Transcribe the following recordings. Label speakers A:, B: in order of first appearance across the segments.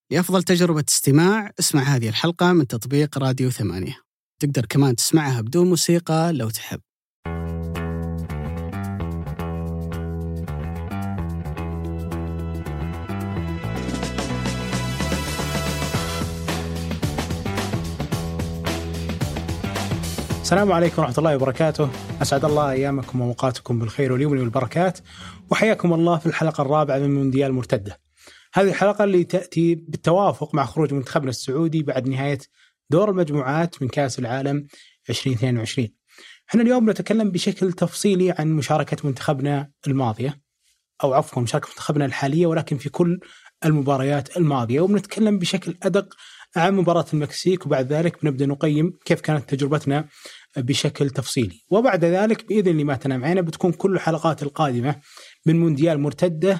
A: لأفضل تجربة استماع اسمع هذه الحلقة من تطبيق راديو 8. تقدر كمان تسمعها بدون موسيقى لو تحب.
B: السلام عليكم ورحمة الله وبركاته. أسعد الله أيامكم وأوقاتكم بالخير واليمن والبركات، وحياكم الله في الحلقة الرابعة من مونديال مرتدة. هذه الحلقة اللي تأتي بالتوافق مع خروج منتخبنا السعودي بعد نهاية دور المجموعات من كأس العالم 2022. احنا اليوم نتكلم بشكل تفصيلي عن مشاركة منتخبنا الماضية، أو عفوا مشاركة منتخبنا الحالية ولكن في كل المباريات الماضية، وبنتكلم بشكل أدق عن مباراة المكسيك، وبعد ذلك بنبدأ نقيم كيف كانت تجربتنا بشكل تفصيلي. وبعد ذلك بإذن الله ما تنام عينا بتكون كل الحلقات القادمة من مونديال مرتدة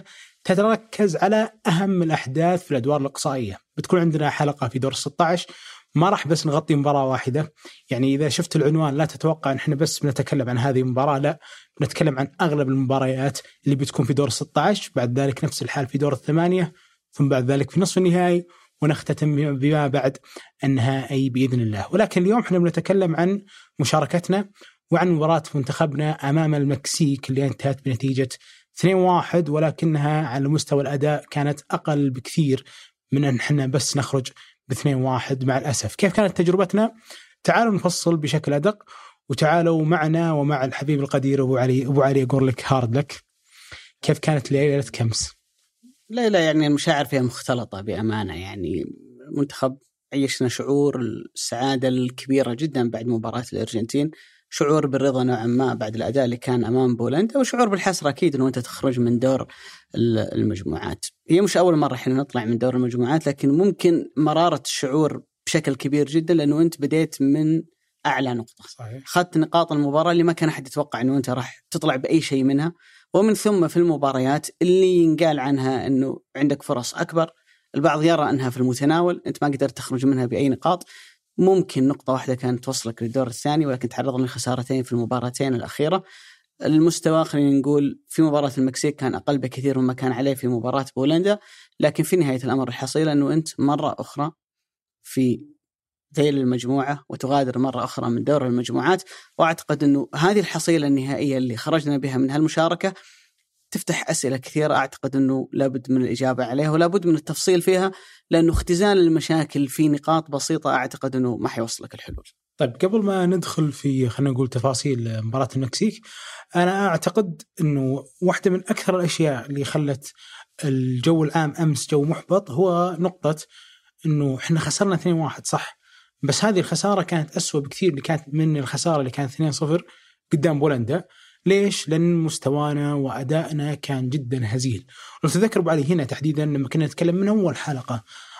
B: تتركز على أهم الأحداث في الأدوار الإقصائية. بتكون عندنا حلقة في دور 16، ما راح بس نغطي مباراة واحدة. يعني إذا شفت العنوان لا تتوقع أن احنا بس بنتكلم عن هذه المباراة، لا، بنتكلم عن أغلب المباريات اللي بتكون في دور 16، بعد ذلك نفس الحال في دور 8، ثم بعد ذلك في نصف النهائي، ونختتم بما بعد النهائي بإذن الله. ولكن اليوم احنا بنتكلم عن مشاركتنا وعن مباراة منتخبنا أمام المكسيك اللي انتهت بنتيجة 2-1، ولكنها على مستوى الأداء كانت أقل بكثير من أن احنا بس نخرج ب2-1 مع الأسف. كيف كانت تجربتنا؟ تعالوا نفصل بشكل أدق، وتعالوا معنا ومع الحبيب القدير أبو علي أقول لك هارد لك. كيف كانت ليلة كمس؟
A: لا يعني المشاعر فيها مختلطة بأمانة. يعني منتخب عيشنا شعور السعادة الكبيرة جدا بعد مباراة الأرجنتين، شعور بالرضا نوعا ما بعد الأداء اللي كان أمام بولندا، وشعور بالحسرة أكيد أنه أنت تخرج من دور المجموعات. هي مش أول مرة إحنا نطلع من دور المجموعات، لكن ممكن مرارة الشعور بشكل كبير جدا لأنه أنت بديت من أعلى نقطة.
B: صحيح.
A: خدت نقاط المباراة اللي ما كان أحد يتوقع أنه أنت راح تطلع بأي شيء منها، ومن ثم في المباريات اللي ينقال عنها أنه عندك فرص أكبر، البعض يرى أنها في المتناول، أنت ما قدرت تخرج منها بأي نقاط. ممكن نقطة واحدة كانت توصلك للدور الثاني، ولكن تعرضنا لخسارتين في المباراتين الأخيرة. المستوى خلينا نقول في مباراة المكسيك كان أقل بكثير مما كان عليه في مباراة بولندا، لكن في نهاية الأمر الحصيلة أنه أنت مرة أخرى في ذيل المجموعة وتغادر مرة أخرى من دور المجموعات. وأعتقد أنه هذه الحصيلة النهائية اللي خرجنا بها من هالمشاركة تفتح أسئلة كثيرة، أعتقد أنه لابد من الإجابة عليها ولابد من التفصيل فيها، لأنه اختزال المشاكل في نقاط بسيطة أعتقد أنه ما حيوصلك الحلول.
B: طيب قبل ما ندخل في خلينا نقول تفاصيل مباراة المكسيك، أنا أعتقد أنه واحدة من أكثر الأشياء اللي خلت الجو العام أمس جو محبط هو نقطة أنه إحنا خسرنا 2-1 صح، بس هذه الخسارة كانت أسوأ بكثير اللي كانت من الخسارة اللي كانت 2-0 قدام بولندا. ليش؟ لأن مستوانا وأدائنا كان جدا هزيل. لو تذكر أبو علي هنا تحديدا لما كنا نتكلم من أول حلقة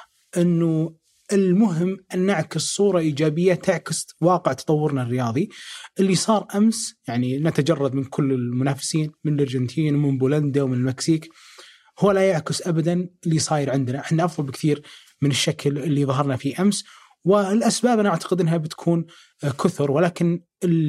B: أنه المهم أن نعكس صورة إيجابية تعكس واقع تطورنا الرياضي. اللي صار أمس يعني نتجرد من كل المنافسين من الأرجنتين ومن بولندا ومن المكسيك، هو لا يعكس أبدا اللي صاير عندنا. احنا أفضل بكثير من الشكل اللي ظهرنا فيه أمس، والأسباب أنا أعتقد أنها بتكون كثر، ولكن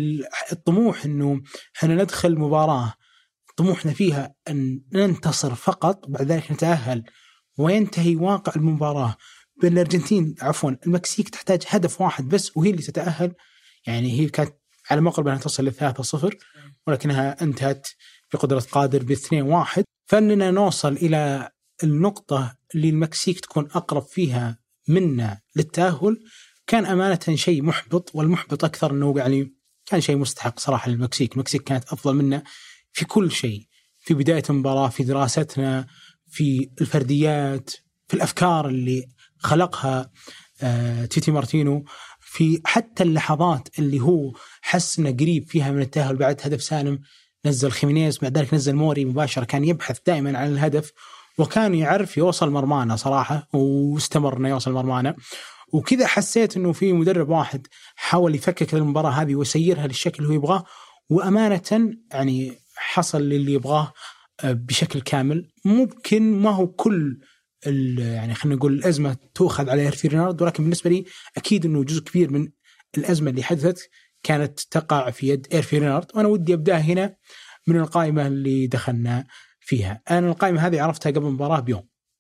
B: الطموح أنه احنا ندخل مباراة طموحنا فيها أن ننتصر فقط، بعد ذلك نتأهل وينتهي واقع المباراة بين الأرجنتين المكسيك تحتاج هدف واحد بس وهي اللي تتأهل. يعني هي كانت على ما قرب أنها تصل ل3-0 ولكنها انتهت بقدرة قادر ب2-1. فأننا نوصل إلى النقطة اللي المكسيك تكون أقرب فيها منا للتأهل كان أمانة شيء محبط، والمحبط أكثر أنه يعني كان شيء مستحق صراحة للمكسيك. المكسيك كانت أفضل منا في كل شيء، في بداية المباراة، في دراستنا، في الفرديات، في الأفكار اللي خلقها تيتي مارتينو، في حتى اللحظات اللي هو حس إنه قريب فيها من التأهل بعد هدف سالم نزل خيمينيز، بعد ذلك نزل موري مباشرة. كان يبحث دائما عن الهدف وكان يعرف يوصل مرمانا صراحة، واستمر إنه يوصل مرمانا. وكذا حسيت إنه في مدرب واحد حاول يفكك المباراة هذه ويسيرها للشكل اللي هو يبغاه، وأمانة يعني حصل للي يبغاه بشكل كامل. ممكن ما هو كل يعني خلينا نقول الأزمة تأخذ على إيرفي رينارد، ولكن بالنسبة لي أكيد إنه جزء كبير من الأزمة اللي حدثت كانت تقع في يد إيرفي رينارد. وأنا ودي أبدأ هنا من القائمة اللي دخلنا فيها. أنا القائمة هذه عرفتها قبل المباراة بيوم،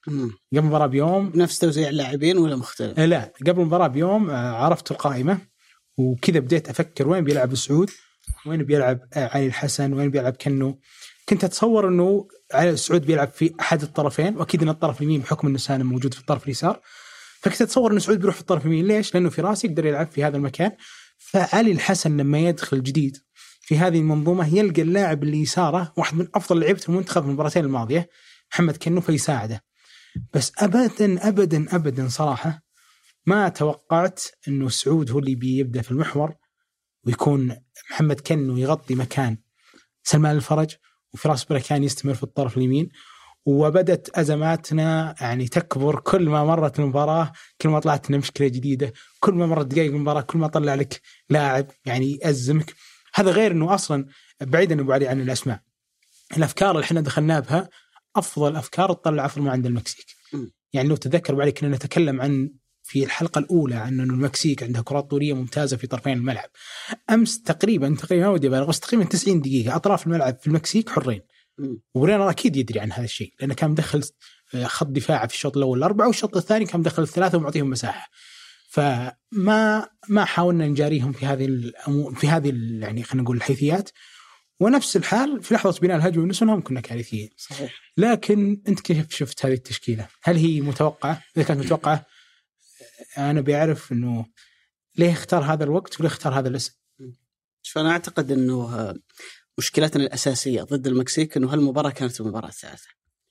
B: قبل المباراة بيوم.
A: بنفس توزيع اللاعبين ولا مختلف؟
B: لا، قبل المباراة بيوم عرفت القائمة وكذا بديت أفكر وين بيلعب السعود، وين بيلعب علي الحسن، وين بيلعب كنو. كنت أتصور أنه علي السعود بيلعب في أحد الطرفين، وأكيد أن الطرف اليمين بحكم أنه سالم موجود في الطرف اليسار، فكنت أتصور أن سعود بيروح في الطرف اليمين. ليش؟ لأنه في راسي يقدر يلعب في هذا المكان. فعلي الحسن لما يدخل جديد في هذه المنظومة يلقى اللاعب اللي يساره واحد من أفضل لعيبة المنتخب في المباراتين الماضية، محمد كنو، فيساعده. بس أبدا أبدا أبدا صراحة ما توقعت أنه سعود هو اللي بيبدأ في المحور، ويكون محمد كنو يغطي مكان سلمان الفرج، وفراس بركان يستمر في الطرف اليمين. وبدت أزماتنا يعني تكبر كل ما مرت المباراة، كل ما طلعت لنا مشكلة جديدة، كل ما مرت دقائق المباراة، كل ما طلع لك لاعب يعني يأزمك. هذا غير أنه أصلا بعيدا أبو علي عن الأسماء، الأفكار اللي احنا دخلنا بها أفضل أفكار تطلع أفضل ما عند المكسيك. يعني لو تذكر أبو علي كنا نتكلم عن في الحلقة الأولى عن أن المكسيك عندها كرات طولية ممتازة في طرفين الملعب. أمس تقريبا ما ودي أبالغ بس تقريبا 90 دقيقة أطراف الملعب في المكسيك حرين، ورينا أكيد يدري عن هذا الشيء لأنه كان مدخل خط دفاع في الشوط الأول 4 والشوط الثاني كان مدخل 3 ومعطيهم مساحة. فما حاولنا نجاريهم في هذه الأمور، في هذه يعني خلينا نقول الحيثيات. ونفس الحال في لحظة بناء الهجمة ونسونهم كنا كارثيين.
A: صحيح.
B: لكن أنت كيف شفت هذه التشكيلة؟ هل هي متوقعة؟ إذا كانت متوقعة أنا بيعرف إنه ليه اختار هذا الوقت وليه اختار هذا الاسم.
A: فأنا أعتقد إنه مشكلتنا الأساسية ضد المكسيك إنه هالمباراة كانت المباراة الثالثة.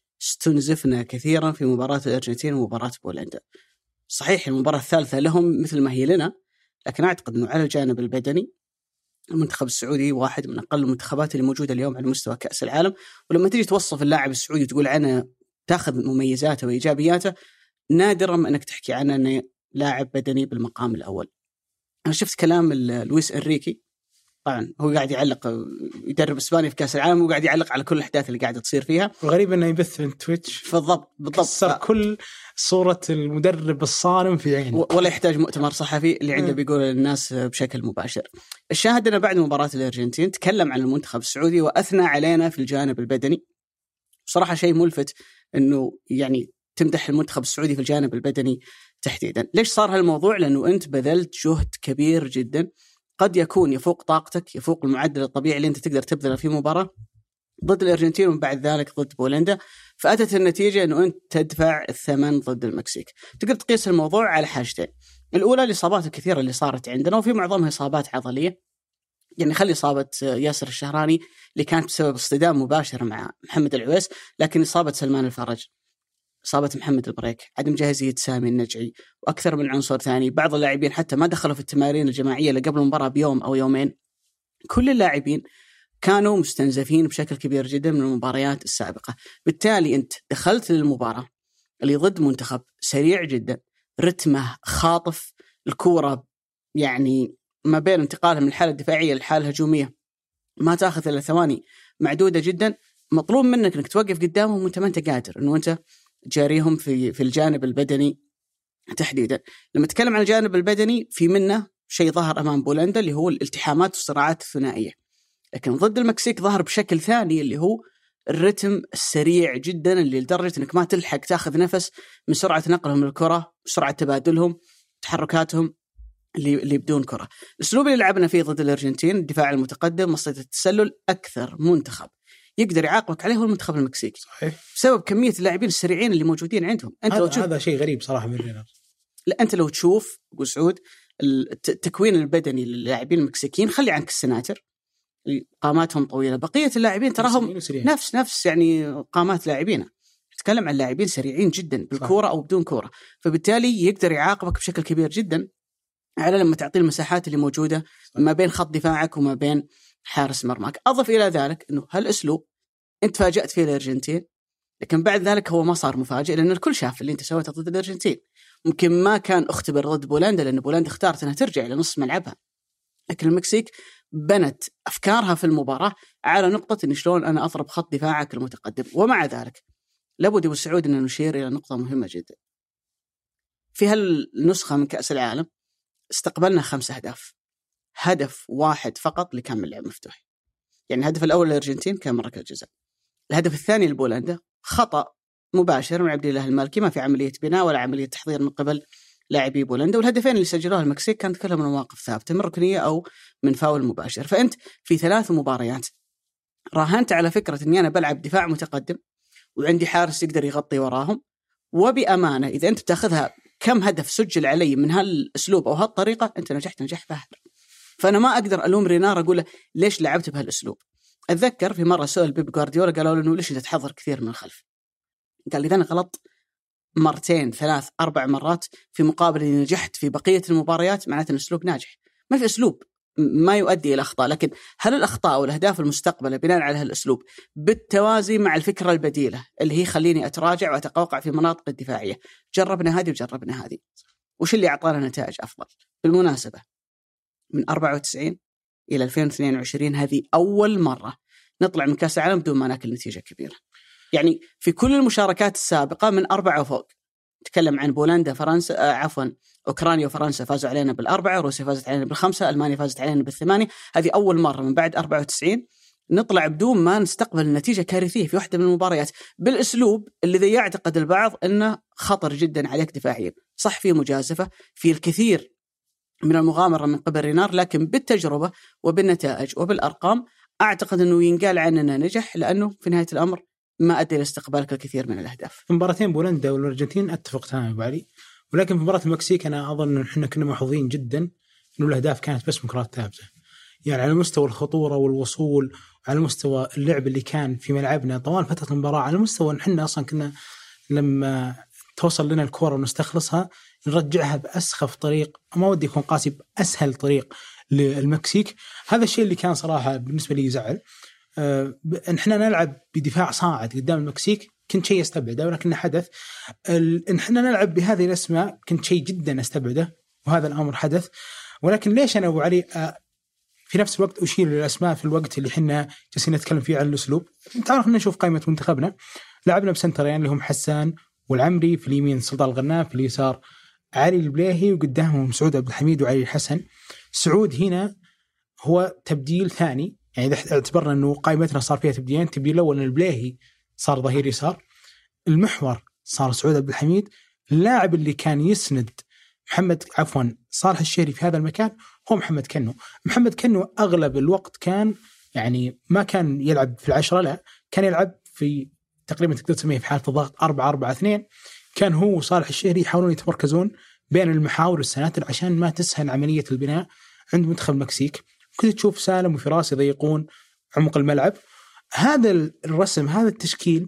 A: استنزفنا كثيرا في مباراة الأرجنتين ومباراة بولندا. صحيح المباراة الثالثة لهم مثل ما هي لنا، لكن أعتقد إنه على الجانب البدني المنتخب السعودي واحد من أقل المنتخبات اللي موجودة اليوم على مستوى كأس العالم. ولما تيجي توصف اللاعب السعودي تقول عنه تأخذ مميزاته وإيجابياته، نادرا ما أنك تحكي عنه أنه لاعب بدني بالمقام الأول. أنا شفت كلام لويس إنريكي، طبعا هو قاعد يعلق، يدرب إسبانيا في كأس العالم وقاعد يعلق على كل الأحداث اللي قاعدة تصير فيها.
B: وغريب إنه يبث من تويتش.
A: بالضبط
B: كسر كل صورة المدرب الصارم في عينه،
A: ولا يحتاج مؤتمر صحفي اللي عنده بيقول للناس بشكل مباشر. الشاهد أنه بعد مباراة الأرجنتين تكلم عن المنتخب السعودي وأثنى علينا في الجانب البدني. بصراحة شيء ملفت أنه يعني تمدح المنتخب السعودي في الجانب البدني تحديدا. ليش صار هالموضوع؟ لأنه أنت بذلت جهد كبير جدا قد يكون يفوق طاقتك، يفوق المعدل الطبيعي اللي أنت تقدر تبذله في مباراة ضد الأرجنتين ومن بعد ذلك ضد بولندا، فأتت النتيجة أنه أنت تدفع الثمن ضد المكسيك. تقدر تقيس الموضوع على حاجتين. الأولى الإصابات الكثيرة اللي صارت عندنا، وفي معظمها إصابات عضلية. يعني خلي إصابة ياسر الشهراني اللي كانت بسبب اصطدام مباشر مع محمد العويس، لكن إصابة سلمان الفرج، إصابة محمد البريك، عدم جاهزية سامي النجعي، وأكثر من عنصر ثاني. بعض اللاعبين حتى ما دخلوا في التمارين الجماعية اللي قبل المباراة بيوم أو يومين. كل اللاعبين كانوا مستنزفين بشكل كبير جدا من المباريات السابقة. بالتالي أنت دخلت للمباراة اللي ضد منتخب سريع جدا، رتمه خاطف، الكورة يعني ما بين انتقالها من الحالة الدفاعية للحالة الهجومية ما تأخذ إلا ثواني معدودة جدا. مطلوب منك أنك توقف قدامهم وأنت ما أنت قادر أنه أنت جاريهم في الجانب البدني تحديدا. لما تكلم عن الجانب البدني في منه شيء ظهر أمام بولندا اللي هو الالتحامات والصراعات الثنائية، لكن ضد المكسيك ظهر بشكل ثاني اللي هو الرتم السريع جدا اللي لدرجة أنك ما تلحق تأخذ نفس من سرعة نقلهم للكرة، سرعة تبادلهم، تحركاتهم اللي بدون كرة. الأسلوب اللي لعبنا فيه ضد الأرجنتين، الدفاع المتقدم، مصيدة التسلل، أكثر منتخب يقدر يعاقبك عليه هو المنتخب المكسيكي.
B: صحيح.
A: بسبب كمية اللاعبين السريعين اللي موجودين عندهم. أنت
B: هذا شيء غريب صراحة من رينار.
A: لا أنت لو تشوف أبو سعود التكوين البدني للاعبين المكسيكيين، خلي عنك السناتر قاماتهم طويلة، بقية اللاعبين تراهم نفس يعني قامات لاعبين. تتكلم عن لاعبين سريعين جدا بالكورة أو بدون كورة، فبالتالي يقدر يعاقبك بشكل كبير جدا على لما تعطي المساحات اللي موجودة ما بين خط دفاعك وما بين حارس مرماك. أضف إلى ذلك أنه هالأسلوب أنت فاجأت فيه الأرجنتين، لكن بعد ذلك هو ما صار مفاجئ لأن الكل شاف اللي أنت سويته ضد الأرجنتين. ممكن ما كان اختبر ضد بولندا لأن بولندا اختارت أنها ترجع إلى نصف ملعبها، لكن المكسيك بنت أفكارها في المباراة على نقطة إن شلون أنا أضرب خط دفاعك المتقدم. ومع ذلك لابد والسعود أن نشير إلى نقطة مهمة جدا. في هالنسخة من كأس العالم استقبلنا 5 أهداف، هدف واحد فقط اللي كان من لعب مفتوح. يعني الهدف الأول للأرجنتين كان من ركلة جزاء، الهدف الثاني لبولندا خطأ مباشر من عبد الله المالكي، ما في عملية بناء ولا عملية تحضير من قبل لاعبي بولندا، والهدفين اللي سجلوها المكسيك كانت كلها من مواقف ثابتة، من ركنية أو من فاول مباشر. فأنت في 3 مباريات راهنت على فكرة أني أنا بلعب دفاع متقدم وعندي حارس يقدر يغطي وراهم، وبأمانة إذا أنت بتاخذها كم هدف سجل علي من هالأسلوب أو هالطريقة، أنت نجحت نجاح باهر. فأنا ما أقدر ألوم رينار أقول له ليش لعبت بهالأسلوب. أتذكر في مرة سؤال بيب غوارديولا قالوا له إنه ليش تتحضر كثير من الخلف، قال إذا أنا غلط 2 3 4 مرات في مقابل إني نجحت في بقية المباريات معناته الأسلوب ناجح. ما في أسلوب ما يؤدي إلى أخطاء، لكن هل الأخطاء والأهداف المستقبلة بناء على هالأسلوب بالتوازي مع الفكرة البديلة اللي هي خليني أتراجع وأتقوقع في مناطق الدفاعية؟ جربنا هذه وجربنا هذه، وش اللي أعطانا نتائج أفضل؟ بالمناسبة من 94 إلى 2022 هذه أول مرة نطلع من كأس العالم بدون ما ناكل نتيجة كبيرة. يعني في كل المشاركات السابقة من 4 وفوق، تكلم عن بولندا فرنسا أوكرانيا وفرنسا فازوا علينا بال4، روسيا فازت علينا بال5، ألمانيا فازت علينا بال8. هذه أول مرة من بعد 94 نطلع بدون ما نستقبل النتيجة كارثية في واحدة من المباريات بالأسلوب الذي يعتقد البعض أنه خطر جدا عليك دفاعيا. صح في مجازفة، في الكثير من المغامرة من قبل رينار، لكن بالتجربة وبالنتائج وبالأرقام أعتقد أنه ينقال عننا نجح، لأنه في نهاية الأمر ما أدى لاستقبالك الكثير من الأهداف.
B: في مباراتين بولندا والأرجنتين أتفق تماما أبو علي، ولكن في مباراة المكسيك أنا أظن أن إحنا كنا محظوظين جدا إنه الأهداف كانت بس مكرات ثابتة. يعني على مستوى الخطورة والوصول، على مستوى اللعب اللي كان في ملعبنا طوال فترة المباراة، على مستوى إن إحنا أصلا كنا لما توصل لنا الكرة ونستخلصها نرجعها بأسخف طريق، ما ودي يكون قاسي، بأسهل طريق للمكسيك. هذا الشيء اللي كان صراحة بالنسبة لي يزعل. إن إحنا نلعب بدفاع صاعد قدام المكسيك كنت شيء استبعده، ولكن حدث. إن إحنا نلعب بهذه الأسماء كنت شيء جدا استبعده، وهذا الأمر حدث. ولكن ليش أنا أبو علي في نفس الوقت أشير للأسماء في الوقت اللي إحنا جالسين نتكلم فيه عن الأسلوب؟ تعرف إن نشوف قائمة منتخبنا، لعبنا بسنترين اللي هم حسان والعمري، في اليمين سلطان الغنام، في اليسار علي البليهي، وقدامهم سعود عبد الحميد وعلي الحسن. سعود هنا هو تبديل ثاني، يعني إذا اعتبرنا أنه قائمتنا صار فيها تبديلين، التبديل الأول أن البليهي صار ظهير يسار، المحور صار سعود عبد الحميد، اللاعب اللي كان يسند صالح الشهري في هذا المكان هو محمد كنو. محمد كنو أغلب الوقت كان يعني ما كان يلعب في 10، لا كان يلعب في تقريبا تقدر تسميه في حالة الضغط 4-4-2. كان هو وصالح الشهري يحاولون يتمركزون بين المحاور والسناتر عشان ما تسهل عملية البناء عند منتخب المكسيك. كنت تشوف سالم وفراس يضيقون عمق الملعب. هذا الرسم، هذا التشكيل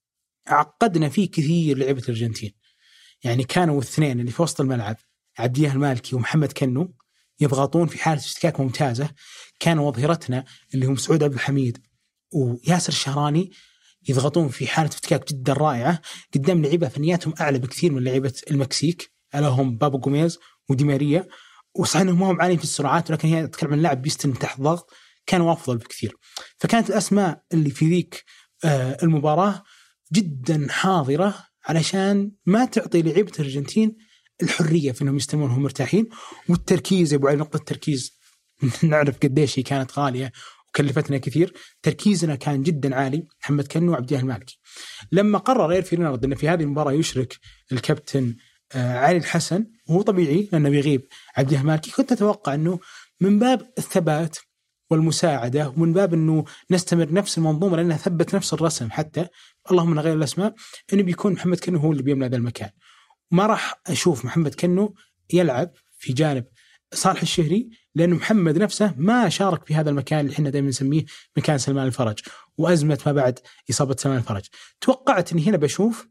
B: عقدنا فيه كثير لعبة الأرجنتين. يعني كانوا الاثنين اللي في وسط الملعب عبد الله المالكي ومحمد كنو يضغطون في حالة اشتكاك ممتازة. كانوا ظهيرتنا اللي هم سعود عبد الحميد وياسر الشهراني يضغطون في حالة افتكاك جدا رائعة قدام لعيبة فنياتهم أعلى بكثير من لعيبة المكسيك، ألاهم بابو غوميز ودي ماريا. وصحيح أنهم هم عاليين في السرعات، ولكن هي تتكلم عن لاعب بيستلم تحت ضغط كانوا أفضل بكثير. فكانت الأسماء اللي في ذيك المباراة جدا حاضرة علشان ما تعطي لعيبة الأرجنتين الحرية في أنهم يستلمون هم مرتاحين. والتركيز يا أبو علي، نقطة التركيز نعرف قديش هي كانت غالية وكلفتنا كثير. تركيزنا كان جدا عالي. محمد كنو وعبد الله المالكي لما قرر إيرفي رينارد أن في هذه المباراة يشرك الكابتن علي الحسن، وهو طبيعي لأنه بيغيب عبد الله المالكي، كنت أتوقع أنه من باب الثبات والمساعدة ومن باب أنه نستمر نفس المنظومة لأنها ثبت نفس الرسم، حتى اللهم من غير الأسماء، أنه بيكون محمد كنو هو اللي بيملأ هذا المكان. ما راح أشوف محمد كنو يلعب في جانب صالح الشهري، لأنه محمد نفسه ما شارك في هذا المكان اللي احنا دائما نسميه مكان سلمان الفرج وأزمة ما بعد إصابة سلمان الفرج. توقعت أني هنا بشوف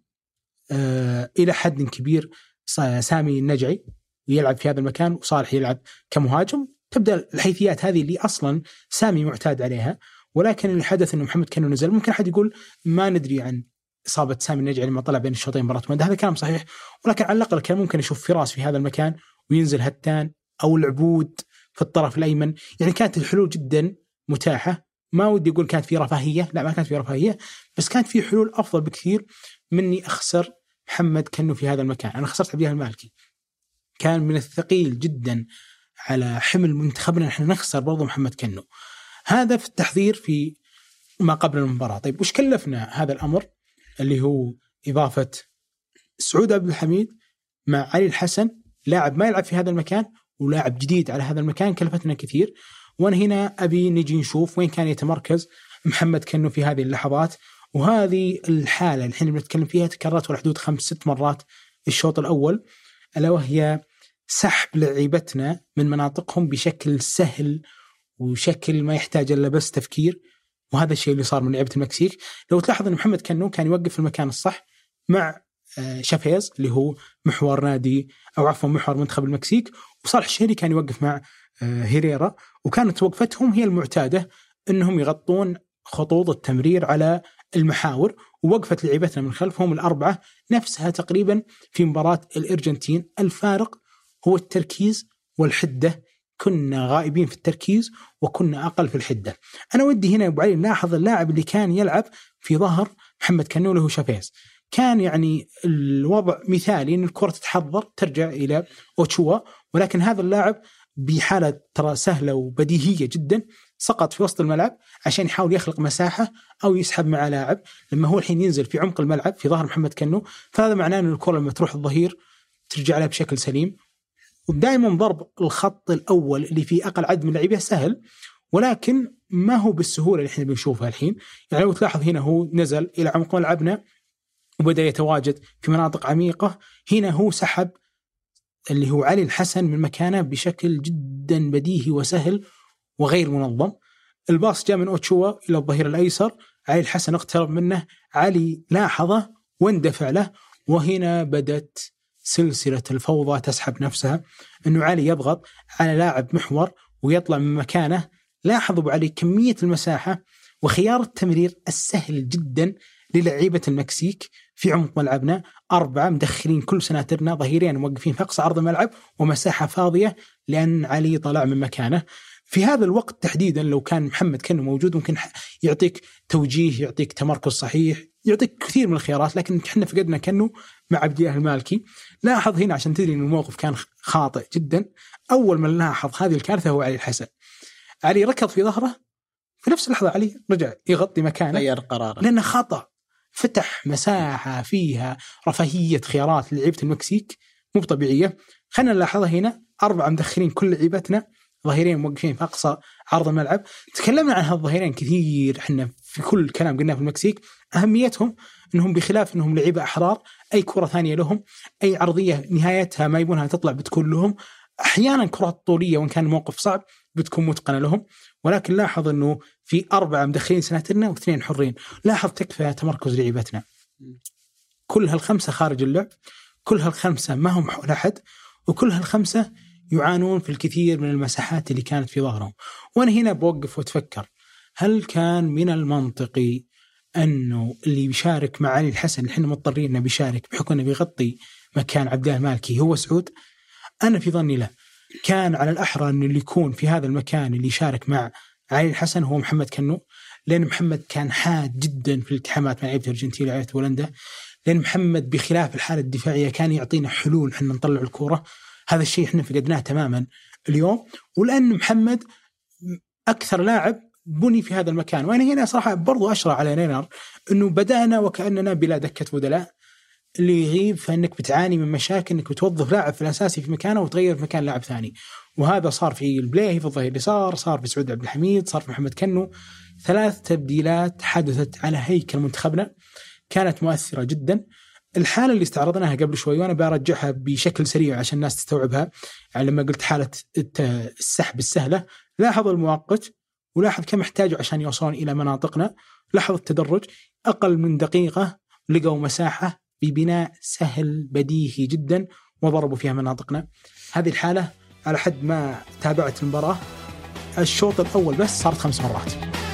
B: إلى حد كبير سامي النجعي يلعب في هذا المكان وصالح يلعب كمهاجم، تبدأ الحيثيات هذه اللي أصلا سامي معتاد عليها. ولكن اللي حدث أنه محمد كنو نزل. ممكن أحد يقول ما ندري عن إصابة سامي النجعي لما طلع بين الشوطين مباراة مولندا، هذا كلام صحيح، ولكن على الأقل كان ممكن يشوف فراس في هذا المكان وينزل هتان أو العبود في الطرف الأيمن. يعني كانت الحلول جدا متاحة. ما ودي أقول كانت في رفاهية، لا ما كانت في رفاهية، بس كانت في حلول أفضل بكثير مني أخسر محمد كنو في هذا المكان. أنا خسرت عبد الله المالكي، كان من الثقيل جدا على حمل منتخبنا نحن نخسر برضو محمد كنو. هذا في التحضير في ما قبل المباراة. طيب وش كلفنا هذا الأمر اللي هو إضافة سعود عبد الحميد مع علي الحسن، لاعب ما يلعب في هذا المكان ولاعب جديد على هذا المكان، كلفتنا كثير. وأنا هنا أبي نجي نشوف وين كان يتمركز محمد كنو في هذه اللحظات. وهذه الحالة اللي احنا بنتكلم فيها تكررت على حدود 5-6 مرات الشوط الأول، ألا وهي سحب لعيبتنا من مناطقهم بشكل سهل وشكل ما يحتاج إلا بس تفكير. وهذا الشيء اللي صار من لعيبة المكسيك. لو تلاحظ أن محمد كنو كان يوقف في المكان الصح مع شافيز اللي هو محور نادي أو عفوا محور منتخب المكسيك، وصالح الشهري كان يوقف مع هيريرا، وكانت وقفتهم هي المعتادة أنهم يغطون خطوط التمرير على المحاور. ووقفت لعيبتنا من خلفهم الأربعة نفسها تقريبا في مباراة الأرجنتين. الفارق هو التركيز والحدة، كنا غائبين في التركيز وكنا أقل في الحدة. أنا ودي هنا يا أبو علي نلاحظ اللاعب اللي كان يلعب في ظهر محمد كنو له شافيز. كان يعني الوضع مثالي أن الكرة تتحضر ترجع إلى أوتشوا، ولكن هذا اللاعب بحالة ترى سهلة وبديهية جدا سقط في وسط الملعب عشان يحاول يخلق مساحة أو يسحب مع لاعب، لما هو الحين ينزل في عمق الملعب في ظهر محمد كنو. فهذا معناه أن الكرة لما تروح الظهير ترجع لها بشكل سليم. ودائما ضرب الخط الأول اللي فيه أقل عدد من اللعيبة سهل، ولكن ما هو بالسهولة اللي احنا بنشوفها الحين. يعني لو تلاحظ هنا هو نزل إلى عمق ملعبنا وبدأ يتواجد في مناطق عميقة. هنا هو سحب اللي هو علي الحسن من مكانه بشكل جدا بديهي وسهل وغير منظم. الباص جاء من أوتشوا إلى الظهير الأيسر، علي الحسن اقترب منه، علي لاحظه واندفع له، وهنا بدت سلسلة الفوضى تسحب نفسها. أنه علي يضغط على لاعب محور ويطلع من مكانه. لاحظوا علي كمية المساحة وخيار التمرير السهل جدا للعيبة المكسيك في عمق ملعبنا. 4 مدخلين كل سناترنا، ظهيرين موقفين في أقصى عرض الملعب ومساحة فاضية لأن علي طلع من مكانه. في هذا الوقت تحديدا لو كان محمد كنو موجود ممكن يعطيك توجيه، يعطيك تمركز صحيح، يعطيك كثير من الخيارات، لكن احنا فقدنا كنو مع عبد الله المالكي. لاحظ هنا عشان تدري ان الموقف كان خاطئ جدا، اول من لاحظ هذه الكارثة هو علي الحسن. علي ركض في ظهره، في نفس اللحظة علي رجع يغطي مكانه،
A: غير قراره
B: لأنه خطأ، فتح مساحة فيها رفاهية خيارات لعيبة المكسيك مو طبيعية. خلينا نلاحظها هنا، 4 مدخلين كل لعيبتنا، ظهيرين موقفين في أقصى عرض الملعب. تكلمنا عن هالظهيرين كثير احنا في كل كلام قلناه في المكسيك، أهميتهم أنهم بخلاف أنهم لعيبة أحرار، أي كرة ثانية لهم، أي عرضية نهايتها ما يبونها تطلع بتكون لهم، أحيانا كرات طولية وإن كان الموقف صعب بتكون متقنة لهم. ولكن لاحظ أنه في 4 مدخلين سناترنا و2 حرين. لاحظ تكفى تمركز لعيبتنا، كل هال5 خارج اللعب، كل هال5 ما هم حول أحد، وكل هال5 يعانون في الكثير من المساحات اللي كانت في ظهرهم. وأنا هنا بوقف وتفكر، هل كان من المنطقي أنه اللي بيشارك مع علي الحسن اللي احنا مضطرين انه بيشارك بحكم انه بيغطي مكان عبد الله المالكي هو سعود؟ أنا في ظني لا، كان على الأحرى أن اللي يكون في هذا المكان اللي يشارك مع علي الحسن هو محمد كنو، لأن محمد كان حاد جدا في الالتحامات مع لعيبة الأرجنتين ولاعيبة هولندا، لأن محمد بخلاف الحالة الدفاعية كان يعطينا حلول حنا نطلع الكرة. هذا الشيء احنا فقدناه تماما اليوم، ولأن محمد أكثر لاعب بني في هذا المكان. وأنا هنا صراحة برضو أشرع على رينار أنه بدأنا وكأننا بلا دكة بدلاء، اللي يغيب فإنك بتعاني من مشاكل إنك بتوظف لاعب في الأساسي في مكانه وتغير في مكان لاعب ثاني. وهذا صار في البلاي في الظهير اليسار، صار في سعود عبد الحميد، صار في محمد كنو. 3 تبديلات حدثت على هيكل منتخبنا كانت مؤثرة جدا. الحالة اللي استعرضناها قبل شوي وأنا برجعها بشكل سريع عشان الناس تستوعبها، يعني لما قلت حالة السحب السهلة، لاحظ المؤقت ولاحظ كم احتاجوا عشان يوصلون إلى مناطقنا. لاحظ التدرج، أقل من دقيقة لقوا مساحة ببناء سهل بديهي جدا وضربوا فيها مناطقنا. هذه الحالة على حد ما تابعت المباراة الشوط الأول بس صارت 5 مرات.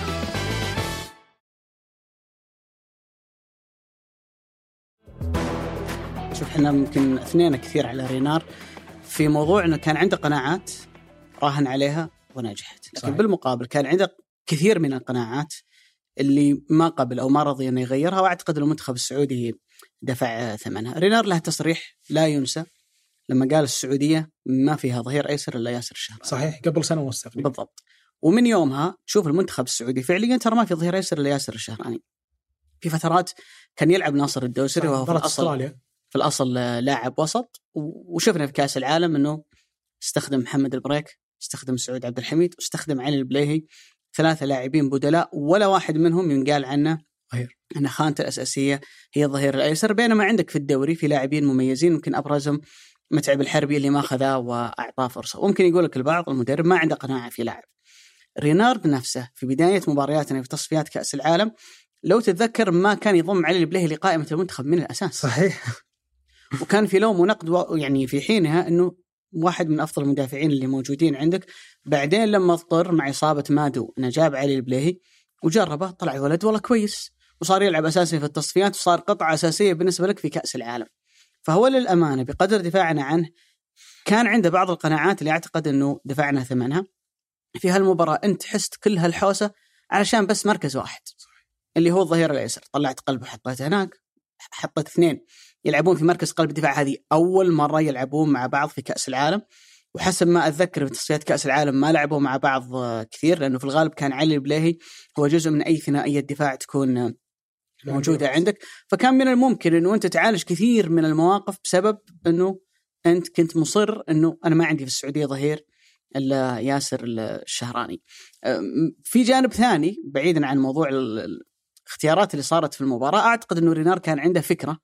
A: شوف احنا ممكن اثنين كثير على رينار في موضوع انه كان عنده قناعات راهن عليها ونجحت، لكن صحيح. بالمقابل كان عنده كثير من القناعات اللي ما قبل او ما رضي انه يغيرها، واعتقد المنتخب السعودي دفع ثمنها. رينار له تصريح لا ينسى لما قال السعودية ما فيها ظهير أيسر إلا ياسر الشهراني.
B: صحيح، قبل سنة ونص
A: بالضبط. ومن يومها تشوف المنتخب السعودي فعليا ترى ما في ظهير أيسر إلا ياسر الشهراني. في فترات كان يلعب ناصر الدوسري وهو في الأصل لاعب وسط، وشفنا في كأس العالم أنه استخدم محمد البريك، استخدم سعود عبد الحميد، واستخدم علي البليهي، 3 لاعبين بدلاء ولا واحد منهم ينقال عنه أن خانته الأساسية هي الظهير الأيسر. بينما عندك في الدوري في لاعبين مميزين، ممكن أبرزهم متعب الحربي اللي ما خذاه وأعطاه فرصة. وممكن يقول لك البعض المدرب ما عنده قناعة في لاعب. رينارد نفسه في بداية مبارياتنا في تصفيات كأس العالم لو تتذكر ما كان يضم علي البليهي لقائمة المنتخب من الأساس.
B: صحيح.
A: وكان في لوم ونقد يعني في حينها أنه واحد من أفضل المدافعين اللي موجودين عندك. بعدين لما اضطر مع إصابة مادو نجاب علي البليهي وجربه، طلع ولد والله كويس وصار يلعب أساسي في التصفيات وصار قطعة أساسية بالنسبة لك في كأس العالم. فهو للأمانة بقدر دفاعنا عنه كان عنده بعض القناعات اللي أعتقد أنه دفعنا ثمنها في هالمباراة. أنت حست كل هالحوسة علشان بس مركز واحد اللي هو الظهير الأيسر. طلعت قلب وحطيته هناك، حطيت 2 يلعبون في مركز قلب الدفاع. هذه أول مرة يلعبون مع بعض في كأس العالم، وحسب ما أتذكر في تصفيات كأس العالم ما لعبوا مع بعض كثير، لأنه في الغالب كان علي البليهي هو جزء من أي ثنائية دفاع تكون موجودة عندك. فكان من الممكن أنه أنت تعالج كثير من المواقف بسبب أنه أنت كنت مصر أنه أنا ما عندي في السعودية ظهير إلا ياسر الشهراني. في جانب ثاني بعيدا عن موضوع الاختيارات اللي صارت في المباراة، أعتقد أنه رينار كان عنده فكرة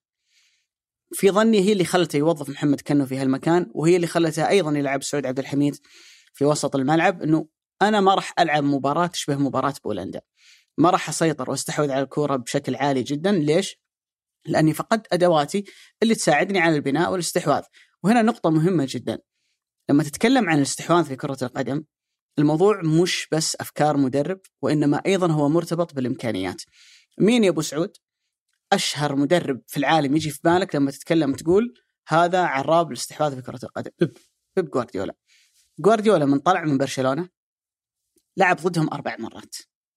A: في ظني هي اللي خلته يوظف محمد كنو في هالمكان، وهي اللي خلته أيضا يلعب سعود عبد الحميد في وسط الملعب. أنه أنا ما راح ألعب مباراة تشبه مباراة بولندا، ما راح أسيطر واستحوذ على الكرة بشكل عالي جدا. ليش؟ لأني فقدت أدواتي اللي تساعدني على البناء والاستحواذ. وهنا نقطة مهمة جدا، لما تتكلم عن الاستحواذ في كرة القدم الموضوع مش بس أفكار مدرب، وإنما أيضا هو مرتبط بالإمكانيات. مين يا أبو سعود أشهر مدرب في العالم يجي في بالك لما تتكلم تقول هذا عراب الاستحواذ في كرة القدم؟ بيب جوارديولا من طلع من برشلونة لعب ضدهم 4 مرات.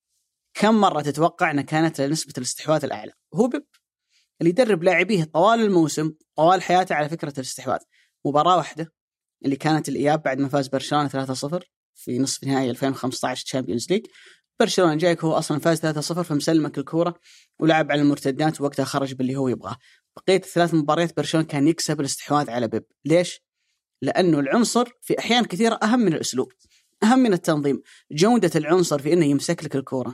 A: كم مرة تتوقع أن كانت نسبة الاستحواذ الأعلى؟ هو بيب اللي يدرب لاعبيه طوال الموسم طوال حياته على فكرة الاستحواذ. مباراة واحدة اللي كانت الإياب بعد ما فاز برشلونة 3-0 في نصف نهائي 2015 تشامبيونز ليج. برشلونة جايك هو أصلا فاز 3-0 فمسلمك الكرة ولعب على المرتدات ووقتها خرج باللي هو يبغاه. بقية 3 مباريات برشلونة كان يكسب الاستحواذ على بيب. ليش؟ لأنه العنصر في أحيان كثيرة أهم من الأسلوب، أهم من التنظيم. جودة العنصر في إنه يمسك لك الكرة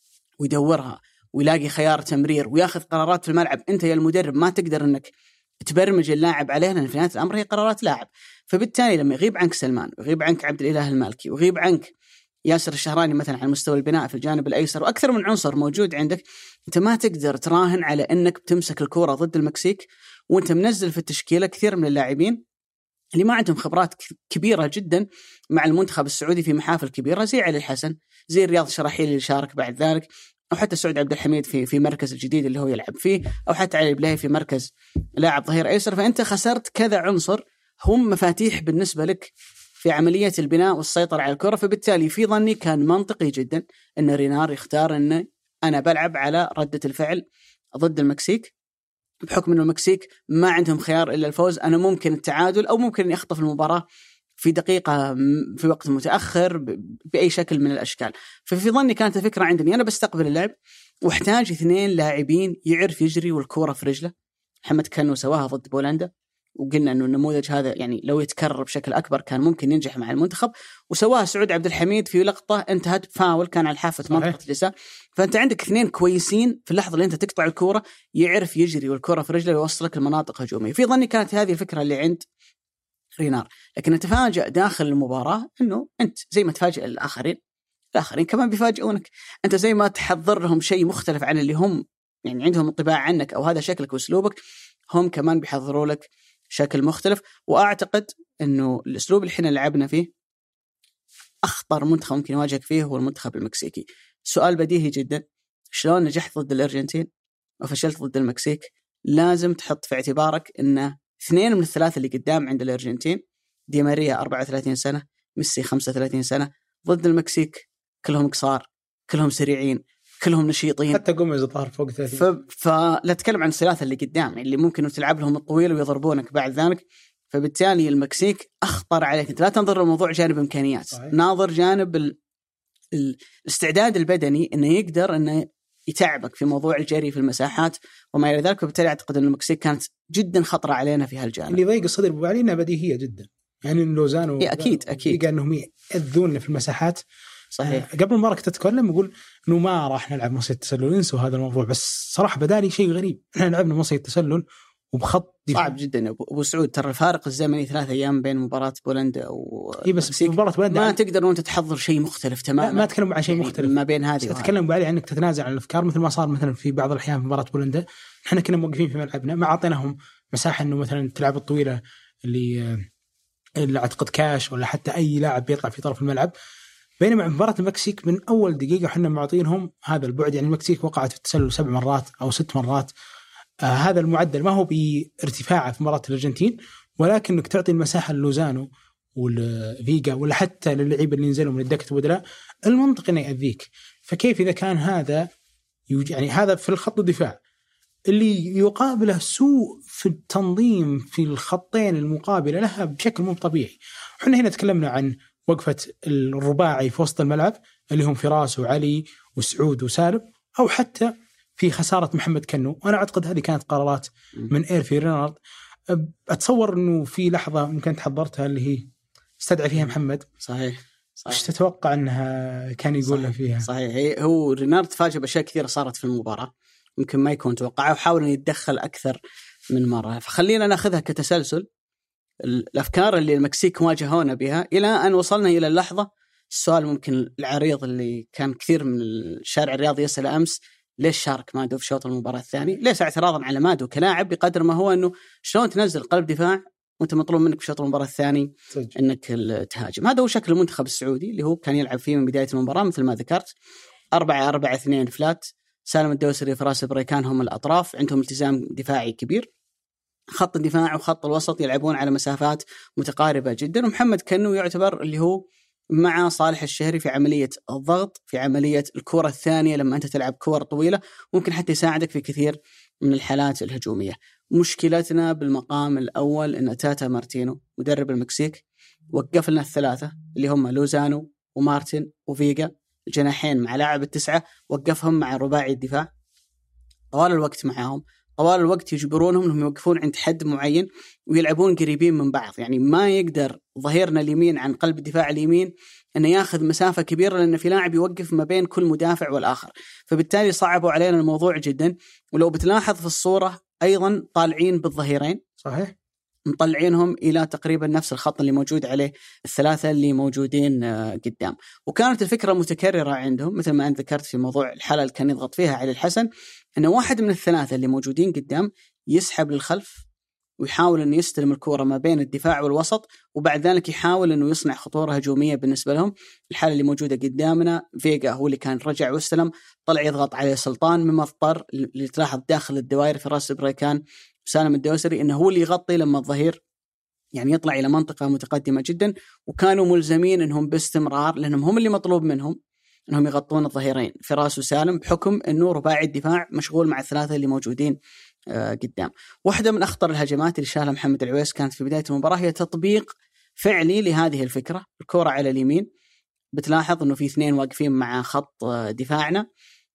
A: ويدورها ويلاقي خيار تمرير وياخذ قرارات في الملعب. أنت يا المدرب ما تقدر أنك تبرمج اللاعب عليه، لأن في نهاية الأمر هي قرارات لاعب. فبالتالي لما يغيب عنك سلمان ويغيب عنك عبد الإله المالكي ويغيب عنك ياسر الشهراني مثلا على مستوى البناء في الجانب الأيسر وأكثر من عنصر موجود عندك، أنت ما تقدر تراهن على أنك بتمسك الكرة ضد المكسيك وأنت منزل في التشكيلة كثير من اللاعبين اللي ما عندهم خبرات كبيرة جدا مع المنتخب السعودي في محافل كبيرة، زي علي الحسن، زي رياض شراحيل اللي شارك بعد ذلك، أو حتى سعود عبد الحميد في مركز الجديد اللي هو يلعب فيه، أو حتى علي البليهي في مركز لاعب ظهير أيسر. فأنت خسرت كذا عنصر هم مفاتيح بالنسبة لك في عملية البناء والسيطرة على الكرة. فبالتالي في ظني كان منطقي جدا أن رينار يختار أن أنا بلعب على ردة الفعل ضد المكسيك، بحكم أن المكسيك ما عندهم خيار إلا الفوز. أنا ممكن التعادل أو ممكن أن أخطف المباراة في دقيقة في وقت متأخر بأي شكل من الأشكال. ففي ظني كانت الفكرة عندني أنا بستقبل اللعب واحتاج 2 لاعبين يعرف يجري والكرة في رجله. محمد كنو سواها ضد بولندا وقلنا أنه النموذج هذا يعني لو يتكرر بشكل أكبر كان ممكن ينجح مع المنتخب، وسواها سعود عبد الحميد في لقطة انتهت بفاول كان على حافة منطقة الجزاء. فأنت عندك 2 كويسين في اللحظة اللي أنت تقطع الكرة يعرف يجري والكرة في رجله ويوصلك المناطق هجومية. في ظني كانت هذه الفكرة اللي عند رينار. لكن نتفاجأ داخل المباراة أنه أنت زي ما تفاجئ الآخرين كمان بيفاجئونك. أنت زي ما تحضر لهم شيء مختلف عن اللي هم يعني عندهم انطباع عنك أو هذا شكلك وأسلوبك، هم كمان بيحضروا لك شكل مختلف. وأعتقد أنه الأسلوب اللي احنا لعبنا فيه أخطر منتخب ممكن يواجهك فيه هو المنتخب المكسيكي. سؤال بديهي جدا، شلون نجحت ضد الأرجنتين وفشلت ضد المكسيك؟ لازم تحط في اعتبارك أنه 2 من ال3 اللي قدام عند الأرجنتين دي ماريا 34 سنة، ميسي 35 سنة، ضد المكسيك كلهم قصار، كلهم سريعين، كلهم نشيطين،
B: حتى قومز ظهر فوق 30.
A: فلا تكلم عن الثلاثة اللي قدام اللي ممكن تلعب لهم الطويل ويضربونك بعد ذلك. فبالتالي المكسيك أخطر عليك. أنت لا تنظر الموضوع جانب إمكانيات، صحيح. ناظر جانب الاستعداد البدني إنه يقدر إنه يتعبك في موضوع الجري في المساحات وما إلى ذلك. وبالتالي أعتقد أن المكسيك كانت جدا خطرة علينا في هالجانب.
B: اللي ضيق الصدر أبو علي إنها بديهية جدا، يعني لوزانو
A: أكيد
B: أنهم يأذون في المساحات.
A: صحيح.
B: قبل المباراة كنت أتكلم يقول إنه ما راح نلعب مصيدة التسلل، انسوا هذا الموضوع. بس صراحة بدالي شيء غريب، إحنا لعبنا مصيدة التسلل وبخط
A: صعب جدا أبو سعود. ترى الفارق الزمني 3 أيام بين مباراة بولندا
B: بس مباراة بولندا
A: ما تقدر وأنت تحضر شيء مختلف تماما.
B: ما أتكلم عن شيء مختلف
A: ما بين هذه
B: أتكلم عليه عنك تتنازع عن الأفكار، مثل ما صار مثلا في بعض الأحيان في مباراة بولندا. إحنا كنا موقفين في ملعبنا، ما عطيناهم مساحة إنه مثلا تلعب الطويلة اللي أعتقد كاش ولا حتى أي لاعب بيطلع في طرف الملعب. بينما مباراة المكسيك من أول دقيقة حنا معطينهم هذا البعد. يعني المكسيك وقعت في التسلل 7 مرات أو 6 مرات. هذا المعدل ما هو بارتفاعه في مباراة الأرجنتين، ولكنك تعطي المساحة للوزانو والفيجا ولا حتى للعيبة اللي ينزلوا من الدكة بدلاء المنطق إنه يأذيك. فكيف إذا كان هذا يعني هذا في الخط الدفاع اللي يقابله سوء في التنظيم في الخطين المقابلة لها بشكل مو طبيعي. احنا هنا تكلمنا عن وقفة الرباعي في وسط الملعب اللي هم فراس وعلي وسعود وسالم، أو حتى في خسارة محمد كنو. وأنا أعتقد هذه كانت قرارات من إيرفي رينارد. أتصور أنه في لحظة ممكن تحضرتها اللي هي استدعى فيها محمد.
A: صحيح.
B: إيش تتوقع أنها كان يقول له فيها؟
A: صحيح. هو رينارد تفاجأ بأشياء كثيرة صارت في المباراة ممكن ما يكون توقعها، وحاول أن يتدخل أكثر من مرة. فخلينا نأخذها كتسلسل الأفكار اللي المكسيك واجهونا بها إلى أن وصلنا إلى اللحظة. السؤال ممكن العريض اللي كان كثير من الشارع الرياضي يسأل أمس: ليش شارك مادو في شوط المباراة الثاني؟ ليس اعتراضا على مادو كلاعب بقدر ما هو أنه شلون تنزل قلب دفاع وأنت مطلوب منك في شوط المباراة الثاني أنك تهاجم. هذا هو شكل المنتخب السعودي اللي هو كان يلعب فيه من بداية المباراة مثل ما ذكرت 4-4-2 فلات. سالم الدوسري فراس بريكان هم الأطراف، عندهم التزام دفاعي كبير. خط الدفاع وخط الوسط يلعبون على مسافات متقاربة جدا. ومحمد كنو يعتبر اللي هو مع صالح الشهري في عملية الضغط، في عملية الكرة الثانية لما أنت تلعب كرة طويلة، ممكن حتى يساعدك في كثير من الحالات الهجومية. مشكلتنا بالمقام الأول أن تاتا مارتينو مدرب المكسيك وقف لنا الثلاثة اللي هم لوزانو ومارتن وفيجا الجناحين مع لاعب التسعة، وقفهم مع رباعي الدفاع طوال الوقت معهم. طوال الوقت يجبرونهم أنهم يوقفون عند حد معين ويلعبون قريبين من بعض. يعني ما يقدر ظهيرنا اليمين عن قلب الدفاع اليمين أنه ياخذ مسافة كبيرة، لأن في لاعب يوقف ما بين كل مدافع والآخر. فبالتالي صعبوا علينا الموضوع جدا. ولو بتلاحظ في الصورة أيضا طالعين بالظهيرين،
B: صحيح،
A: مطلعينهم إلى تقريبا نفس الخط اللي موجود عليه الثلاثة اللي موجودين قدام. وكانت الفكرة متكررة عندهم مثل ما أنت ذكرت في موضوع الحالة اللي كان يضغط فيها علي الحسن، أنه واحد من الثلاثة اللي موجودين قدام يسحب للخلف ويحاول أنه يستلم الكرة ما بين الدفاع والوسط، وبعد ذلك يحاول أنه يصنع خطورة هجومية بالنسبة لهم. الحالة اللي موجودة قدامنا فيجا هو اللي كان رجع واستلم، طلع يضغط عليه سلطان، مما اضطر اللي تلاحظ داخل الدوائر في راس بريكان سالم الدوسري انه هو اللي يغطي لما الظهير يعني يطلع الى منطقه متقدمه جدا. وكانوا ملزمين انهم باستمرار، لانهم هم اللي مطلوب منهم انهم يغطون الظهيرين فراس وسالم، بحكم انه رباعي الدفاع مشغول مع الثلاثه اللي موجودين قدام. واحده من اخطر الهجمات اللي شالها محمد العويس كانت في بدايه المباراه هي تطبيق فعلي لهذه الفكره. الكره على اليمين بتلاحظ انه في 2 واقفين مع خط دفاعنا،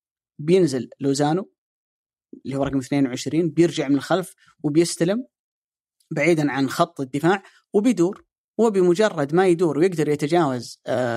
A: بينزل لوزانو اللي هو رقم 22 بيرجع من الخلف وبيستلم بعيدا عن خط الدفاع وبيدور. وبمجرد ما يدور ويقدر يتجاوز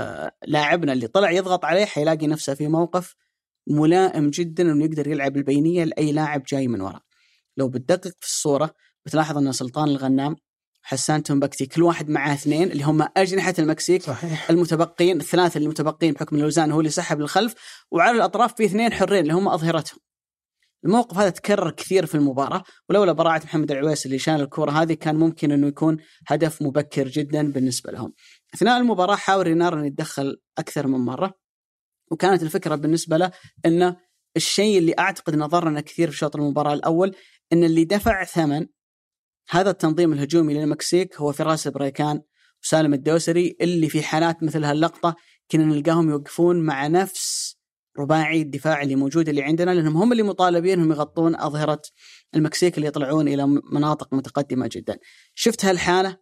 A: لاعبنا اللي طلع يضغط عليه، حيلاقي نفسه في موقف ملائم جدا انه يقدر يلعب البينية لأي لاعب جاي من وراء. لو بتدقق في الصورة بتلاحظ ان سلطان الغنام حسان تومبكتي كل واحد معاه 2 اللي هم أجنحة المكسيك.
B: صحيح.
A: المتبقين الثلاثة اللي متبقين بحكم الوزان هو اللي سحب للخلف، وعلى الأطراف في 2 حرين اللي هم أظهرتهم. الموقف هذا تكرر كثير في المباراة، ولولا براعة محمد العويس اللي شان الكرة هذه كان ممكن أنه يكون هدف مبكر جدا بالنسبة لهم. أثناء المباراة حاول رينار أن يتدخل أكثر من مرة، وكانت الفكرة بالنسبة له أن الشيء اللي أعتقد نظرنا كثير في شوط المباراة الأول أن اللي دفع ثمن هذا التنظيم الهجومي للمكسيك هو فراس بريكان وسالم الدوسري، اللي في حالات مثل هاللقطة كنا نلقاهم يوقفون مع نفس رباعي الدفاع اللي موجود اللي عندنا، لأنهم هم اللي مطالبين هم يغطون أظهرة المكسيك اللي يطلعون إلى مناطق متقدمة جدا. شفت هالحالة،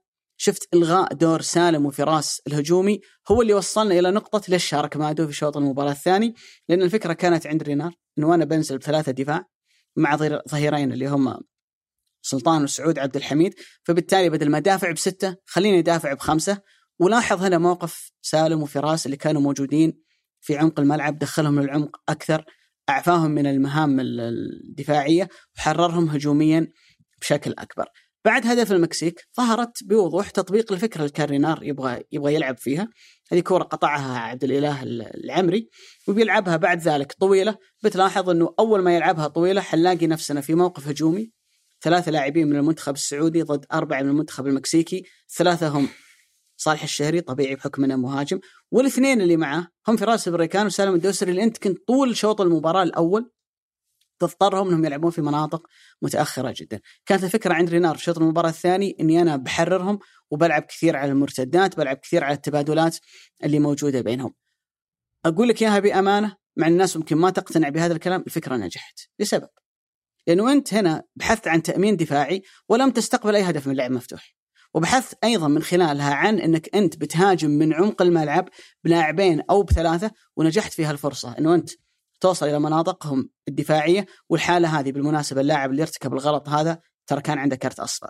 A: شفت إلغاء دور سالم وفراس الهجومي هو اللي وصلنا إلى نقطة ليش شارك مادو في شوط المباراة الثاني، لأن الفكرة كانت عند رينار إنه أنا بنزل بثلاثة دفاع مع ظهيرين اللي هم سلطان وسعود عبد الحميد، فبالتالي بدل ما دافع ب6 خليني دافع ب5. ولاحظ هنا موقف سالم وفراس اللي كانوا موجودين في عمق الملعب، دخلهم للعمق أكثر، أعفاهم من المهام الدفاعية وحررهم هجوميا بشكل أكبر. بعد هدف المكسيك ظهرت بوضوح تطبيق الفكرة اللي كان رينار يبغى يلعب فيها. هذه كرة قطعها عبد الإله العمري وبيلعبها بعد ذلك طويلة. بتلاحظ أنه أول ما يلعبها طويلة حنلاقي نفسنا في موقف هجومي، 3 لاعبين من المنتخب السعودي ضد 4 من المنتخب المكسيكي، 3 هم صالح الشهري طبيعي بحكم انه مهاجم، والاثنين اللي معه هم فراس بريكان وسالم الدوسري اللي انت كنت طول شوط المباراة الأول تضطرهم انهم يلعبون في مناطق متأخرة جدا. كانت الفكرة عند رينار في شوط المباراة الثاني اني انا بحررهم وبلعب كثير على المرتدات، بلعب كثير على التبادلات اللي موجودة بينهم. اقول لك اياها بأمانة، مع الناس ممكن ما تقتنع بهذا الكلام، الفكرة نجحت لسبب، لأنه أنت هنا بحثت عن تأمين دفاعي ولم تستقبل أي هدف من اللعب مفتوح، وبحثت أيضا من خلالها عن أنك أنت بتهاجم من عمق الملعب بلاعبين أو ب3، ونجحت في هالفرصة أنه أنت توصل إلى مناطقهم الدفاعية. والحالة هذه بالمناسبة اللاعب اللي ارتكب الغلط هذا ترى كان عنده كرت أصفر،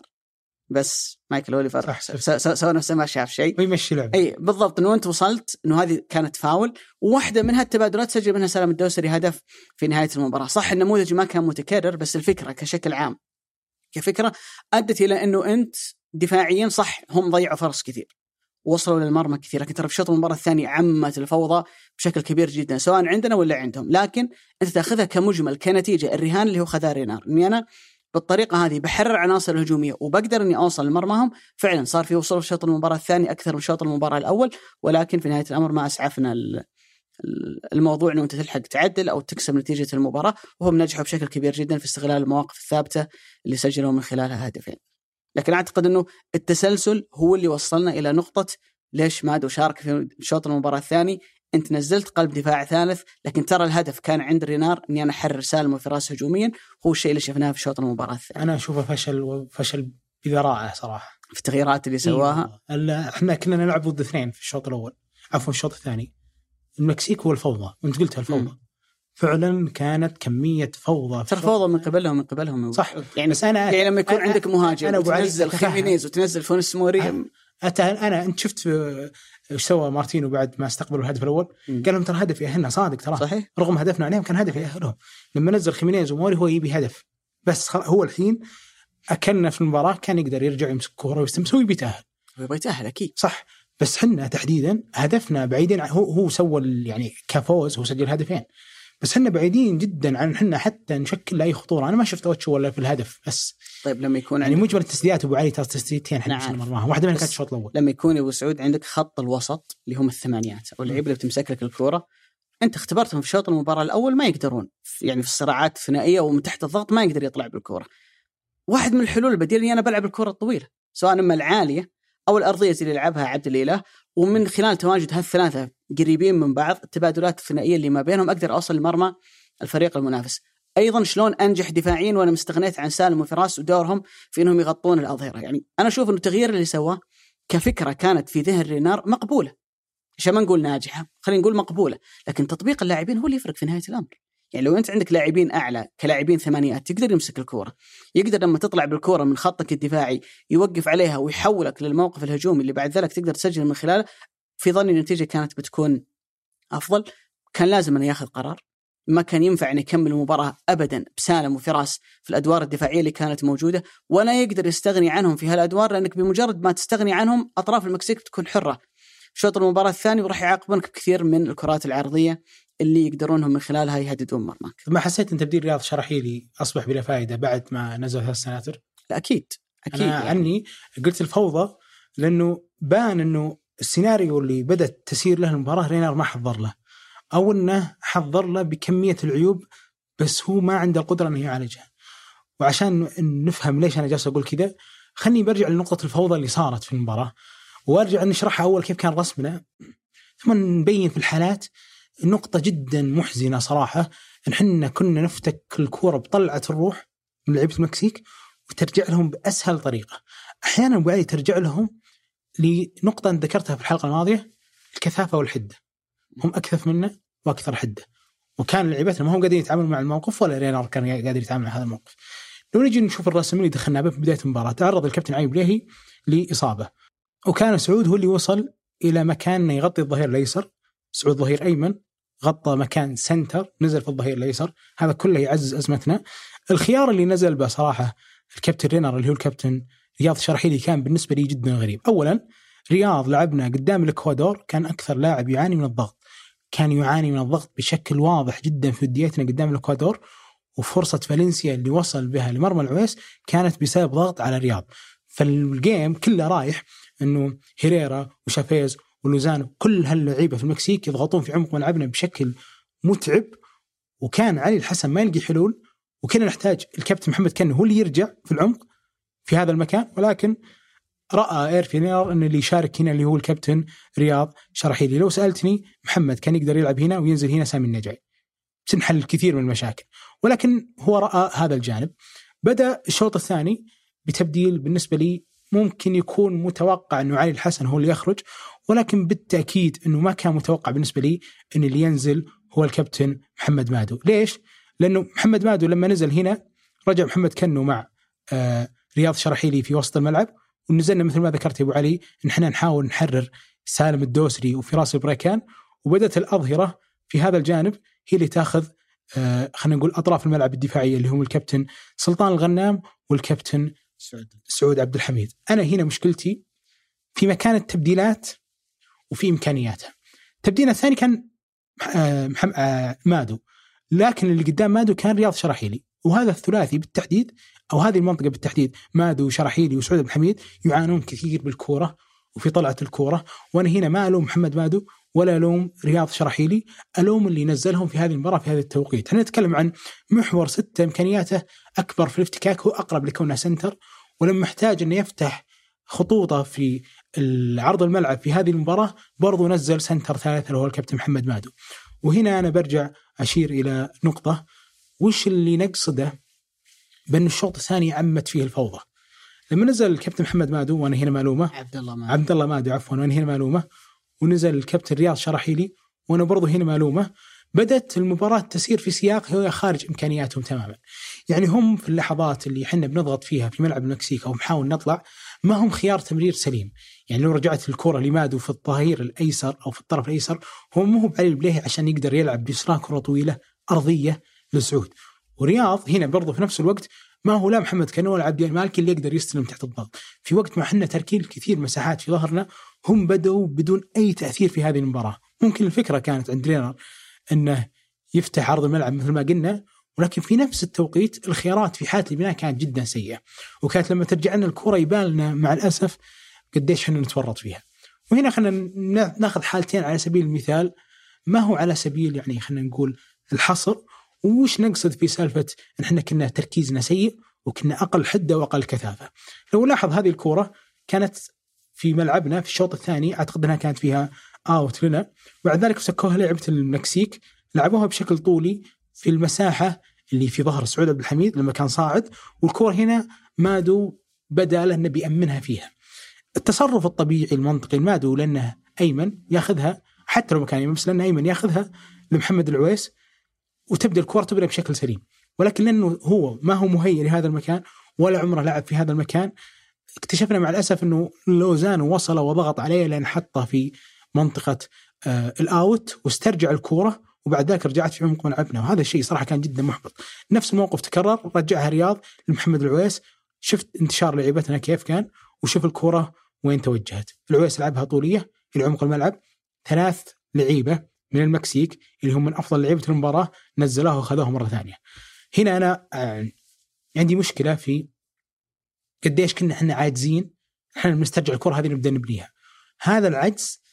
A: بس مايكل أوليفر سوى نفسه ما شاف شيء
B: ويمشي لعب.
A: أي بالضبط، أنه أنت وصلت أنه هذه كانت فاول، وواحدة من هالتبادلات سجل منها سالم الدوسري هدف في نهاية المباراة. صح النموذج ما كان متكرر، بس الفكرة كشكل عام كفكرة أدت إلى أنه أنت دفاعيا صح هم ضيعوا فرص كثير وصلوا للمرمى كثير، لكن ترى في شوط المباراة الثاني عمت الفوضى بشكل كبير جدا سواء عندنا ولا عندهم. لكن أنت تأخذها كمجمل كنتيجة الرهان اللي هو خذها رينار، إني أنا بالطريقة هذه بحرر عناصر الهجومية وبقدر إني أوصل لمرماهم. فعلا صار في وصول في شوط المباراة الثاني أكثر من شوط المباراة الأول، ولكن في نهاية الأمر ما أسعفنا الموضوع إنه أنت تلحق تعدل أو تكسب نتيجة المباراة، وهم نجحوا بشكل كبير جدا في استغلال المواقف الثابتة اللي سجلوا من خلالها هدفين. لكن أعتقد أنه التسلسل هو اللي وصلنا إلى نقطة ليش مادو شارك في شوط المباراة الثاني. أنت نزلت قلب دفاع ثالث، لكن ترى الهدف كان عند رينار إني أنا أحرر سالم وفراس هجوميا، هو الشيء اللي شفناه في شوط المباراة الثاني.
B: أنا أشوفه فشل بذراعة صراحة
A: في التغييرات اللي سواها.
B: إحنا كنا نلعب ضد 2 في الشوط الأول، عفوا الشوط الثاني، المكسيك والفوضى، وأنت قلتها الفوضى. فعلا كانت كمية فوضى،
A: ترى فوضى من قبلهم
B: صح.
A: يعني بس يعني لما يكون عندك مهاجم وتنزل خيمينيز وتنزل فونس موري
B: أنت شفت إيش سوى مارتينو بعد ما استقبلوا الهدف الأول؟ قال لهم ترى هدف يأهلنا صادق ترى،
A: صحيح،
B: رغم هدفنا عليهم كان هدف يأهلهم. لما نزل خيمينيز وموري هو يبي هدف بس، هو الحين أكلنا في المباراة كان يقدر يرجع يمسك كورة ويستمس ويبي يتأهل،
A: ويبغى يتأهل أكيد
B: صح. بس حنا تحديدا هدفنا بعيدين، هو سوى يعني كفوز، هو سجل هدفين، بس حنا بعيدين جدا عن حنا حتى نشكل أي خطورة. أنا ما شفت أوتشو ولا في الهدف بس.
A: طيب لما يكون
B: يعني مجمل التسديدات أبو علي تسديدتين حنا في المرمى، واحدة منها كانت الشوط الأول.
A: لما يكون أبو سعود عندك خط الوسط اللي هم الثمانيات أو اللعيبة اللي بتمسك لك الكورة، أنت اختبرتهم في شوط المباراة الأول ما يقدرون، يعني في الصراعات الثنائية ومن تحت الضغط ما يقدر يطلع بالكورة. واحد من الحلول البديل إني أنا بلعب الكورة الطويلة سواء إما العالية أو الأرضية اللي يلعبها عبد الإله، ومن خلال تواجد هالثلاثة قريبين من بعض التبادلات الثنائية اللي ما بينهم أقدر أوصل لمرمى الفريق المنافس. أيضا شلون أنجح دفاعيا وأنا مستغنيت عن سالم وفراس ودورهم في أنهم يغطون الأظهرة. يعني أنا أشوف أنه التغيير اللي سواه كفكرة كانت في ذهن رينار مقبولة، عشان ما نقول ناجحة خلينا نقول مقبولة، لكن تطبيق اللاعبين هو اللي يفرق في نهاية الأمر. يعني لو أنت عندك لاعبين أعلى كلاعبين ثمانيات يقدر يمسك الكورة، يقدر لما تطلع بالكورة من خطك الدفاعي يوقف عليها ويحولك للموقف الهجومي اللي بعد ذلك تقدر تسجل من خلاله، في ظني النتيجة كانت بتكون أفضل. كان لازم أن يأخذ قرار، ما كان ينفع أن يكمل المباراة أبدا بسالم وفراس في الأدوار الدفاعية اللي كانت موجودة، ولا يقدر يستغني عنهم في هالأدوار، لأنك بمجرد ما تستغني عنهم أطراف المكسيك بتكون حرة شوط المباراة الثاني، وراح يعاقبونك كثير من الكرات العرضية اللي يقدرونهم من خلالها يهددون مرماك.
B: ما حسيت أن تبديل رياض شرحيلي أصبح بلا فائدة بعد ما نزل هذا السناتر؟
A: لا أكيد
B: أنا يعني عني قلت الفوضى، لأنه بان أنه السيناريو اللي بدأت تسير له المباراة رينار ما حضر له، أو أنه حضر له بكمية العيوب بس هو ما عنده القدرة أنه يعالجها. وعشان نفهم ليش أنا جالس أقول كذا، خلني برجع لنقطة الفوضى اللي صارت في المباراة وارجع نشرحها أول كيف كان رسمنا، ثم نبين في الحالات. النقطة جدا محزنة صراحة، إن حنا كنا نفتك الكورة بطلعة الروح من لعيبة المكسيك وترجع لهم بأسهل طريقة. أحيانا أبو علي ترجع لهم لنقطة ذكرتها في الحلقة الماضية، الكثافة والحدة. هم أكثف منا وأكثر حدة، وكان لعيبتنا ما هم قادرين يتعاملوا مع الموقف، ولا رينار كان قادر يتعامل مع هذا الموقف. لو نجي نشوف الرسم اللي دخلنا به في بداية المباراة، تعرض الكابتن علي بليهي لإصابة، وكان سعود هو اللي وصل إلى مكان يغطي الظهير الأيسر. سعود ظهير أيمن، غطى مكان سنتر، نزل في الظهير الأيسر، هذا كله يعزز أزمتنا. الخيار اللي نزل بصراحة الكابتن رينار اللي هو الكابتن رياض شرحيلي كان بالنسبة لي جدا غريب. أولا رياض لعبنا قدام الإكوادور كان أكثر لاعب يعاني من الضغط، كان يعاني من الضغط بشكل واضح جدا في وديتنا قدام الإكوادور، وفرصة فالنسيا اللي وصل بها لمرمى العويس كانت بسبب ضغط على رياض. فالجيم كله رايح أنه هيريرا وشافيز ولوزانو كل هاللعيبة في المكسيك يضغطون في عمق ملعبنا بشكل متعب، وكان علي الحسن ما يلقي حلول، وكنا نحتاج الكابتن محمد كنو هو اللي يرجع في العمق في هذا المكان. ولكن رأى إيرفي رينار أن اللي يشارك هنا اللي هو الكابتن رياض شرحيلي. لو سألتني محمد كان يقدر يلعب هنا وينزل هنا سامي النجعي، سنحل الكثير من المشاكل، ولكن هو رأى هذا الجانب. بدأ الشوط الثاني بتبديل بالنسبة لي ممكن يكون متوقع أنه علي الحسن هو اللي يخرج، ولكن بالتأكيد أنه ما كان متوقع بالنسبة لي أن اللي ينزل هو الكابتن محمد مادو. ليش؟ لأنه محمد مادو لما نزل هنا رجع محمد كنو مع رياض شرحيلي في وسط الملعب، ونزلنا مثل ما ذكرت يا أبو علي إن إحنا نحاول نحرر سالم الدوسري وفراس البريكان، وبدأت الأظهرة في هذا الجانب هي اللي تأخذ خلينا نقول أطراف الملعب الدفاعية اللي هم الكابتن سلطان الغنام والكابتن سعود عبد الحميد. أنا هنا مشكلتي في مكان التبديلات وفي إمكانياتها. التبديل الثاني كان مادو، لكن اللي قدام مادو كان رياض شرحيلي، وهذا الثلاثي بالتحديد أو هذه المنطقة بالتحديد مادو شرحيلي وسعود عبد الحميد يعانون كثير بالكورة وفي طلعة الكورة. وأنا هنا ما ألوم محمد مادو ولا ألوم رياض شرحيلي، ألوم اللي نزلهم في هذه المباراة في هذا التوقيت. احنا نتكلم عن محور 6 إمكانياته أكبر في الافتكاك، هو أقرب لكونه سنتر، ولما احتاج أن يفتح خطوطه في العرض الملعب في هذه المباراة برضو نزل سنتر ثالث اللي هو الكابتن محمد مادو. وهنا أنا برجع أشير إلى نقطة، وش اللي نقصده بأن الشوط الثاني عمت فيه الفوضى. لما نزل الكابتن محمد مادو وأنا هنا معلومة عبد الله مادو عفوا وأنا هنا معلومة، ونزل الكابتن رياض شرحيلي وأنا برضو هنا معلومة، بدأت المباراة تسير في سياق هو خارج إمكانياتهم تماما. يعني هم في اللحظات اللي حنا بنضغط فيها في ملعب المكسيك أو نحاول نطلع ما هم خيار تمرير سليم. يعني لو رجعت الكرة لمادو في الظهير الأيسر أو في الطرف الأيسر هو مو بعلي البليهي عشان يقدر يلعب بيسرى كرة طويلة أرضية لسعود. ورياض هنا برضو في نفس الوقت ما هو لا محمد كنو ولا عبد المالكي اللي يقدر يستلم تحت الضغط. في وقت ما حنا تركين كثير مساحات في ظهرنا هم بدأوا بدون أي تأثير في هذه المباراة. ممكن الفكرة كانت عند رينار أنه يفتح عرض الملعب مثل ما قلنا، ولكن في نفس التوقيت الخيارات في حالة البناء كانت جدا سيئة، وكانت لما ترجع لنا الكرة يبالنا مع الأسف قديش حنا نتورط فيها. وهنا خلينا ناخذ حالتين على سبيل المثال، ما هو على سبيل يعني خلينا نقول الحصر، وش نقصد في سالفة إن إحنا كنا تركيزنا سيء وكنا أقل حدة وأقل كثافة. لو لاحظ هذه الكرة كانت في ملعبنا في الشوط الثاني، أعتقد أنها كانت فيها آوت لنا، وبعد ذلك سكوها لعبة المكسيك، لعبوها بشكل طولي في المساحة اللي في ظهر سعود عبد الحميد لما كان صاعد، والكرة هنا مادو بدأ له أنه بيأمنها فيها. التصرف الطبيعي المنطقي المادو لأنه أيمن ياخذها، حتى لو ما كان أيمن بس لأنه أيمن ياخذها لمحمد العويس وتبدأ الكرة تبدأ بشكل سليم. ولكن لأنه هو ما هو مهيئ لهذا المكان ولا عمره لعب في هذا المكان، اكتشفنا مع الأسف أنه لوزانو وصل وضغط عليه لأن حطه في منطقة الأوت واسترجع الكرة، وبعد ذلك رجعت في عمق ملعبنا، وهذا الشيء صراحة كان جدا محبط. نفس الموقف تكرر، رجعها رياض لمحمد العويس، شفت انتشار لعيبتنا كيف كان، وشوف الكرة وين توجهت. العويس لعبها طولية إلى عمق الملعب، 3 لعيبة من المكسيك اللي هم من أفضل لعيبة المباراة نزلوها وخذوها مرة ثانية. هنا أنا عندي مشكلة في قديش كنا احنا عاجزين احنا نسترجع الكرة هذه نبدأ نبنيها. هذا العجز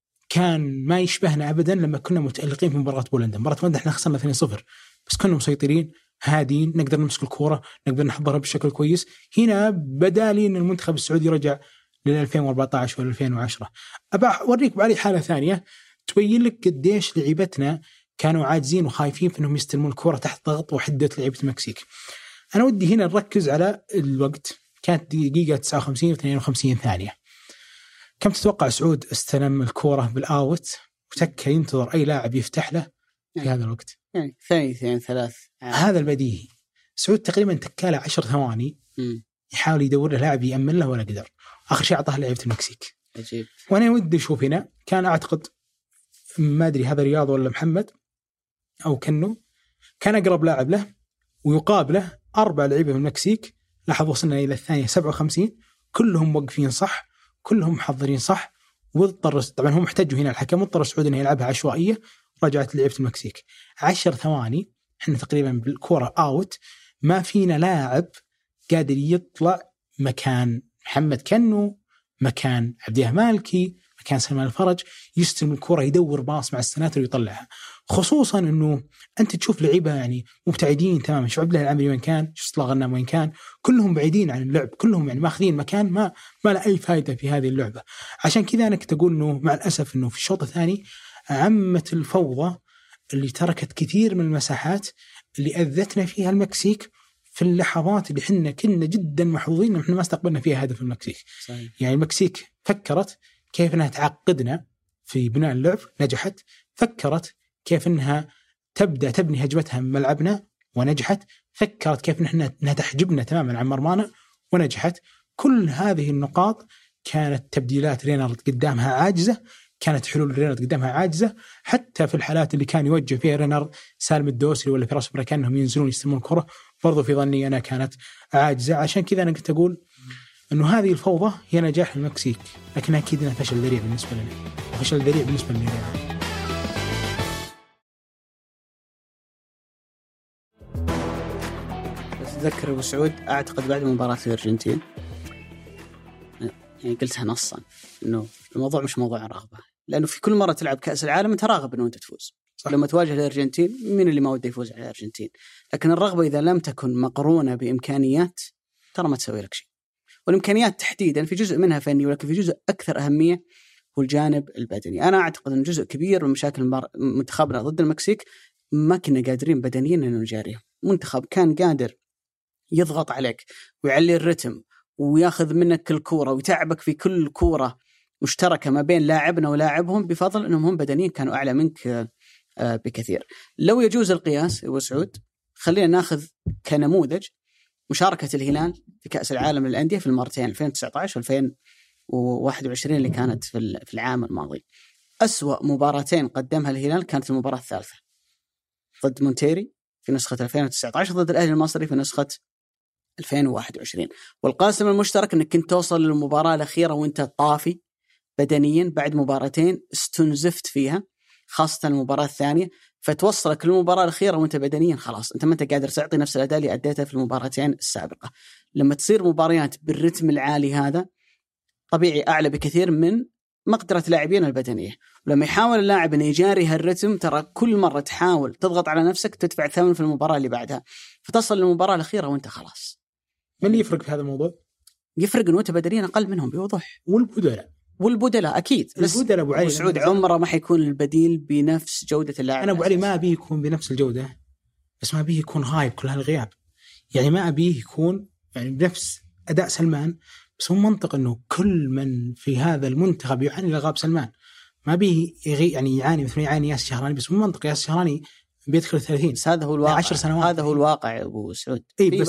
B: كان ما يشبهنا أبدا لما كنا متألقين في مباراة بولندا. مباراة بولندا احنا خسرنا 2-0 بس كنا مسيطرين هادين، نقدر نمسك الكرة، نقدر نحضرها بشكل كويس. هنا بدالي ان المنتخب السعودي رجع لل 2014 ولا 2010. أبى أوريك بعلي حالة ثانية تبين لك قديش لعيبتنا كانوا عاجزين وخايفين في انهم يستلمون الكرة تحت ضغط وحدة لعيبة المكسيك. أنا ودي هنا نركز على الوقت، كانت دقيقة 59 و52 ثانية. كم تتوقع سعود استلم الكرة بالآوت وتكى ينتظر أي لاعب يفتح له في هذا الوقت؟
A: يعني ثاني 2-3
B: هذا البديهي. سعود تقريبا تكاله 10 ثواني يحاول يدور له لاعب يأمن له ولا قدر. آخر شيء أعطاه لعيبة المكسيك.
A: عجيب.
B: وأنا ودي أشوف هنا، كان أعتقد ما أدري هذا رياض ولا محمد أو كنو، كان أقرب لاعب له ويقابله 4 لعيبة من المكسيك. لاحظ وصلنا إلى الثانية 57 كلهم موقفين صح، كلهم محضرين صح، واضطر طبعا هم احتجوا هنا الحكم، واضطر سعود انه يلعبها عشوائيه. رجعت لعيبه المكسيك 10 ثواني، احنا تقريبا بالكره اوت، ما فينا لاعب قادر يطلع مكان محمد كنو، مكان عبديه مالكي، مكان سلمان الفرج، يستلم الكره يدور باص مع السناتر ويطلعها. خصوصا انه انت تشوف لعيبه يعني مبتعدين تماما. شوف عبد الله العمري وين كان، شوف صلاح غنام وين كان، كلهم بعيدين عن اللعب، كلهم يعني ماخذين مكان ما له اي فائده في هذه اللعبه. عشان كذا انا كنت اقول انه مع الاسف انه في الشوط الثاني عمت الفوضى اللي تركت كثير من المساحات اللي اذتنا فيها المكسيك في اللحظات اللي احنا كنا جدا محظوظين ان احنا ما استقبلنا فيها هدف المكسيك.
A: صحيح.
B: يعني المكسيك فكرت كيف انها تعقدنا في بناء اللعب، نجحت. فكرت كيف انها تبدا تبني هجمتها من ملعبنا ونجحت. فكرت كيف انها تحجبنا تماما عن مرمانا ونجحت. كل هذه النقاط كانت تبديلات رينارد قدامها عاجزه، كانت حلول رينارد قدامها عاجزه. حتى في الحالات اللي كان يوجه فيها رينارد سالم الدوسري ولا فراس بركان انهم ينزلون يستلمون الكره، برضو في ظني انا كانت عاجزه. عشان كذا انا كنت اقول انه هذه الفوضى هي نجاح المكسيك، لكن اكيد انها فشل ذريع بالنسبه لنا، فشل ذريع بالنسبه لنا.
A: أتذكر أبو سعود أعتقد بعد مباراة الأرجنتين يعني قلتها نصا إنه الموضوع مش موضوع رغبة، لأنه في كل مرة تلعب كأس العالم أنت راغب إنه أنت تفوز. صح. لما تواجه الأرجنتين مين اللي ما وده يفوز على الأرجنتين؟ لكن الرغبة إذا لم تكن مقرونة بإمكانيات ترى ما تسوي لك شيء. والإمكانيات تحديدا في جزء منها فني، ولكن في جزء أكثر أهمية هو الجانب البدني. أنا أعتقد أن جزء كبير من مشاكل منتخبنا ضد المكسيك ما كنا قادرين بدنيا أن نجاريه. منتخب كان قادر يضغط عليك ويعلي الرتم وياخذ منك الكورة ويتعبك في كل كورة مشتركة ما بين لاعبنا ولاعبهم، بفضل أنهم هم بدنيا كانوا أعلى منك بكثير. لو يجوز القياس أبو سعود، خلينا ناخذ كنموذج مشاركة الهلال في كأس العالم للأندية في المرتين 2019 و2021 اللي كانت في العام الماضي. أسوأ مباراتين قدمها الهلال كانت المباراة الثالثة ضد مونتيري في نسخة 2019، ضد الأهلي المصري في نسخة 2021. والقاسم المشترك أنك كنت توصل للمباراة الأخيرة وانت طافي بدنيا بعد مباراتين استنزفت فيها، خاصة المباراة الثانية، فتوصلك للمباراة الأخيرة وانت بدنيا خلاص انت ما انت قادر تعطي نفس الأداء اللي أديته في المباراتين السابقة. لما تصير مباريات بالرتم العالي هذا طبيعي أعلى بكثير من مقدرة لاعبين البدنية. ولما يحاول اللاعب أن يجاري هالرتم ترى كل مرة تحاول تضغط على نفسك تدفع ثمن في المباراة اللي بعدها، فتصل للمباراة الأخيرة وانت خلاص.
B: من اللي يفرق في هذا الموضوع؟
A: يفرق أنه أنت بدنيا أقل منهم بوضوح.
B: والبدلاء
A: أكيد، بس
B: البدلاء أبو علي
A: سعود عمره ما حيكون البديل بنفس جودة اللاعب.
B: أنا أبو علي ما أبيه يكون بنفس الجودة، بس ما أبيه يكون غايب كل هالغياب. يعني ما أبيه يكون يعني بنفس أداء سلمان، بس هو منطق أنه كل من في هذا المنتخب يعاني لغاب سلمان. ما بيه يعني يعاني مثل يعاني ياسر الشهراني، بس مو منطق ياسر الشهراني بيدخل 30.
A: هذا هو الواقع،
B: 10 سنوات.
A: هذا هو الواقع يا أبو سعود. في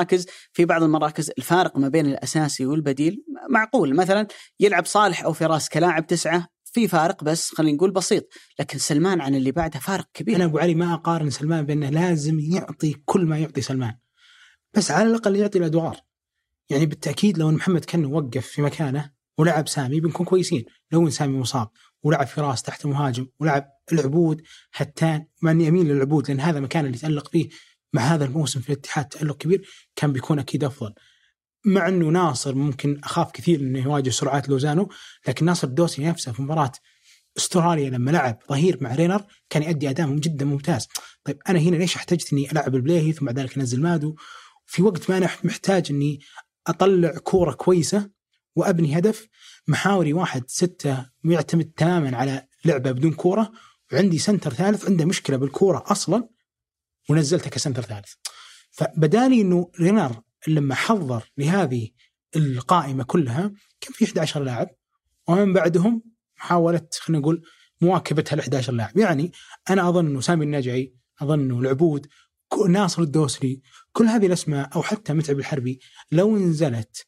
A: بعض المراكز الفارق ما بين الأساسي والبديل معقول. مثلا يلعب صالح أو فراس كلاعب 9 في فارق، بس خلينا نقول بسيط، لكن سلمان عن اللي بعده فارق كبير.
B: أنا أبو علي ما أقارن سلمان بأنه لازم يعطي كل ما يعطي سلمان، بس على الأقل يعطي الأدوار. يعني بالتأكيد لو محمد كان وقف في مكانه ولعب سامي بنكون كويسين. لو سامي مصاب ولعب فراس تحت مهاجم ولعب العبود هتان، مع اني اميل للعبود لان هذا مكان اللي تألق فيه مع هذا الموسم في الاتحاد تألق كبير، كان بيكون اكيد افضل. مع انه ناصر ممكن اخاف كثير انه يواجه سرعات لوزانو، لكن ناصر الدوسي نفسه في مباراة استراليا لما لعب ظهير مع رينر كان يؤدي اداء جدا ممتاز. طيب انا هنا ليش احتجت اني العب البلاهي ثم بعد ذلك انزل مادو في وقت ما انا محتاج اني اطلع كورة كويسة وابني هدف؟ محاوري 1-6 يعتمد تماما على لعبة بدون كورة، وعندي سنتر ثالث عنده مشكلة بالكورة أصلا ونزلته كسنتر ثالث. فبدالي أنه رينار لما حضر لهذه القائمة كلها كان في 11 لاعب ومن بعدهم محاولة خلينا نقول مواكبة هال11 لاعب. يعني أنا أظن إنه سامي النجعي، أظن إنه العبود، ناصر الدوسري، كل هذه الأسماء، أو حتى متعب الحربي لو نزلت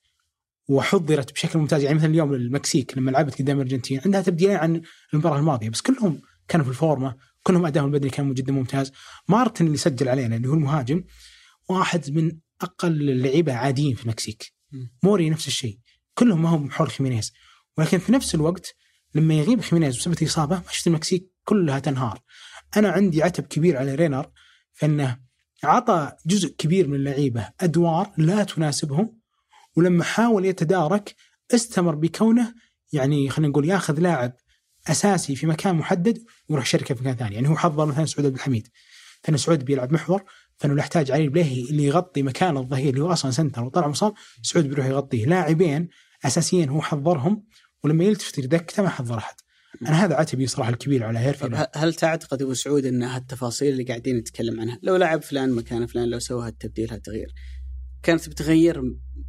B: وحضرت بشكل ممتاز. يعني مثلا اليوم المكسيك لما لعبت قدام الأرجنتين عندها تبديلين عن المباراة الماضية، بس كلهم كانوا في الفورمة، كلهم أداهم البدني كان جدا ممتاز. مارتن اللي سجل علينا اللي هو المهاجم واحد من أقل اللعيبة عاديين في المكسيك. موري نفس الشيء، كلهم ما هم حول خيمينيز. ولكن في نفس الوقت لما يغيب خيمينيز بسبب إصابة ما شفت المكسيك كلها تنهار. أنا عندي عتب كبير على رينر فإنه عطى جزء كبير من اللعيبة أدوار لا تناسبهم، ولما حاول يتدارك استمر بكونه يعني خلينا نقول ياخذ لاعب أساسي في مكان محدد ويروح شركة في مكان ثاني. يعني هو حضر مثلا سعود عبد الحميد، فإن سعود بيلعب محور، فإنه يحتاج علي البليهي اللي يغطي مكان الظهير اللي هو أصلا سنتر وطلع مصاب، سعود بيروح يغطيه. لاعبين أساسيين هو حضرهم، ولما يلتفت يدك ما حضر أحد. أنا هذا عتبي صراحة الكبير على هيرفي.
A: هل تعتقد أبو سعود أن هالتفاصيل اللي قاعدين نتكلم عنها لو لعب فلان مكان فلان، لو سوى هالتبديل هالتغيير، كانت بتغير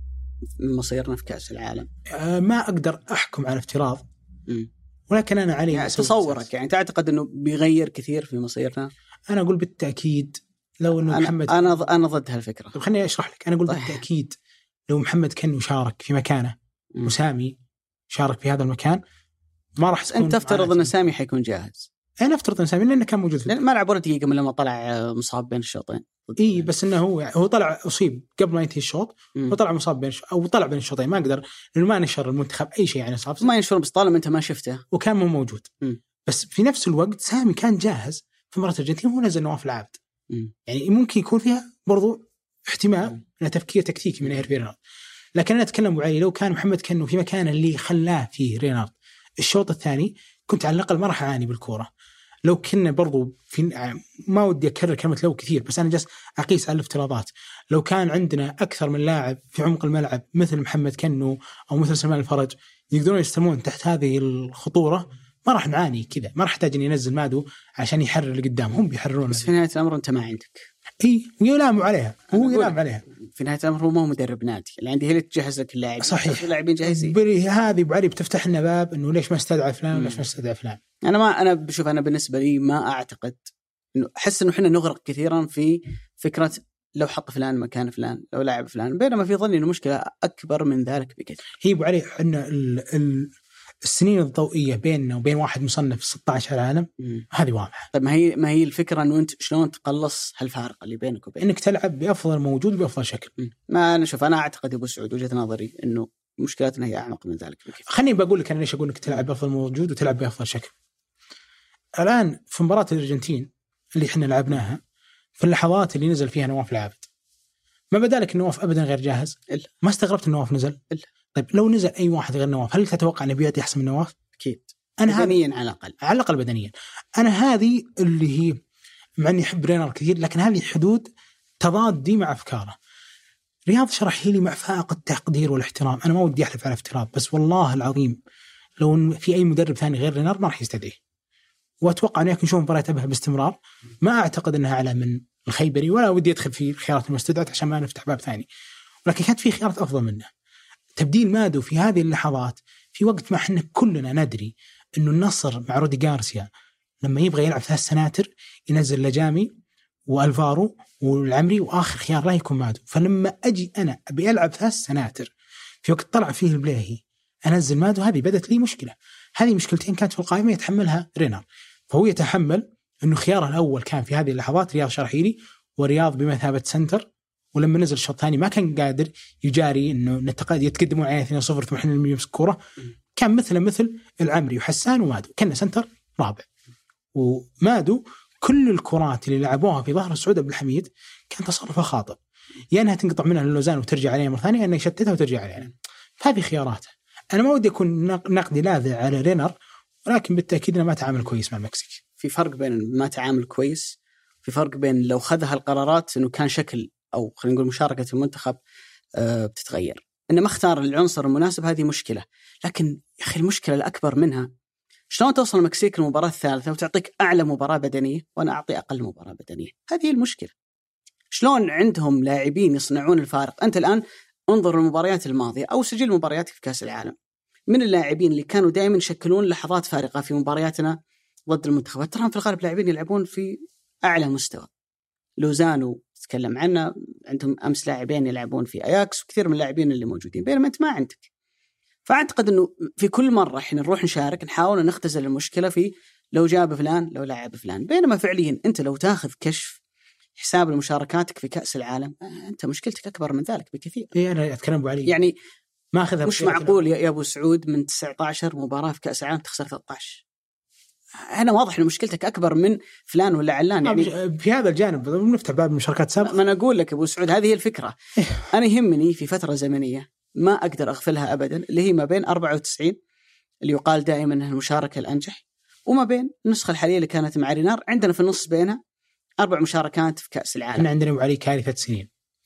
A: من مصيرنا في كأس العالم؟
B: ما أقدر أحكم على افتراض، ولكن أنا علي
A: يعني تصورك يعني تعتقد أنه بيغير كثير في مصيرنا؟
B: أنا أقول بالتأكيد لو أنه محمد
A: أنا ضد هالفكرة.
B: طب خليني أشرح لك. أنا أقول بالتأكيد لو محمد كان شارك في مكانه وسامي شارك في هذا المكان ما راح تكون.
A: أنت تفترض أن سامي حيكون جاهز؟
B: أنا أفترض أن سامي لأنه كان موجود
A: ما لعب ولا دقيقة من لما طلع مصاب بين الشوطين.
B: إيه بس إنه هو طلع أصيب قبل ما ينتهي الشوط وطلع مصاب أو طلع بين الشوطين. ما أقدر لأنه ما نشر المنتخب أي شيء يعني صاب
A: ما ينشر، بس طالما أنت ما شفته
B: وكان مو موجود. بس في نفس الوقت سامي كان جاهز في مباراة الأرجنتين وهو نزل نواف العابد. يعني ممكن يكون فيها برضو احتمال أن تفكير تكتيكي من هيرفي رينارد. لكن أنا أتكلم وعلي لو كان محمد كانوا في مكانه اللي خلاه فيه رينارد الشوط الثاني كنت على الأقل ما راح أعاني بالكورة. لو كنا برضو في ما ودي أكرر كلمة لو كثير، بس أنا جالس أقيس على الافتراضات. لو كان عندنا أكثر من لاعب في عمق الملعب مثل محمد كنو أو مثل سلمان الفرج يقدرون يستلمون تحت هذه الخطورة ما راح نعاني كذا. ما راح أحتاج إني أنزل مادو عشان يحرر اللي قدام، هم بيحررون.
A: بس في نهاية الأمر أنت ما عندك.
B: إيه ويلام عليها، هو يلام عليها.
A: في نهاية الأمر هو ما هو مدرب نادي، اللي عندي هي اللي تجهز لك اللاعب.
B: صحيح،
A: اللاعبين جاهزين.
B: هذه بعري بتفتح لنا باب إنه ليش ما استدعى فلان ليش ما استدعى فلان.
A: أنا بشوف أنا بالنسبة لي ما أعتقد إنه أحس إنه إحنا نغرق كثيرا في فكرة لو حط فلان مكان فلان لو لاعب فلان، بينما في ظني إنه مشكلة أكبر من ذلك بكثير.
B: هي بعري إن السنين الضوئية بيننا وبين واحد مصنف 16 عالم هذه واضحة.
A: طيب ما هي الفكرة إنه أنت شلون تقلص هالفارق اللي بينك وبين
B: إنك تلعب بأفضل موجود بأفضل شكل.
A: ما أنا شوف أنا أعتقد أبو سعود وجهة نظري إنه مشكلتنا هي أعمق من ذلك بكثير.
B: خليني بقول لك أنا ليش أقول لك تلعب بأفضل موجود وتلعب بأفضل شكل. الآن في مباراة الأرجنتين اللي إحنا لعبناها في اللحظات اللي نزل فيها نواف العابد ما بدالك نواف أبدا غير جاهز إلا. ما استغربت نواف نزل إلا. طيب لو نزل أي واحد غير نواف هل تتوقع أنه بيعطي أحسن من نواف؟
A: أكيد.
B: أنا
A: بدنيا على
B: الأقل بدنيا. أنا هذه اللي هي مع أني أحب رينار كثير لكن هذه حدود تضادي مع أفكاره. رياض شرح لي مع فائق التقدير والاحترام. أنا ما ودي أحلف على افتراض بس والله العظيم لو في أي مدرب ثاني غير رينار ما راح يستدعيه، وأتوقع أنه نشوف مباراة أبها باستمرار. ما أعتقد أنها أعلى من الخيبري ولا ودي أدخل في الخيارات المستدعات عشان ما نفتح باب ثاني، ولكن كانت في خيارات أفضل منه. تبديل مادو في هذه اللحظات في وقت ما احنا كلنا ندري أنه النصر مع رودي غارسيا لما يبغى يلعب 3 سناتر ينزل لجامي والفارو والعمري وآخر خيار لا يكون مادو. فلما أجي أنا أبي ألعب 3 سناتر في وقت طلع فيه البليهي أنزل مادو، هذه بدت لي مشكلة. هذه مشكلتين كانت في القائمة يتحملها رينار، فهو يتحمل أنه خياره الأول كان في هذه اللحظات رياض شرحيلي ورياض بمثابة سنتر، ولما نزل الشوط الثاني ما كان قادر يجاري انه يتقدمون عليه 2-0 ثم احنا نمسك الكوره. كان مثل العمري وحسان ومادو كنا سنتر رابع. ومادو كل الكرات اللي لعبوها في ظهر سعود عبد الحميد كان تصرفها خاطئ، يا انها تنقطع منها اللوزان وترجع عليها مره ثانيه، انها يشتتها وترجع عليها. فهذه خياراته. انا ما ودي اكون نقدي لاذع على رينر، ولكن بالتاكيد انه ما تعامل كويس مع المكسيك.
A: في فرق بين ما تعامل كويس، في فرق بين لو خذها القرارات انه كان شكل او خلينا نقول مشاركه المنتخب بتتغير، انه ما اختار العنصر المناسب. هذه مشكله. لكن يا اخي المشكله الاكبر منها شلون توصل المكسيك للمباراه الثالثه وتعطيك اعلى مباراه بدنيه وانا اعطي اقل مباراه بدنيه. هذه المشكله. شلون عندهم لاعبين يصنعون الفارق؟ انت الان انظر المباريات الماضيه او سجل مبارياتك في كاس العالم، من اللاعبين اللي كانوا دائما يشكلون لحظات فارقة في مبارياتنا ضد المنتخبات. تراهم في الغالب لاعبين يلعبون في أعلى مستوى. لوزانو تتكلم عنه، عندهم أمس لاعبين يلعبون في أياكس وكثير من اللاعبين اللي موجودين، بينما أنت ما عندك. فأعتقد أنه في كل مرة إحنا نروح نشارك نحاول نختزل المشكلة في لو جاب فلان لو لعب فلان، بينما فعليا أنت لو تأخذ كشف حساب المشاركاتك في كأس العالم أنت مشكلتك أكبر من ذلك بكثير.
B: أنا أتكلم أبو علي
A: يعني
B: ما أخذها
A: مش معقول يا أبو سعود من 19 مباراة في كأس العالم تخسر 13. أنا واضح إن مشكلتك أكبر من فلان ولا علان. يعني
B: في هذا الجانب نفتح باب المشاركات سابقة.
A: ما أنا أقول لك أبو سعود هذه هي الفكرة. أنا يهمني في فترة زمنية ما أقدر أغفلها أبدا، اللي هي ما بين 94 اللي يقال دائما أنها المشاركة الأنجح، وما بين النسخة الحالية اللي كانت مع رينار. عندنا في النص بينها 4 مشاركات في كأس العالم.
B: احنا عندنا أبو علي كارثة سنين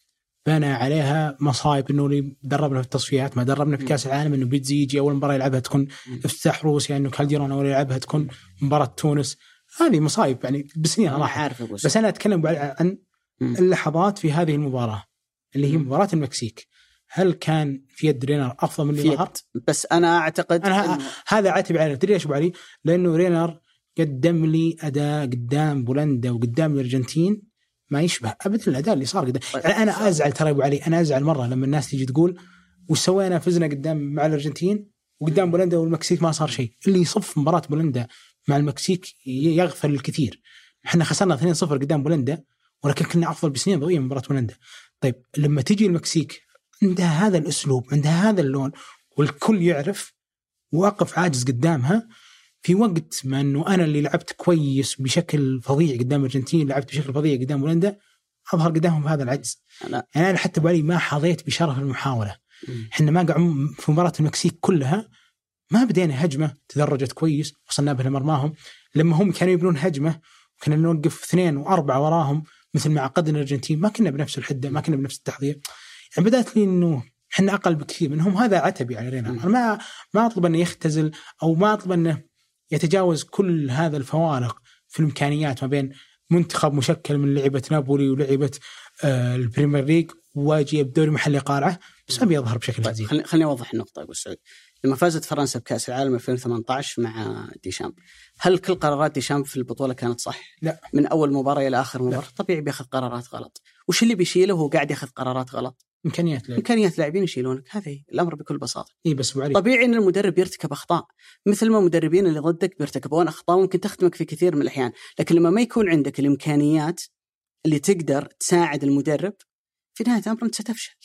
B: بنى عليها مصايب، انه دربنا في التصفيات، ما دربنا في كاس العالم، انه بيتزي يجي اول مباراه يلعبها تكون افتتاح روسيا، انه كالديرون اول يلعبها تكون مباراه تونس. هذه مصايب يعني بسنين راحت. بس انا اتكلم عن اللحظات في هذه المباراه اللي هي مباراه المكسيك. هل كان في يد رينار افضل من اللي ظهر؟
A: بس انا اعتقد
B: هذا عاتب عليه. تدري ايش ابو علي؟ لانه رينار قدم لي اداء قدام بولندا وقدام الارجنتين ما يشبه ابدا الاداء اللي صار قدام. يعني انا ازعل ترى ابو علي، انا ازعل مره لما الناس تيجي تقول وش سوينا، فزنا قدام مع الارجنتين وقدام بولندا والمكسيك ما صار شيء. اللي يصف مباراه بولندا مع المكسيك يغفل الكثير. احنا خسرنا 2-0 قدام بولندا ولكن كنا افضل بسنين ضوئيه من مباراه بولندا. طيب لما تجي المكسيك عندها هذا الاسلوب، عندها هذا اللون، والكل يعرف، واقف عاجز قدامها، في وقت ما أنه أنا اللي لعبت كويس بشكل فظيع قدام الأرجنتين، لعبت بشكل فظيع قدام بولندا، أظهر قدامهم بهذا العجز. يعني أنا حتى بالي ما حظيت بشرف المحاولة. إحنا ما قاعد في مباراة المكسيك كلها ما بدينا هجمة تدرجت كويس وصلنا بها مرماهم. لما هم كانوا يبنون هجمة وكنا نوقف 2 و4 وراهم مثل ما عقدنا الأرجنتين، ما كنا بنفس الحدة، ما كنا بنفس التحضير. يعني بدأت لي إنه إحنا أقل بكثير منهم. هذا عتبي على رينا. أنا ما أطلب أنه يختزل أو ما أطلب أنه يتجاوز كل هذا الفوارق في الإمكانيات ما بين منتخب مشكل من لعبة نابولي ولعبة البريمير ليج واجي بدوري محلي قارعة، بس ما بيظهر بشكل جديد.
A: خليني أوضح النقطة أبو سعود. لما فازت فرنسا بكأس العالم 2018 مع ديشامب، هل كل قرارات ديشامب في البطولة كانت صح؟
B: لا.
A: من أول مباراة إلى آخر مباراة طبيعي بياخذ قرارات غلط. وش اللي بيشيله وهو قاعد ياخذ قرارات غلط؟ إمكانيات لاعبين يشيلونك. هذا الأمر بكل بساطة.
B: بس
A: طبيعي أن المدرب يرتكب أخطاء مثل ما المدربين اللي ضدك بيرتكبون أخطاء ممكن تخدمك في كثير من الأحيان، لكن لما ما يكون عندك الإمكانيات اللي تقدر تساعد المدرب في نهاية الأمر أنت ستفشل.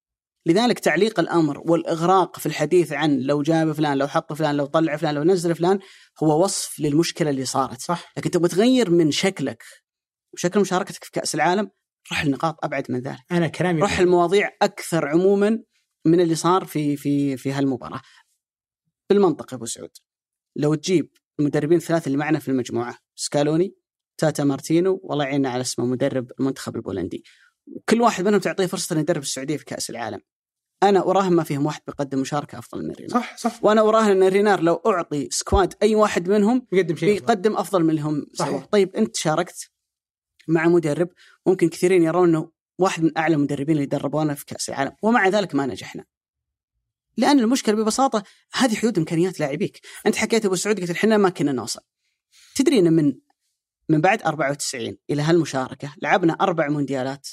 A: لذلك تعليق الأمر والإغراق في الحديث عن لو جاب فلان، لو حط فلان، لو طلع فلان، لو نزل فلان، هو وصف للمشكلة اللي صارت.
B: صح.
A: لكن تبغى تغير من شكلك وشكل مشاركتك في كأس العالم، روح النقاط أبعد من ذلك.
B: أنا كلامي
A: روح المواضيع أكثر عموما من اللي صار في هالمباراة. بالمنطق أبو سعود، لو تجيب المدربين الثلاثة اللي معنا في المجموعة، سكالوني، تاتا مارتينو، والله يعيننا على اسمه مدرب المنتخب البولندي، وكل واحد منهم تعطيه فرصة أن يدرب السعودية في كأس العالم، أنا أراهن ما فيهم واحد بيقدم مشاركة أفضل من رينار.
B: صح.
A: وأنا أراهن أن رينار لو أعطي سكواد أي واحد منهم بيقدم أفضل منهم سوا. طيب أنت شاركت مع مدرب ممكن كثيرين يرون أنه واحد من أعلى المدربين اللي دربونا في كأس العالم، ومع ذلك ما نجحنا. لأن المشكلة ببساطة هذه حدود إمكانيات لاعبيك. أنت حكيت أبو سعود قلت إحنا ما كنا نوصل. تدري أن من بعد 94 إلى هالمشاركة لعبنا 4 مونديالات،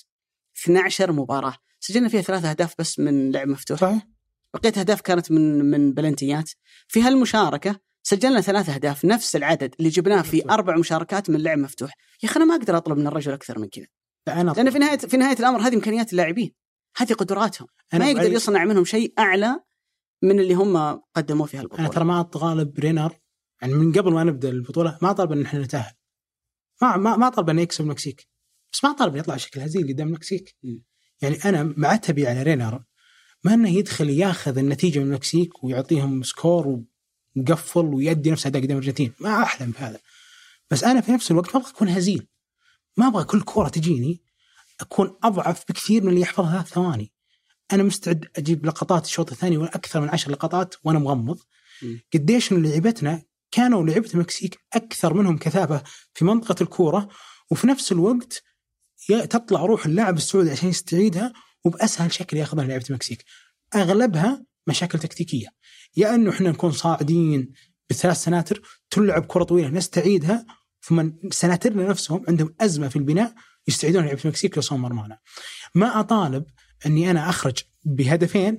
A: 12 مباراة، سجلنا فيها 3 أهداف بس من لعب مفتوح، بقيت أهداف كانت من بلنتيات. في هالمشاركة سجلنا 3 أهداف، نفس العدد اللي جبناه في 4 مشاركات من لعب مفتوح. يا أخي أنا ما أقدر أطلب من الرجل أكثر من كذا، لأن في نهاية الأمر هذه إمكانيات اللاعبين، هذه قدراتهم، ما يقدر يصنع منهم شيء أعلى من اللي هم قدموه في هالبطولة.
B: أنا ترى ما أطالب رينار يعني من قبل ما نبدأ البطولة، ما طالب أن إحنا نتأهل، ما طالب أن يكسب المكسيك، بس ما طالب أن يطلع شكل هزيل قدام المكسيك. يعني أنا معتبي على رينار ما أنه يدخل ياخذ النتيجة من المكسيك ويعطيهم سكور ويقفل ويؤدي نفس أداء قدام الأرجنتين، ما أحلم بهذا. بس أنا في نفس الوقت ما أبغى أكون هزيل، ما أبغى كل كرة تجيني أكون أضعف بكثير من اللي يحفظها 3 ثواني. أنا مستعد أجيب لقطات الشوط الثاني وأكثر من 10 لقطات وأنا مغمض. قديش إن لعبتنا كانوا لعبة المكسيك أكثر منهم كثافة في منطقة الكرة، وفي نفس الوقت تطلع روح اللاعب السعودي عشان يستعيدها وبأسهل شكل ياخذها لعبة المكسيك. أغلبها مشاكل تكتيكية، يا انه احنا نكون صاعدين ب3 سناتر تلعب كره طويله نستعيدها، ثم سناترنا نفسهم عندهم ازمه في البناء يستعيدون لعبه المكسيك يوصلون مرمانا. ما اطالب اني انا اخرج بهدفين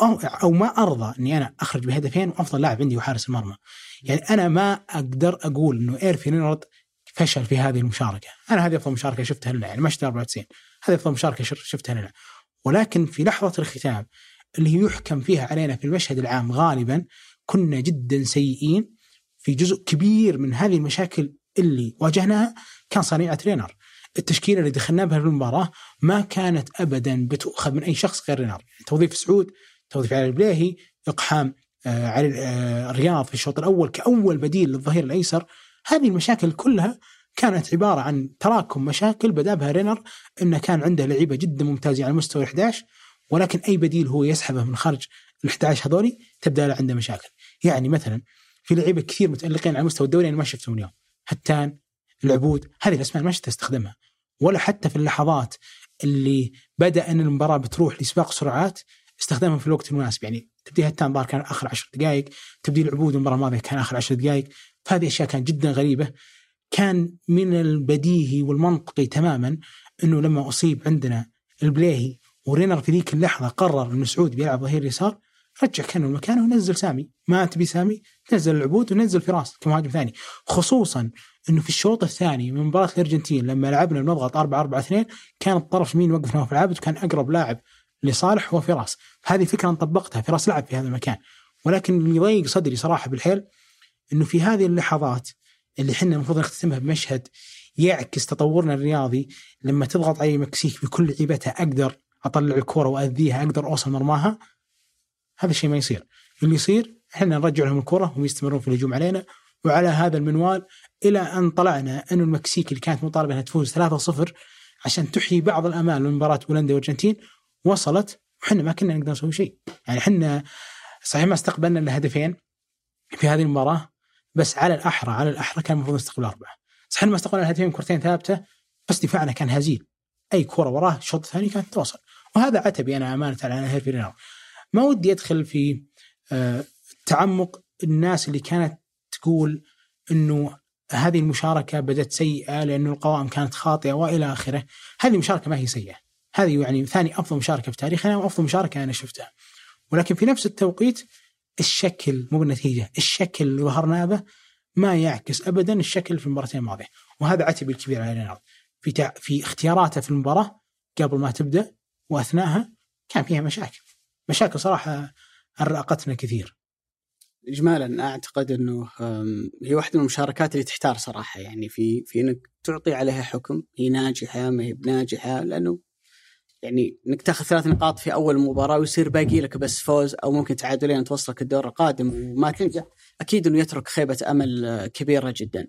B: او ما ارضى اني انا اخرج بهدفين وافضل لاعب عندي وحارس المرمى. يعني انا ما اقدر اقول انه إيرفي رينارد فشل في هذه المشاركه. انا هذه افضل مشاركه شفتها لنا، يعني ما شفت 94، هذه افضل مشاركه شفتها لنا. ولكن في لحظه الختام اللي يحكم فيها علينا في المشهد العام غالبا كنا جدا سيئين في جزء كبير من هذه المشاكل اللي واجهناها. كان صنيعة رينار. التشكيلة اللي دخلنا بها في المباراة ما كانت أبدا بتؤخذ من أي شخص غير رينار. توظيف سعود، توظيف علي البليهي، إقحام علي الرياض في الشوط الأول كأول بديل للظهير الأيسر. هذه المشاكل كلها كانت عبارة عن تراكم مشاكل بدأ بها رينار، إنه كان عنده لعيبة جدا ممتازة على مستوى 11، ولكن أي بديل هو يسحبه من خارج 11 هذولي تبدأ له عنده مشاكل. يعني مثلا في لعيبة كثير متألقين على مستوى الدوري أنا ما شفتهم اليوم، هتان، العبود، هذه الأسماء ما شفت استخدمها، ولا حتى في اللحظات اللي بدأ أن المباراة بتروح لسباق سرعات استخدامها في الوقت المناسب. يعني تبديل هتان ظهر كان آخر 10 دقائق، تبديل العبود المباراة الماضية كان آخر 10 دقائق. فهذه أشياء كانت جدا غريبة. كان من البديهي والمنطقي تماما أنه لما أصيب عندنا البليهي ورينر في ذيك اللحظة قرر أن سعود بيلعب ظهير يسار، رجع كانه مكانه ونزل سامي. ما تبي سامي نزل العبود ونزل فراس كمهاجم ثاني. خصوصا أنه في الشوط الثاني من مباراة الأرجنتين لما لعبنا بنضغط 4-4-2 كان الطرف يمين وقف نواف العابد وكان أقرب لاعب لصالح هو فراس. هذه فكرة طبقتها، فراس لعب في هذا المكان. ولكن اللي يضيق صدري صراحة بالحيل أنه في هذه اللحظات اللي حنا المفروض نختتمها بمشهد يعكس تطورنا الرياضي، لما تضغط علي المكسيك بكل عيبتها أقدر أطلع الكرة وأذيها، أقدر أوصل مرماها، هذا الشيء ما يصير. اللي يصير إحنا نرجع لهم الكرة وهم يستمرون في الهجوم علينا، وعلى هذا المنوال إلى أن طلعنا أن المكسيك اللي كانت مطالبة أنها تفوز 3-0 عشان تحيي بعض الأمال من مباراة بولندا والأرجنتين وصلت، وحنا ما كنا نقدر نسوي شيء. يعني حنا صحيح ما استقبلنا إلا هدفين في هذه المباراة، بس على الأحرى كان المفروض نستقبل 4. صحيح ما استقبلنا الهدفين كرتين ثابتة، بس دفاعنا كان هزيل. أي كرة وراه الشوط الثاني كانت توصل، وهذا عتبي أنا أمانة على إيرفي رينار. ما ودي أدخل في تعمق الناس اللي كانت تقول إنه هذه المشاركة بدت سيئة لأنه القوائم كانت خاطئة وإلى آخره. هذه المشاركة ما هي سيئة، هذه يعني ثاني أفضل مشاركة في تاريخنا وأفضل مشاركة أنا شفتها. ولكن في نفس التوقيت الشكل مو بالنتيجة، الشكل اللي ظهرنا به ما يعكس أبدا الشكل في المباراتين الماضية، وهذا عتبي الكبير على رينارد في اختياراته في المباراة قبل ما تبدأ وأثناءها. كان فيها مشاكل صراحة أرقتنا كثير.
A: إجمالا أعتقد أنه هي واحدة من المشاركات اللي تحتار صراحة، يعني في إنك تعطي عليها حكم هي ناجحة ما هي بناجحة، لأنه يعني إنك تأخذ 3 نقاط في أول مباراة ويصير باقي لك بس فوز أو ممكن تعادلين توصلك الدور القادم وما تنجح، أكيد إنه يترك خيبة أمل كبيرة جدا.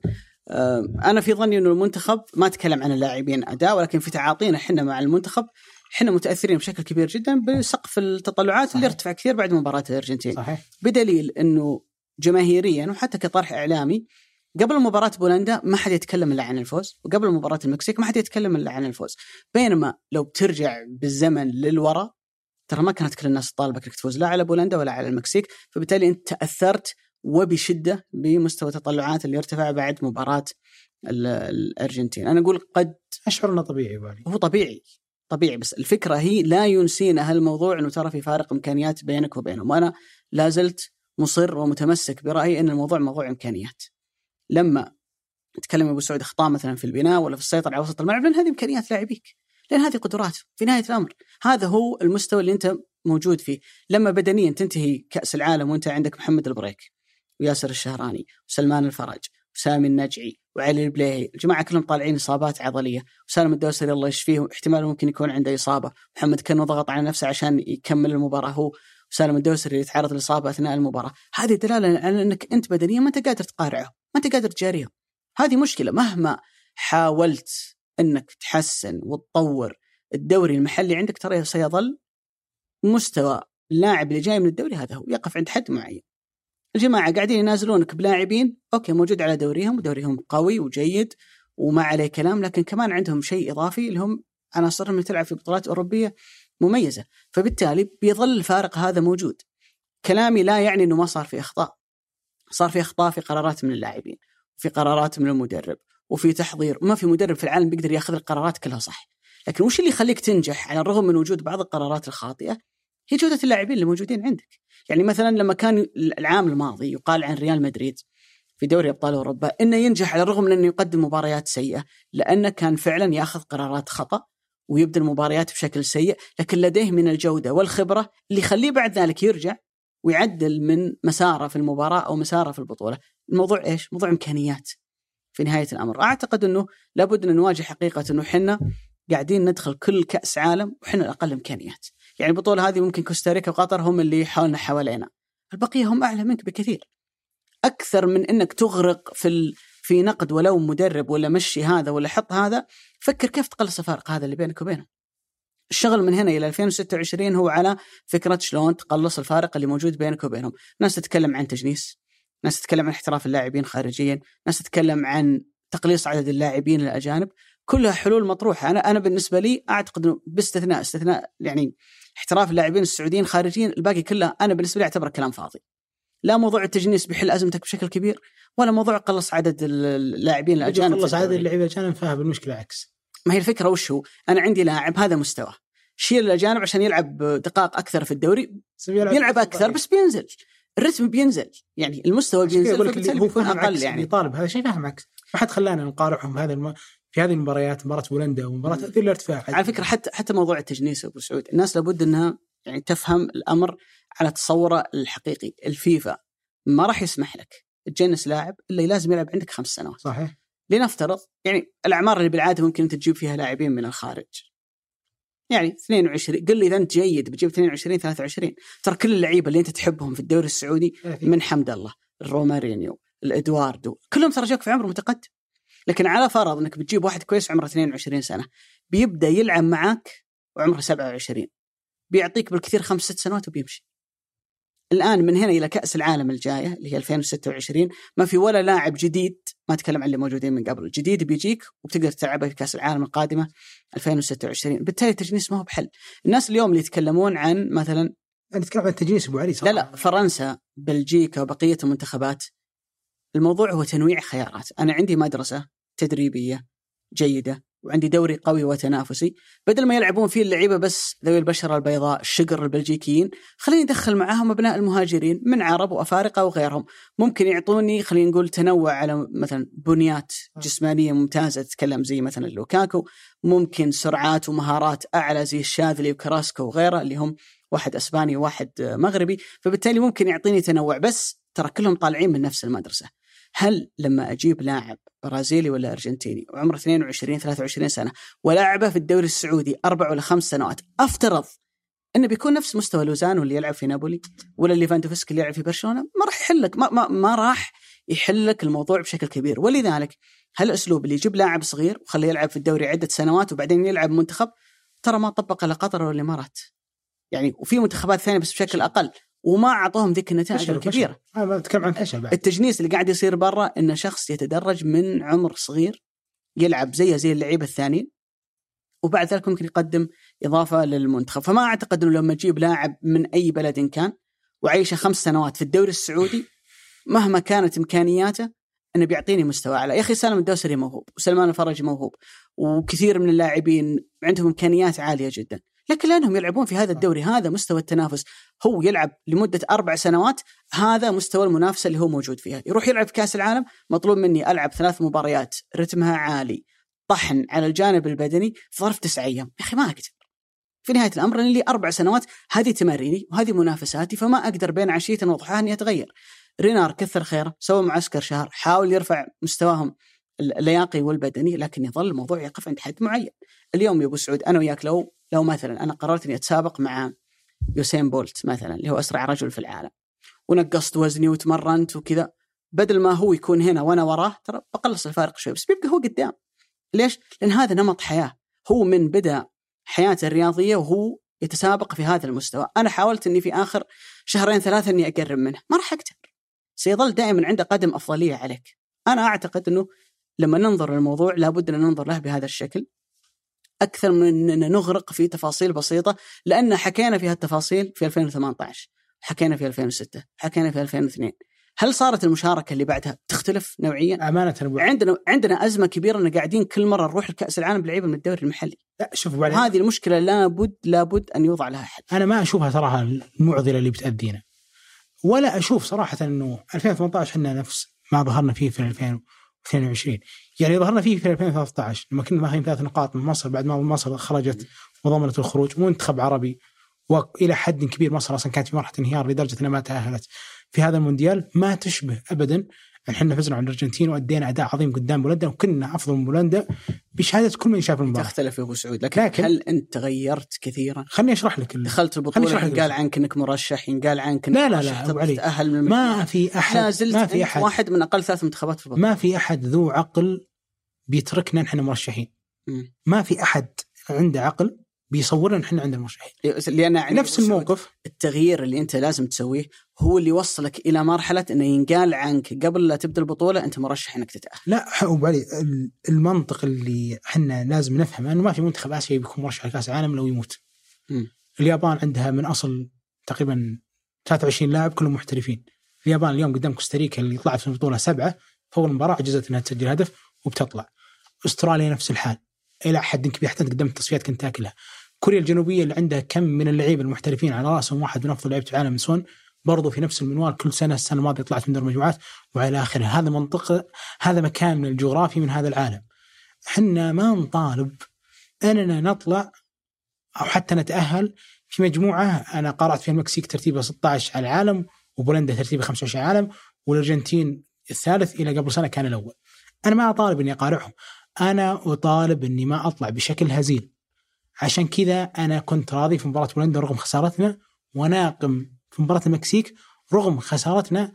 A: أنا في ظني إنه المنتخب ما تكلم عن اللاعبين أداء، ولكن في تعاطينا إحنا مع المنتخب إحنا متأثرين بشكل كبير جدا بسقف التطلعات. صحيح. اللي ارتفع كثير بعد مباراة الأرجنتين. صحيح. بدليل إنه جماهيريا وحتى كطرح إعلامي قبل مباراة بولندا ما حد يتكلم إلا عن الفوز، وقبل مباراة المكسيك ما حد يتكلم إلا عن الفوز. بينما لو بترجع بالزمن للوراء ترى ما كانت كل الناس تطالبك إنك تفوز لا على بولندا ولا على المكسيك، فبالتالي أنت تأثرت وبشدة بمستوى التطلعات اللي ارتفع بعد مباراة الأرجنتين. أنا أقول قد
B: أشعر أنه طبيعي بالي.
A: هو طبيعي، بس الفكرة هي لا ينسينا هالموضوع أنه ترى في فارق إمكانيات بينك وبينهم، وأنا لازلت مصر ومتمسك برأيي أن الموضوع موضوع إمكانيات. لما نتكلم أبو سعود أخطاء مثلا في البناء ولا في السيطرة على وسط الملعب، لأن هذه إمكانيات لاعبيك، لأن هذه قدرات في نهاية الأمر. هذا هو المستوى اللي أنت موجود فيه. لما بدنيا تنتهي كأس العالم وأنت عندك محمد البريك وياسر الشهراني وسلمان الفرج وسامي النجعي وعلي البليهي، الجماعة كلهم طالعين إصابات عضلية، وسالم الدوسري الله يشفيه احتمال ممكن يكون عنده إصابة، محمد كانوا ضغط على نفسه عشان يكمل المباراة هو، وسالم الدوسري يتعرض لإصابة أثناء المباراة. هذه دلالة على أنك أنت بدنيا ما أنت قادر تقارعه، ما أنت قادر تجاريه. هذه مشكلة. مهما حاولت أنك تحسن وتطور الدوري المحلي عندك ترى سيظل مستوى اللاعب اللي جاي من الدوري هذا هو، يقف عند حد معين. الجماعة قاعدين ينازلونك بلاعبين أوكي موجود على دوريهم ودوريهم قوي وجيد وما عليه كلام، لكن كمان عندهم شيء إضافي اللي هم عناصرهم اللي تلعب في بطولات أوروبية مميزة، فبالتالي بيظل الفارق هذا موجود. كلامي لا يعني أنه ما صار في أخطاء، صار في أخطاء في قرارات من اللاعبين، في قرارات من المدرب، وفي تحضير. ما في مدرب في العالم بيقدر ياخذ القرارات كلها صح. لكن وش اللي يخليك تنجح على الرغم من وجود بعض القرارات الخاطئة؟ هي جودة اللاعبين اللي موجودين عندك. يعني مثلا لما كان العام الماضي يقال عن ريال مدريد في دوري أبطال أوروبا إنه ينجح على الرغم من أنه يقدم مباريات سيئة، لأنه كان فعلا يأخذ قرارات خطأ ويبدأ المباريات بشكل سيء، لكن لديه من الجودة والخبرة اللي يخليه بعد ذلك يرجع ويعدل من مساره في المباراة أو مساره في البطولة. الموضوع إيش؟ موضوع إمكانيات في نهاية الأمر. أعتقد أنه لابد أن نواجه حقيقة أنه حنا قاعدين ندخل كل كأس عالم وحنا الأقل إمكانيات. يعني البطولة هذه ممكن كوستاريكا وقطر هم اللي حولنا حوالينا، البقية هم أعلى منك بكثير. أكثر من أنك تغرق في نقد ولو مدرب ولا مشي هذا ولا حط هذا، فكر كيف تقلص الفارق هذا اللي بينك وبينهم. الشغل من هنا إلى 2026 هو على فكرة شلون تقلص الفارق اللي موجود بينك وبينهم. ناس تتكلم عن تجنيس، ناس تتكلم عن احتراف اللاعبين خارجيا، ناس تتكلم عن تقليص عدد اللاعبين الأجانب. كلها حلول مطروحة. أنا بالنسبة لي أعتقد أنه باستثناء يعني احتراف اللاعبين السعوديين خارجيا، الباقي كله أنا بالنسبة لي أعتبره كلام فاضي. لا موضوع التجنيس بيحل أزمتك بشكل كبير، ولا موضوع قلص عدد اللاعبين الأجانب.
B: قلص عدد اللاعبين الأجانب فاهم المشكلة عكس.
A: ما هي الفكرة وش هو؟ أنا عندي لاعب هذا مستوى، شيل الأجانب عشان يلعب دقائق أكثر في الدوري، يلعب أكثر بس بينزل الرتم، بينزل يعني المستوى بينزل،
B: فبالتالي هو فهم أقل. يعني طالب هذا شيء فهم عكس. ما حد خلانا نقارعهم في هذه المباريات، مباراة بولندا ومباراة الارتفاع.
A: على فكرة حتى موضوع التجنيس أبو سعود، الناس لابد أنها يعني تفهم الأمر على تصوره الحقيقي. الفيفا ما راح يسمح لك تجنس لاعب إلا لازم يلعب عندك 5 سنوات.
B: صحيح.
A: لنفترض يعني الأعمار اللي بالعادة ممكن أنت تجيب فيها لاعبين من الخارج، يعني 22، قل لي إذا أنت جيد بتجيب 22 23. ترى كل اللعيبة اللي أنت تحبهم في الدوري السعودي من حمد الله، الرومارينيو، الإدواردو، كلهم ترى جاك في عمر متقدم. لكن على فرض أنك بتجيب واحد كويس عمره 22 سنة بيبدأ يلعب معك وعمره 27، بيعطيك بالكثير 5-6 سنوات وبيمشي. الآن من هنا إلى كأس العالم الجاية اللي هي 2026 ما في ولا لاعب جديد، ما أتكلم عن اللي موجودين من قبل، الجديد بيجيك وبتقدر تلعبه في كأس العالم القادمة 2026. بالتالي التجنيس ما هو بحل. الناس اليوم اللي يتكلمون عن مثلا
B: نتكلم عن التجنيس أبو علي صراحة.
A: لا فرنسا، بلجيكا وبقية المنتخبات، الموضوع هو تنويع خيارات. أنا عندي مدرسة تدريبية جيدة وعندي دوري قوي وتنافسي، بدل ما يلعبون فيه اللعيبة بس ذوي البشرة البيضاء الشقر البلجيكيين، خليني أدخل معاهم أبناء المهاجرين من عرب وأفارقة وغيرهم. ممكن يعطوني خلينا نقول تنوع على مثلا بنيات جسمانية ممتازة تتكلم زي مثلا لوكاكو، ممكن سرعات ومهارات أعلى زي الشاذلي وكراسكو وغيره اللي هم واحد أسباني وواحد مغربي، فبالتالي ممكن يعطيني تنوع. بس ترى كلهم طالعين من نفس المدرسة. هل لما أجيب لاعب برازيلي ولا أرجنتيني وعمره 22-23 سنة ولاعبه في الدوري السعودي 4 ولا 5 سنوات، أفترض أنه بيكون نفس مستوى لوزانو اللي يلعب في نابولي ولا ليفاندوفسكي اللي يلعب في برشلونة؟ ما راح يحلك، ما راح يحلك الموضوع بشكل كبير. ولذلك هالأسلوب اللي يجيب لاعب صغير وخليه يلعب في الدوري عدة سنوات وبعدين يلعب منتخب، ترى ما طبق على قطر ولا الإمارات يعني، وفي منتخبات ثانية بس بشكل أقل، وما أعطوهم ذيك النتائج الكبيرة.
B: أنا بتكلم عن فشل بعد.
A: التجنيس اللي قاعد يصير برا إن شخص يتدرج من عمر صغير يلعب زي اللعيبة الثانيين، وبعد ذلك ممكن يقدم إضافة للمنتخب. فما أعتقد إنه لما تجيب لاعب من أي بلد كان وعيشه 5 سنوات في الدوري السعودي مهما كانت إمكانياته إنه بيعطيني مستوى أعلى. يا أخي سالم الدوسري موهوب وسلمان الفرج موهوب وكثير من اللاعبين عندهم إمكانيات عالية جدا، لكن لأنهم يلعبون في هذا الدوري، هذا مستوى التنافس. هو يلعب لمدة 4 سنوات، هذا مستوى المنافسة اللي هو موجود فيها. يروح يلعب في كأس العالم، مطلوب مني ألعب 3 مباريات رتمها عالي، طحن على الجانب البدني في ظرف 9 أيام. يا أخي ما أقدر في نهاية الأمر، أنا لي 4 سنوات هذه تماريني وهذه منافساتي، فما أقدر بين عشية وضحاها أن يتغير. رينار كثر خيره، سوى معسكر شهر، حاول يرفع مستواهم اللياقي والبدني، لكن يظل الموضوع يقف عند حد معين. اليوم يا أبو سعود أنا وياك لو مثلا أنا قررت أني أتسابق مع يوسين بولت مثلا اللي هو أسرع رجل في العالم، ونقصت وزني وتمرنت وكذا، بدل ما هو يكون هنا وأنا وراه ترى بقلص الفارق شوي، بس بيبقى هو قدام. ليش؟ لأن هذا نمط حياة، هو من بدأ حياته الرياضية وهو يتسابق في هذا المستوى. أنا حاولت أني في آخر 2-3 أني أقرب منه، ما راح أقدر، سيظل دائما عنده قدم أفضلية عليك. أنا أعتقد أنه لما ننظر للموضوع لابد أن ننظر له بهذا الشكل أكثر من أن نغرق في تفاصيل بسيطة، لأن حكينا فيها التفاصيل في 2018 حكينا في 2006، حكينا في 2002. هل صارت المشاركة اللي بعدها تختلف نوعيا؟
B: أمانة
A: عندنا أزمة كبيرة أن قاعدين كل مرة نروح لكأس العالم بلعيبة من الدوري المحلي.
B: لا شوف بعدين
A: هذه المشكلة لابد أن يوضع لها حل.
B: أنا ما أشوفها صراحة المعضلة اللي بتأذينا، ولا أشوف صراحة أنه 2018 إحنا نفس ما ظهرنا فيه في 2022. يعني ظهرنا فيه في 2013 لما كنا ماخذين 3 نقاط من مصر بعد ما مصر خرجت وضمنت الخروج، منتخب عربي وإلى حد كبير مصر أصلا كانت في مرحلة انهيار لدرجة أنها ما تأهلت في هذا المونديال. ما تشبه أبدا أن احنا فزنا عن الأرجنتين وأدينا أداء عظيم قدام بولندا وكنا أفضل من بولندا بشهادة كل من شاف المباراة.
A: تختلف يا أبو سعود، لكن هل أنت تغيرت كثيرا؟
B: خلني أشرح لك.
A: دخلت البطولة ينقال عنك أنك مرشح، ينقال عنك أنك
B: لا
A: تتأهل من
B: ما في أحد
A: واحد من أقل 3 منتخبات في البطولة.
B: ما في أحد ذو عقل بيتركنا نحن مرشحين. ما في أحد عنده عقل بيصورنا نحن عند المرشحين.
A: لأن
B: نفس الموقف.
A: التغيير اللي أنت لازم تسويه هو اللي يوصلك إلى مرحلة إنه ينقال عنك قبل لا تبدأ البطولة أنت مرشح إنك تتأهل.
B: لا وبعدين المنطق اللي حنا لازم نفهمه إنه ما في منتخب آسيا بيكون مرشح لكأس العالم لو يموت. اليابان عندها من أصل تقريبا 23 لاعب كلهم محترفين. اليابان اليوم قدام كوستاريكا اللي طلعت في البطولة 7 فأول مباراة عجزت إنها تسجل هدف وبتطلع. أستراليا نفس الحال إلى حد كبير حتى قدام التصفيات كنت تاكلها. كوريا الجنوبية اللي عندها كم من اللعيبة المحترفين على رأسهم واحد من أفضل لعيبة العالم سون برضو في نفس المنوال كل سنة. السنة الماضية طلعت من دور المجموعات وعلى آخره. هذا منطقة، هذا مكان من الجغرافي من هذا العالم. حنا ما نطالب أننا نطلع أو حتى نتأهل في مجموعة أنا قرأت فيها المكسيك ترتيبها 16 على العالم وبولندا ترتيبها 25 على العالم والأرجنتين الثالث إلى قبل سنة كان الأول. أنا ما أطالب أني أقارعهم، أنا أطالب أني ما أطلع بشكل هزيل. عشان كذا أنا كنت راضي في مباراة بولندا رغم خسارتنا، وناقم في مباراة المكسيك رغم خسارتنا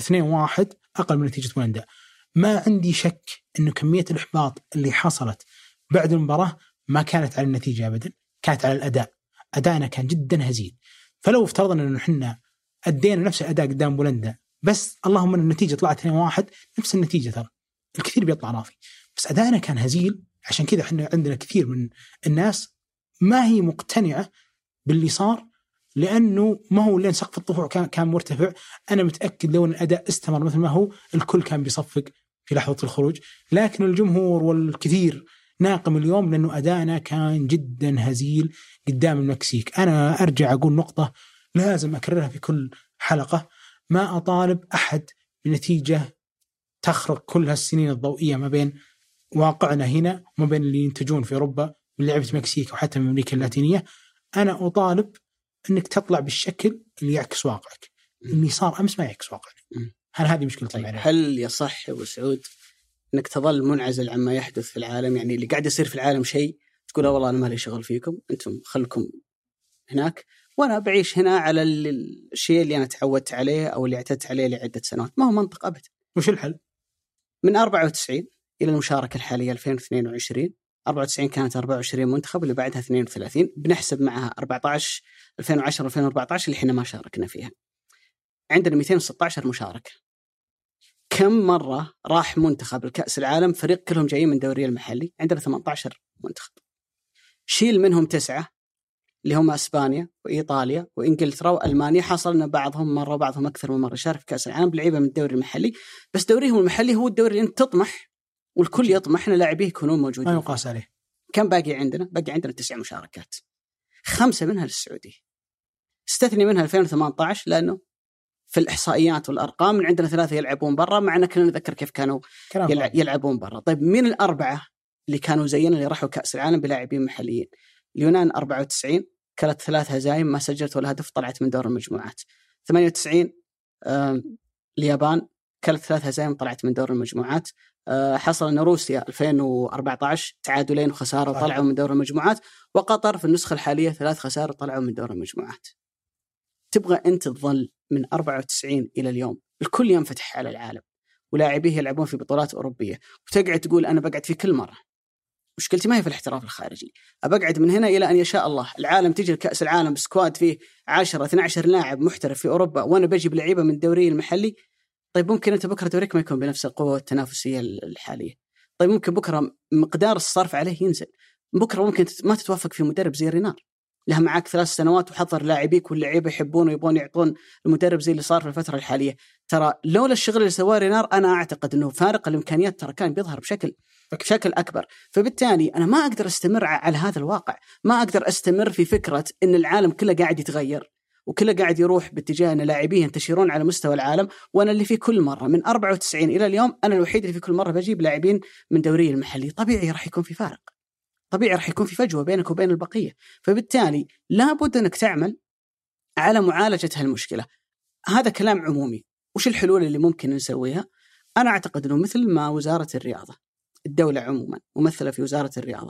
B: 2-1 أقل من نتيجة بولندا. ما عندي شك أنه كمية الإحباط اللي حصلت بعد المباراة ما كانت على النتيجة أبدا، كانت على الأداء. أداءنا كان جدا هزيل. فلو افترضنا أنه حنا أدينا نفس الأداء قدام بولندا بس اللهم أن النتيجة طلعت 2-1 نفس النتيجة، ترى الكثير بيطلع راضي. بس أداءنا كان هزيل. عشان كذا احنا عندنا كثير من الناس ما هي مقتنعة باللي صار، لأنه ما هو لين سقف الطفوع كان مرتفع. أنا متأكد لو أن الأداء استمر مثل ما هو الكل كان بيصفق في لحظة الخروج، لكن الجمهور والكثير ناقم اليوم لأنه أداءنا كان جدا هزيل قدام المكسيك. أنا أرجع أقول نقطة لازم أكررها في كل حلقة، ما أطالب أحد بنتيجة تخرق كل هالسنين الضوئية ما بين واقعنا هنا وما بين اللي ينتجون في أوروبا من لعبة مكسيك وحتى من أمريكا اللاتينية. أنا أطالب أنك تطلع بالشكل اللي يعكس واقعك. اللي صار أمس ما يعكس واقعك. هذه مشكلة.
A: طيب هل يصح أبو سعود أنك تظل منعزل عما يحدث في العالم؟ يعني اللي قاعد يصير في العالم شيء تقول والله أنا ما لي شغل فيكم، أنتم خلكم هناك وأنا بعيش هنا على الشيء اللي أنا تعودت عليه أو اللي اعتدت عليه لعدة سنوات. ما هو منطق أبدا.
B: وش الحل؟
A: من 94 إلى المشاركة الحالية 2022 94 كانت 24 منتخب واللي بعدها 32 بنحسب معها 14 2010 2014 اللي احنا ما شاركنا فيها. عندنا 216 مشاركة. كم مرة راح منتخب الكأس العالم فريق كلهم جايين من دوري المحلي؟ عندنا 18 منتخب، شيل منهم 9 اللي هم أسبانيا وإيطاليا وإنجلترا وألمانيا. حصلنا بعضهم مرة وبعضهم أكثر من مرة شارك في كأس العالم بلعيبة من الدوري المحلي، بس دوريهم المحلي هو الدوري اللي أنت تطمح والكل يطمح أن لاعبيه يكونون موجودين.
B: ما يقاس عليه.
A: كم باقي عندنا؟ باقي عندنا 9 مشاركات، 5 منها للسعودية. استثني منها 2018 لأنه في الإحصائيات والأرقام من عندنا 3 يلعبون برا، معنا كنا نذكر كيف كانوا يلعبون برا. طيب مين ال4 اللي كانوا زينا اللي راحوا كأس العالم بلاعبين محليين؟ اليونان 94 كلت 3 هزايم ما سجلت ولا هدف، طلعت من دور المجموعات. 98 اليابان كلت 3 هزايم طلعت من دور المجموعات. حصل أن روسيا 2014 تعادلين وخسارة طلعوا من دور المجموعات، وقطر في النسخة الحالية 3 خسارة طلعوا من دور المجموعات. تبغى أنت تظل من 94 إلى اليوم الكل ينفتح على العالم ولاعبيه يلعبون في بطولات أوروبية وتقعد تقول أنا بقعد في كل مرة؟ مشكلتي ما هي في الاحتراف الخارجي، أبقعد من هنا إلى أن يشاء الله العالم تجي لكأس العالم بسكواد فيه 10-12 لاعب محترف في أوروبا وأنا بجيب لعيبة من الدوري المحلي. طيب ممكن أنت بكرة دوريك ما يكون بنفس القوة والتنافسية الحالية. طيب ممكن بكرة مقدار الصرف عليه ينزل، بكرة ممكن ما تتوفق في مدرب زي رينار لها معك 3 سنوات وحضر لاعبيك واللعيبه يحبون ويبون يعطون المدرب زي اللي صار في الفتره الحاليه. ترى لولا الشغل اللي سواه رينار انا اعتقد انه فارق الامكانيات ترى كان بيظهر بشكل اكبر. فبالتالي انا ما اقدر استمر على هذا الواقع، ما اقدر استمر في فكره ان العالم كله قاعد يتغير وكله قاعد يروح باتجاه ان لاعبين ينتشرون على مستوى العالم، وانا اللي في كل مره من 94 الى اليوم انا الوحيد اللي في كل مره بجيب لاعبين من دوري المحلي. طبيعي راح يكون في فارق، طبيعي راح يكون في فجوه بينك وبين البقيه. فبالتالي لابد انك تعمل على معالجه هالمشكله. هذا كلام عمومي. وش الحلول اللي ممكن نسويها؟ انا اعتقد انه مثل ما وزاره الرياضه، الدوله عموما ممثله في وزاره الرياضه،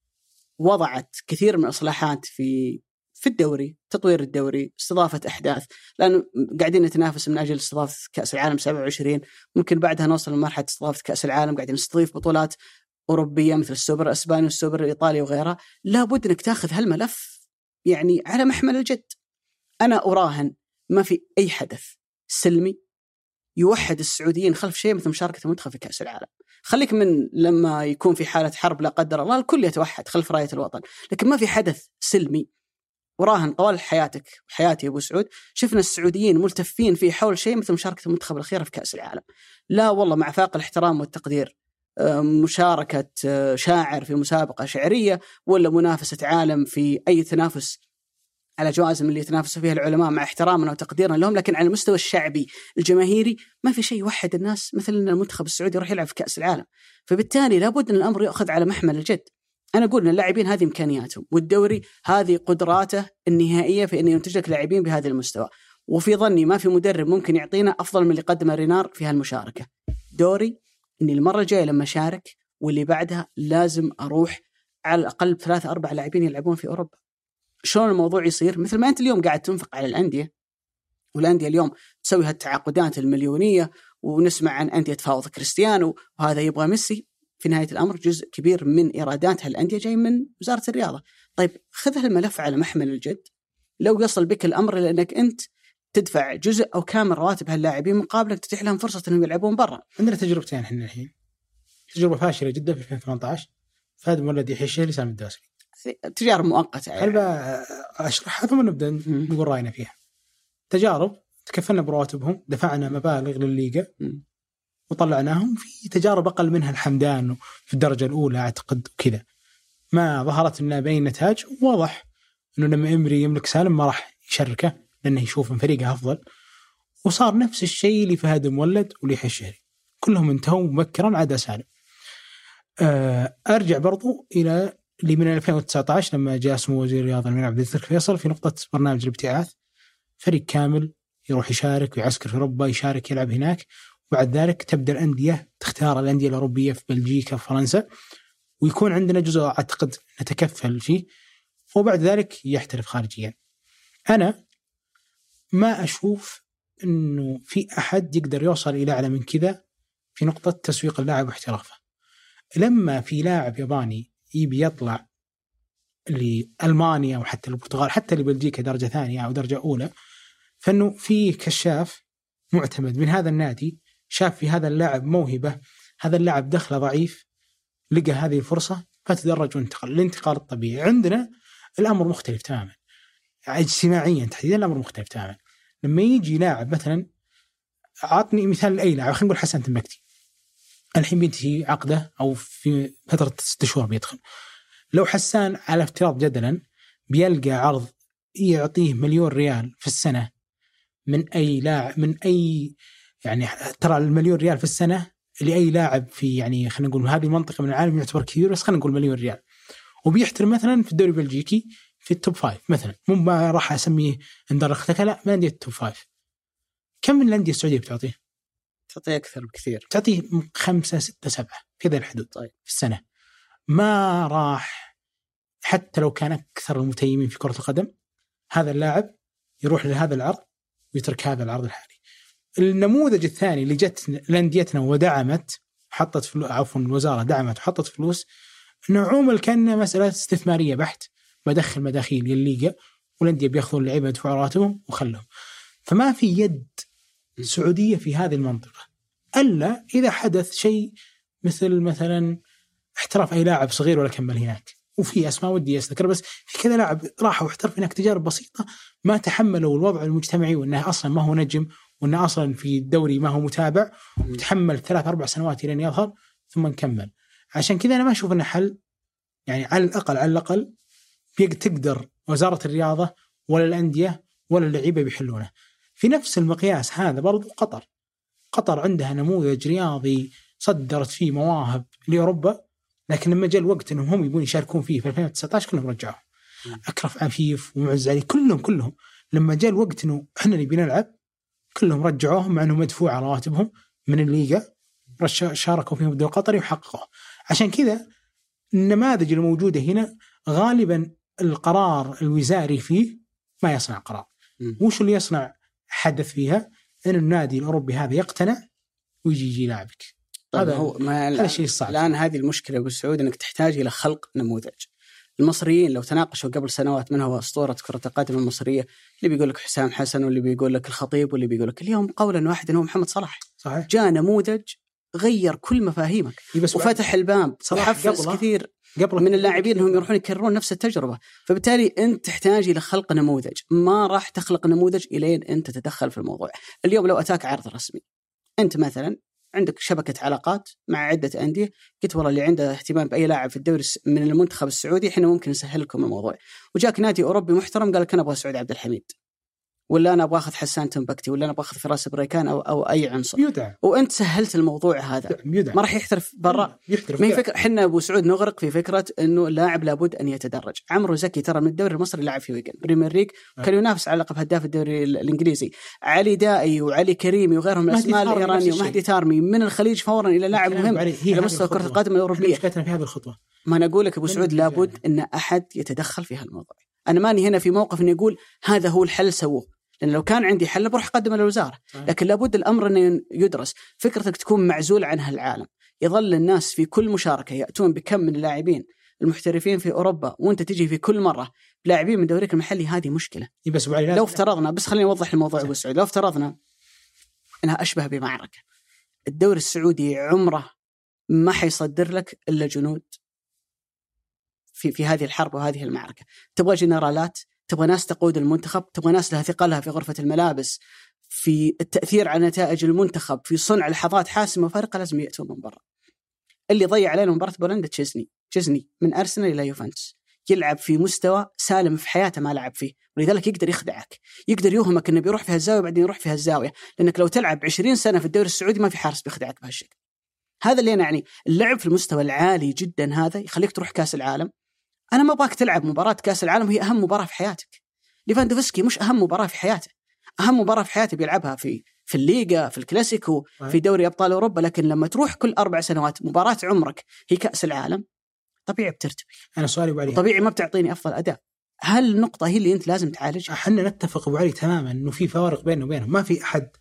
A: وضعت كثير من الاصلاحات في الدوري، تطوير الدوري، استضافة أحداث، لأنه قاعدين نتنافس من أجل استضافة كأس العالم 27، ممكن بعدها نوصل لمرحلة استضافة كأس العالم، قاعدين نستضيف بطولات أوروبية مثل السوبر الأسباني والسوبر الإيطالي وغيرها. لابد أنك تأخذ هالملف يعني على محمل الجد. أنا أراهن ما في أي حدث سلمي يوحد السعوديين خلف شيء مثل مشاركة المنتخب في كأس العالم. خليك من لما يكون في حالة حرب لا قدر الله الكل يتوحد خلف راية الوطن، لكن ما في حدث سلمي وراهن طوال حياتك وحياتي أبو سعود شفنا السعوديين ملتفين في حول شيء مثل مشاركة المنتخب الأخيرة في كأس العالم. لا والله، مع فاق الاحترام والتقدير، مشاركة شاعر في مسابقة شعرية ولا منافسة عالم في أي تنافس على جوائز اللي يتنافسوا فيها العلماء، مع احترامنا وتقديرنا لهم، لكن على المستوى الشعبي الجماهيري ما في شيء يوحد الناس مثل أن المنتخب السعودي يروح يلعب في كأس العالم. فبالتالي لابد أن الأمر يأخذ على محمل الجد. أنا أقول أن اللاعبين هذه إمكانياتهم، والدوري هذه قدراته النهائية في أن ينتج لك لاعبين بهذا المستوى. وفي ظني ما في مدرب ممكن يعطينا أفضل من اللي قدمه رينار في هالمشاركة. دوري أني المرة الجاية لما أشارك واللي بعدها لازم أروح على الأقل 3-4 لاعبين يلعبون في أوروبا. شلون الموضوع يصير؟ مثل ما أنت اليوم قاعد تنفق على الأندية، والأندية اليوم تسوي هالتعاقدات المليونية، ونسمع عن أندية تفاوض كريستيانو وهذا يبغى ميسي. في نهاية الأمر جزء كبير من إيرادات هالأندية جاي من وزارة الرياضة. طيب خذ هالملف على محمل الجد. لو يصل بك الأمر لأنك أنت تدفع جزء أو كامل رواتب هاللاعبين مقابل تتيح لهم فرصة أنهم يلعبون برا.
B: عندنا تجربتين احنا الحين، تجربة فاشلة جدا في 2018 فهد مولد يحيى الشهري سالم الدوسري،
A: تجارب مؤقتة يعني.
B: أنا أشرحها ثم نبدأ نقول رأينا فيها. تجارب تكفلنا برواتبهم، دفعنا مبالغ للليغا وطلعناهم في تجارب أقل منها الحمدان في الدرجة الأولى أعتقد كذا، ما ظهرت لنا بأي نتاج. واضح أنه لما إمري يملك سالم ما راح يشاركه لأنه يشوف من فريقه أفضل، وصار نفس الشيء لفهد مولد وليحيى الشهري، كلهم انتهوا مبكرا عدا سالم. أرجع برضو إلى اللي من 2019 لما جاء سمو وزير الرياضة الملك عبد العزيز الفيصل في نقطة برنامج الابتعاث، فريق كامل يروح يشارك ويعسكر في أوروبا، يشارك يلعب هناك، وبعد ذلك تبدأ الأندية تختار الأندية الأوروبية في بلجيكا في فرنسا، ويكون عندنا جزء أعتقد نتكفل فيه، وبعد ذلك يحترف خارجيا. أنا ما أشوف أنه في أحد يقدر يوصل إلى أعلى من كذا في نقطة تسويق اللاعب واحترافه. لما في لاعب ياباني يبي يطلع لألمانيا وحتى البرتغال حتى لبلجيكا درجة ثانية أو درجة أولى، فإنه في كشاف معتمد من هذا النادي شاف في هذا اللاعب موهبة، هذا اللاعب دخله ضعيف، لقى هذه الفرصة فتدرج وانتقل. الانتقال الطبيعي عندنا الأمر مختلف تماما، اجتماعيا تحديدا الأمر مختلف تماما. لما يجي لاعب مثلا، عطني مثال لأي لاعب، خلينا نقول حسن تنبكتي الحين بينتهي عقده أو في فترة 6 شهور بيدخل، لو حسان على افتراض جدلا بيلقى عرض يعطيه 1,000,000 ريال في السنة من أي لاعب، من أي يعني ترى 1,000,000 ريال في السنة لأي لاعب في يعني خلينا نقول هذه المنطقة من العالم يعتبر كثير، بس خلينا نقول 1,000,000 ريال، وبيحترم مثلا في الدوري البلجيكي في التوب 5 مثلا، مو ما راح أسميه اندر اختك، لا من أندية التوب 5. كم من الأندية السعودية بتعطيه؟
A: تعطيه أكثر بكثير،
B: تعطيه 5 6 7 في ذا الحدود.
A: طيب
B: في السنة ما راح، حتى لو كان أكثر المتيمين في كرة القدم، هذا اللاعب يروح لهذا العرض ويترك هذا العرض الحالي. النموذج الثاني اللي جت لأنديتنا ودعمت حطت الوزارة دعمت وحطت فلوس، نعوم كان مسألة استثمارية بحت، بدخل مداخيل للليغا والأندية بياخذون اللعيبة يدفعوا راتبهم وخلهم. فما في يد سعودية في هذه المنطقة إلا إذا حدث شيء مثلا احتراف أي لاعب صغير ولا كمل هناك، وفي اسماء ودي اذكر، بس في كذا لاعب راحوا واحترف هناك تجارب بسيطه ما تحملوا الوضع المجتمعي، وانه اصلا ما هو نجم، وانه اصلا في الدوري ما هو متابع، وتحمل 3-4 سنوات الى ان يظهر ثم نكمل. عشان كذا انا ما اشوف انه حل. يعني على الاقل تقدر وزاره الرياضه ولا الانديه ولا اللعيبه بيحلونه. في نفس المقياس هذا برضو قطر عندها نموذج رياضي صدرت فيه مواهب لأوروبا، لكن لما جاء الوقت انهم هم يبون يشاركون فيه في 2019 كلهم رجعوا. أكرف عفيف ومعز علي كلهم لما جاء الوقت انه احنا نبي نلعب كلهم رجعوهم، مع انهم مدفوع على رواتبهم من الليغا، شاركوا فيهم الدوري القطري وحققوه. عشان كذا النماذج الموجودة هنا غالبا القرار الوزاري فيه ما يصنع قرار. وش اللي يصنع حدث فيها؟ ان النادي الأوروبي هذا يقتنع ويجي يلاعبك. هذا الشيء الصعب.
A: الآن هذه المشكلة أبو سعود، أنك تحتاج إلى خلق نموذج. المصريين لو تناقشوا قبل سنوات، من هو أسطورة كرة القدم المصرية، اللي بيقول لك حسام حسن، واللي بيقول لك الخطيب، واللي بيقول لك اليوم قولا واحدا هو محمد صلاح.
B: صحيح.
A: جاء نموذج غير كل مفاهيمك وفتح الباب وحفز كثير من اللاعبين انهم يروحون يكررون نفس التجربة. فبالتالي أنت تحتاج إلى خلق نموذج. ما راح تخلق نموذج إلين أنت تتدخل في الموضوع. اليوم لو أتاك عرض رسمي، أنت مثلا عندك شبكة علاقات مع عدة أندية، قلت والله اللي عنده اهتمام بأي لاعب في الدوري من المنتخب السعودي إحنا ممكن نسهل لكم الموضوع. وجاك نادي أوروبي محترم قال لك أنا أبغى سعود عبد الحميد، ولا أنا أبغى أخذ حسان تنبكتي، ولا أنا أبغى أخذ فراس بريكان أو أي عنصر، وأنت سهلت الموضوع هذا، ما راح يحترف برا. ما هي فكرة. حنا أبو سعود نغرق في فكرة إنه اللاعب لابد أن يتدرج. عمرو زكي ترى من الدوري المصري لاعب في ويجن بريمير ليج، كان ينافس على لقب هداف الدوري الإنجليزي. علي دائي وعلي كريمي وغيرهم من الأسماء الإيراني، ومهدي تارمي من الخليج فورا إلى لاعب مهم على مستوى كرة القدم الأوروبية.
B: في هذه الخطوة
A: ما أنا أقول لك أبو سعود لابد إن أحد يتدخل في هالموضوع. أنا ماني هنا في موقف إني أقول هذا هو الحل سووه، لأن لو كان عندي حل بروح أقدمه للوزارة، لكن لابد الأمر أن يدرس. فكرتك تكون معزول عن هالعالم، يظل الناس في كل مشاركة يأتون بكم من اللاعبين المحترفين في أوروبا، وأنت تجي في كل مرة لاعبين من دوريك المحلي. هذه مشكلة. لو افترضنا، بس خليني أوضح الموضوع أبو سعود، لو افترضنا أنها أشبه بمعركة، الدوري السعودي عمره ما حيصدر لك إلا جنود في هذه الحرب وهذه المعركة. تبغى جنرالات، تبغى ناس تقود المنتخب، تبغى ناس لها ثقلها في غرفة الملابس، في التأثير على نتائج المنتخب، في صنع لحظات حاسمة وفارقة، لازم يأتون من برا. اللي ضيع علينا مباراة بولندا تشيزني من أرسنال إلى يوفنتوس، يلعب في مستوى سالم في حياته ما لعب فيه، ولذلك يقدر يخدعك، يقدر يوهمك إنه بيروح في هالزاوية بعدين يروح في هالزاوية، لأنك لو تلعب 20 سنة في الدوري السعودي ما في حارس بيخدعك بهالشكل. هذا اللي أنا يعني اللعب في المستوى العالي جدا هذا يخليك تروح كأس العالم. أنا ما أبغاك تلعب مباراة كأس العالم هي أهم مباراة في حياتك. ليفاندوفسكي مش أهم مباراة في حياته، أهم مباراة في حياته بيلعبها في الليغا، في الكلاسيكو، في دوري أبطال أوروبا. لكن لما تروح كل 4 سنوات مباراة عمرك هي كأس العالم، طبيعي بترتبك.
B: أنا سؤالي أبو علي،
A: طبيعي ما بتعطيني أفضل أداء. هل النقطة هي اللي أنت لازم تعالجها؟
B: احنا نتفق أبو علي تماما إنه في فوارق بيننا وبينهم، ما في أحد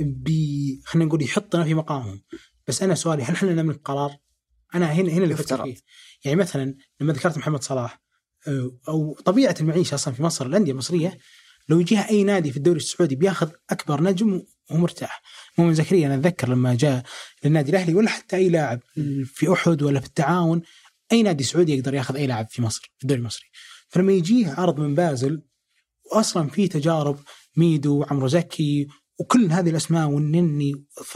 B: خلينا نقول يحطنا في مقامهم. بس أنا سؤالي، هل احنا نملك قرار؟ أنا هنا اللي فكر فيه. يعني مثلا لما ذكرت محمد صلاح أو طبيعة المعيشة أصلا في مصر، الأندية المصرية لو يجيها أي نادي في الدوري السعودي بياخذ أكبر نجم وهو مرتاح. مؤمن زكريا أنا أتذكر لما جاء للنادي الأهلي، ولا حتى أي لاعب في أحد ولا في التعاون، أي نادي سعودي يقدر ياخذ أي لاعب في مصر في الدوري المصري. فلما يجيه عرض من بازل، وأصلا في تجارب ميدو وعمرو زكي وكل هذه الأسماء والنني،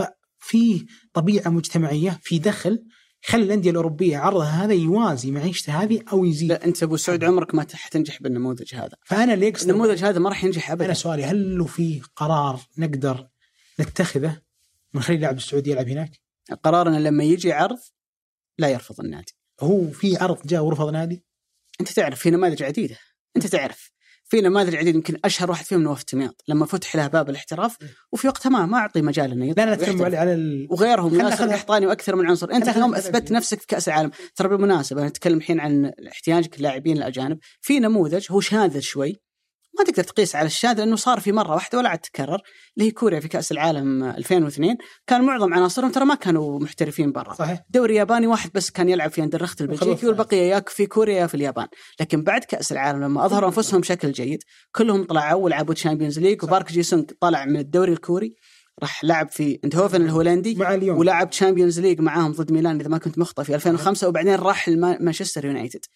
B: ففي طبيعة مجتمعية، في دخل خلي الأندية الأوروبية عرضها هذا يوازي معيشته هذه أو يزيد.
A: لا أنت أبو سعود عمرك ما تنجح بالنموذج هذا.
B: فأنا اللي أقصد
A: النموذج هذا ما راح ينجح أبدا.
B: أنا سؤالي، هل له في قرار نقدر نتخذه من خلال اللاعب السعودي يلعب هناك؟
A: القرار أنه لما يجي عرض لا يرفض النادي.
B: هو في عرض جاء ورفض نادي؟
A: أنت تعرف في نماذج عديدة، أنت تعرف في نماذج عديدة، يمكن أشهر واحد فيهم نواف تمياط لما فتح له باب الاحتراف وفي وقتها ما أعطي مجال إنه
B: لا نتكلم على
A: وغيرهم ياسر القحطاني وأكثر من عنصر. أنت اليوم أثبت نفسك في كأس العالم. ترى بالمناسبة نتكلم الحين عن احتياجك اللاعبين الأجانب، في نموذج هو شاذ شوي، ما تقدر تقيس على الشاذ لأنه صار في مرة واحدة ولا عاد تكرر، اللي هي كوريا في كأس العالم 2002. كان معظم عناصرهم ترى ما كانوا محترفين برا.
B: صحيح.
A: دوري ياباني واحد بس كان يلعب في أندرخت البلجيكي والبقية ياك في كوريا في اليابان. لكن بعد كأس العالم لما أظهروا أنفسهم بشكل جيد كلهم طلعوا ولعبوا تشامبيونز ليج، وبارك جي سونغ طلع من الدوري الكوري راح لعب في اندهوفن الهولندي ولعب تشامبيونز ليج معاهم ضد ميلان إذا ما كنت مخطئ في 2005، وبعدين راح مانشستر يونايتد.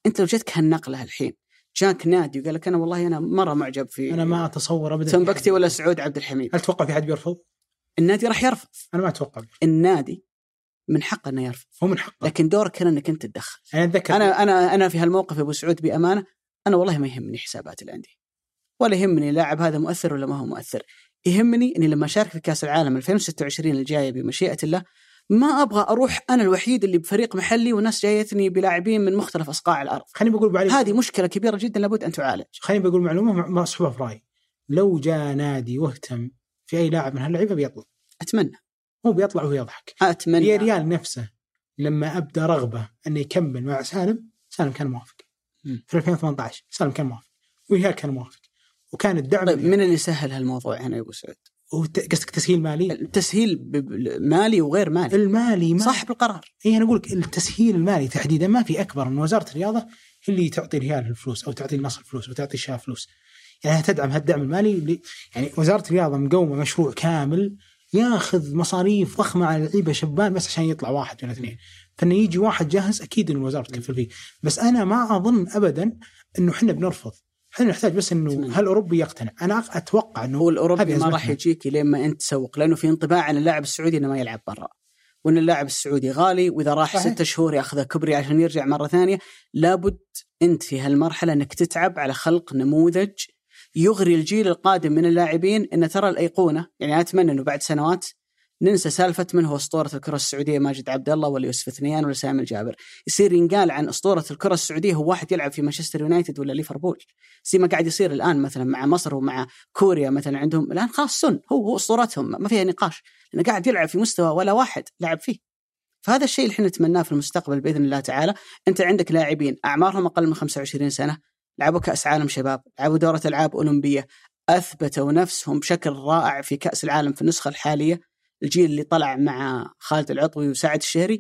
A: انت لو جتك هالنقله الحين جاك نادي وقال لك انا والله انا مره معجب في
B: انا ما اتصور ابدا
A: تنبكتي ولا سعود عبد الحميد،
B: هل تتوقع في حد بيرفض؟
A: النادي راح يرفض.
B: انا ما اتوقع.
A: النادي من حقه انه يرفض،
B: هو من حقه،
A: لكن دورك هنا انك انت تتدخل.
B: انا اتذكر
A: انا في هالموقف يا ابو سعود بامانه، انا والله ما يهمني حسابات الانديه، ولا يهمني لاعب هذا مؤثر ولا ما هو مؤثر. يهمني اني لما اشارك في كاس العالم 2026 الجايه بمشيئه الله ما ابغى اروح انا الوحيد اللي بفريق محلي وناس جايتني بلاعبين من مختلف اصقاع الارض.
B: خليني بقول
A: هذه مشكله كبيره جدا لابد ان تعالج.
B: خليني بقول معلومه مصحوبه في رايي، لو جاء نادي واهتم في اي لاعب من هاللعيبه بيطلع.
A: اتمنى
B: هو بيطلع ويضحك.
A: اتمنى.
B: يا ريال نفسه لما ابدا رغبه انه يكمل مع سالم كان موافق. في 2018 سالم كان موافق وهيال كان موافق وكان الدعم.
A: طيب من اللي سهل هالموضوع هنا يا ابو سعود؟
B: قصدك تسهيل مالي؟
A: التسهيل مالي وغير مالي.
B: المالي
A: صاحب القرار.
B: انا اقول لك التسهيل المالي تحديدا ما في اكبر من وزاره الرياضه اللي تعطي الهلال الفلوس او تعطي النصر الفلوس او تعطي الشباب فلوس. يعني تدعم هالدعم المالي اللي يعني وزاره الرياضه مقومه مشروع كامل ياخذ مصاريف ضخمه على لعيبه شبان بس عشان يطلع واحد ولا اثنين، فانه يجي واحد جاهز اكيد ان الوزاره تكفل فيه. بس انا ما اظن ابدا انه احنا بنرفض، احنا نحتاج بس انه هل الاوروبي يقتنع. انا اتوقع انه
A: هو الاوروبي ما راح يجيك لما انت تسوق، لانه في انطباع عن اللاعب السعودي انه ما يلعب برا، وان اللاعب السعودي غالي، واذا راح 6 شهور ياخذ كبري عشان يرجع مره ثانيه. لابد انت في هالمرحله انك تتعب على خلق نموذج يغري الجيل القادم من اللاعبين ان ترى الايقونه. يعني اتمنى انه بعد سنوات ننسى سالفه من هو اسطوره الكره السعوديه ماجد عبد الله ولا يوسف ثنيان ولا سامي الجابر، يصير ينقال عن اسطوره الكره السعوديه هو واحد يلعب في مانشستر يونايتد ولا ليفربول، زي ما قاعد يصير الان مثلا مع مصر ومع كوريا مثلا. عندهم الان خلاص سن هو اسطورتهم ما فيها نقاش، لانه قاعد يلعب في مستوى ولا واحد لعب فيه. فهذا الشيء اللي احنا نتمناه في المستقبل باذن الله تعالى. انت عندك لاعبين اعمارهم اقل من 25 سنه، لعبوا كاس عالم شباب، لعبوا دوره العاب اولمبيه، اثبتوا نفسهم بشكل رائع في كاس العالم في النسخه الحاليه. الجيل اللي طلع مع خالد العطوي وسعد الشهري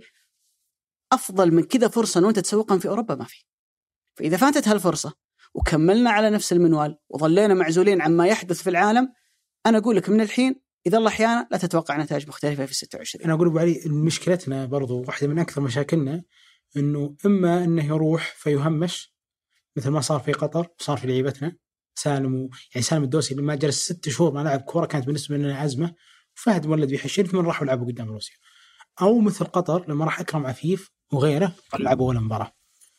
A: أفضل من كذا فرصة وأنت تسوقهم في أوروبا ما في. فإذا فاتت هالفرصة وكملنا على نفس المنوال وظلينا معزولين عما يحدث في العالم، أنا أقول لك من الحين إذا الله أحيانا لا تتوقع نتائج مختلفة في 26.
B: أنا أقول أبو علي مشكلتنا برضو واحدة من أكثر مشاكلنا إنه إما إنه يروح فيهمش مثل ما صار في قطر وصار في لعيبتنا سالم يعني سالم الدوسي لما جلس 6 شهور ما لعب كورة كانت بالنسبة لنا عزمة، فهد مولد بيحشر ثم راحوا لعبوا قدام روسيا. أو مثل قطر لما راح أكرم عفيف وغيره لعبوا ولا مباراة.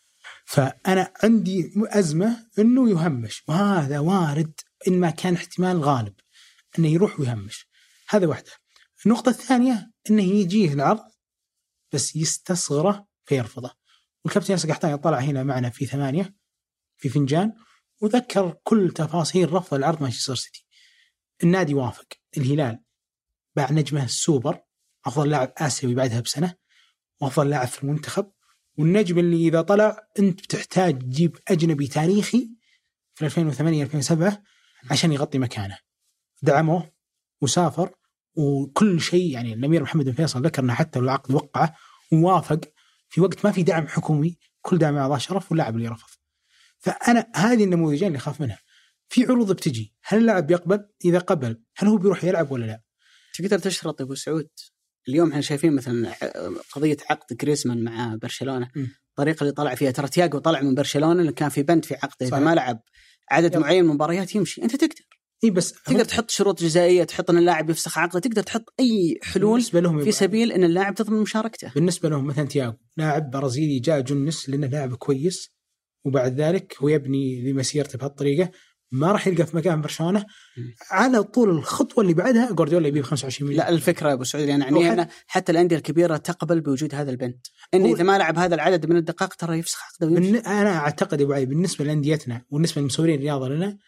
B: فأنا عندي أزمة إنه يهمش، وهذا وارد إن ما كان احتمال غالب إنه يروح ويهمش. هذا واحدة. النقطة الثانية إنه يجيه العرض بس يستصغره فيرفضه. والكابتن ياسر قحطاني طلع هنا معنا في 8 في فنجان وذكر كل تفاصيل رفض العرض مانشستر سيتي. النادي وافق، الهلال باع نجمه السوبر أفضل لاعب آسيوي بعدها بسنة وأفضل لاعب في المنتخب، والنجم اللي إذا طلع أنت بتحتاج تجيب أجنبي تاريخي في 2008-2007 عشان يغطي مكانه. دعمه وسافر وكل شيء. يعني الأمير محمد بن فيصل ذكرنا حتى العقد وقعه ووافق في وقت ما في دعم حكومي، كل دعم أعضاء شرف واللاعب اللي رفض. فأنا هذه النموذجين اللي خاف منها. في عروض بتجي، هل اللاعب يقبل؟ إذا قبل هل هو بيروح يلعب ولا لا؟
A: تقدر تشرط أبو سعود. اليوم احنا شايفين مثلا قضية عقد غريزمان مع برشلونة، الطريقة اللي طلع فيها، ترى تياغو طلع من برشلونة اللي كان في بند في عقده إذا ما لعب عدد معين من مباريات يمشي. أنت تقدر
B: بس
A: تقدر تحط شروط جزائية، تحط أن اللاعب يفسخ عقده، تقدر تحط أي حلول في سبيل أن اللاعب تضمن مشاركته.
B: بالنسبة لهم مثلا تياغو لاعب برازيلي جاء جنس لأنه لاعب كويس، وبعد ذلك هو يبني لمسيرته بهالطريقة، ما راح يلقى في مكان برشلونة. على طول الخطوة اللي بعدها جوارديولا يبيه 25 مليون.
A: لا الفكرة يا أبو سعود يعني أنا حتى الأندية الكبيرة تقبل بوجود هذا البند، إن إذا ما لعب هذا العدد من الدقائق ترى يفسخ عقده.
B: أنا أعتقد أبو علي بالنسبة لأنديتنا والنسبة للمسؤولين الرياضة لنا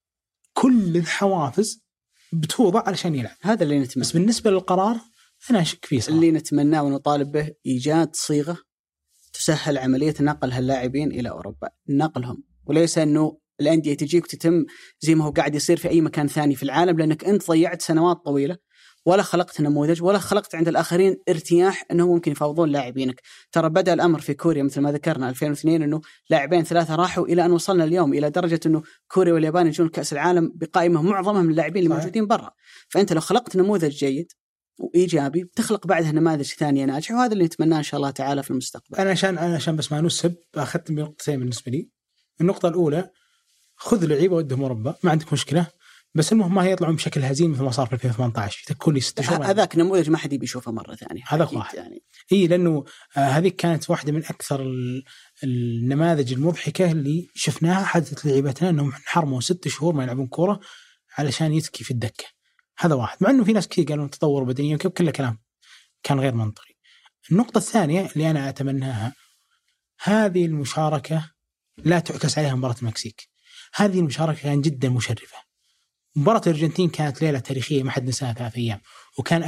B: كل الحوافز بتوضع علشان يلعب.
A: هذا اللي نتمنى.
B: بس بالنسبة للقرار أنا أشك فيه صراحة.
A: اللي نتمناه ونطالب به إيجاد صيغة تسهل عملية نقل هاللاعبين إلى أوروبا، نقلهم، وليس أنه الأندية تجيك وتتم زي ما هو قاعد يصير في أي مكان ثاني في العالم، لأنك أنت ضيعت سنوات طويلة ولا خلقت نموذج ولا خلقت عند الآخرين ارتياح أنهم ممكن يفاوضون لاعبينك. ترى بدأ الأمر في كوريا مثل ما ذكرنا 2002 أنه لاعبين 3 راحوا، إلى أن وصلنا اليوم إلى درجة أنه كوريا واليابان يجون كأس العالم بقائمة معظمها من اللاعبين اللي موجودين برا. فأنت لو خلقت نموذج جيد وإيجابي بتخلق بعدها نماذج ثانية ناجحة، وهذا اللي نتمناه إن شاء الله تعالى في المستقبل.
B: أنا عشان بس ما نسب أخذت بنقطتين بالنسبة لي. النقطة الأولى خذ لعيبة وده مربى ما عندك مشكلة، بس المهم ما يطلعون بشكل هزيم مثل ما صار في 2018 يتكون لي 6 شهور.
A: هذاك نموذج ما حد يبي يشوفه مرة ثانية.
B: هذا واحد يعني. إيه لأنه هذه كانت واحدة من أكثر النماذج المضحكة اللي شفناها حدثت لعيبتنا أنهم انحرموا 6 شهور ما يلعبون كورة علشان يتكي في الدكة. هذا واحد، مع أنه في ناس كثير قالوا تطور بدنيا كل كلام كان غير منطقي. النقطة الثانية اللي أنا أتمناها هذه المشاركة لا تعكس عليها مباراة المكسيك. هذه المشاركة كانت جدا مشرفة. مباراة الأرجنتين كانت ليلة تاريخية ما حد نساها 3 أيام، وكان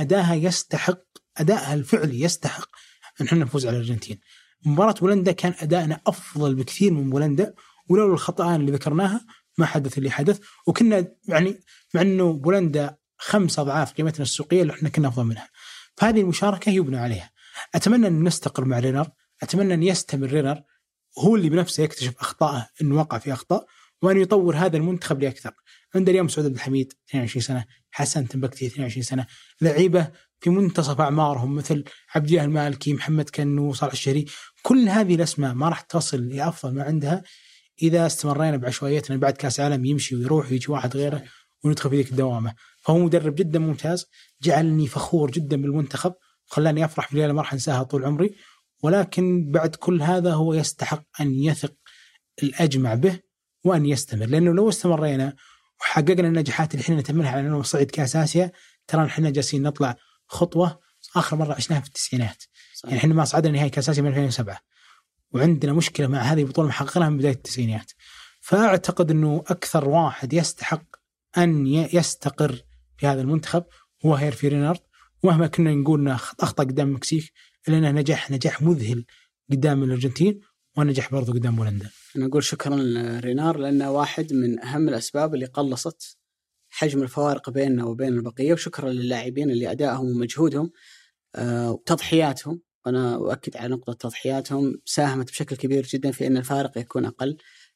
B: أداءها الفعلي يستحق أن احنا نفوز على الأرجنتين. مباراة بولندا كان أداءنا أفضل بكثير من بولندا، ولولا الخطأان اللي ذكرناها ما حدث اللي حدث. وكنا يعني مع أنه بولندا 5 أضعاف قيمتنا السوقية اللي احنا كنا أفضل منها. فهذه المشاركة يبنى عليها. أتمنى أن نستقر مع رينر، أتمنى أن يستمر رينر هو اللي بنفسه يكتشف أخطائه إنه وقع في أخطاء، وأن يطور هذا المنتخب لأكثر. عند اليوم سعود عبد الحميد 22 سنة، حسن تنبكتي 22 سنة، لعيبة في منتصف أعمارهم مثل عبد الله المالكي، محمد كنو، صالح الشهري. كل هذه الأسماء ما راح تصل لأفضل ما عندها إذا استمرينا بعشوائيتنا. بعد كأس عالم يمشي ويروح ويجي واحد غيره وندخل في ذيك الدوامة. فهو مدرب جدا ممتاز، جعلني فخور جدا بالمنتخب، خلاني أفرح في ليلة ما راح أنساها طول عمري. ولكن بعد كل هذا هو يستحق أن يثق الأجمع به وأن يستمر، لأنه لو استمرينا وحققنا النجاحات اللي احنا نتمنها على أنه صعيد كأس آسيا، ترى احنا جالسين نطلع خطوة آخر مرة عشناها في التسعينات. يعني احنا ما صعدنا نهائي كأس آسيا من 2007، وعندنا مشكلة مع هذه البطولة محققناها من بداية التسعينات. فأعتقد أنه أكثر واحد يستحق أن يستقر في هذا المنتخب هو هيرفي رينارد. مهما كنا نقول أخطأ قدام المكسيك، إلا أنه نجاح مذهل قدام الأرجنتين، ونجح برضو قدام بولندا.
A: أنا أقول شكرا لرينار، لأنه واحد من أهم الأسباب اللي قلصت حجم الفوارق بيننا وبين البقية. وشكرا للاعبين اللي أدائهم ومجهودهم وتضحياتهم، أنا أؤكد على نقطة تضحياتهم ساهمت بشكل كبير جدا في أن الفارق يكون أقل.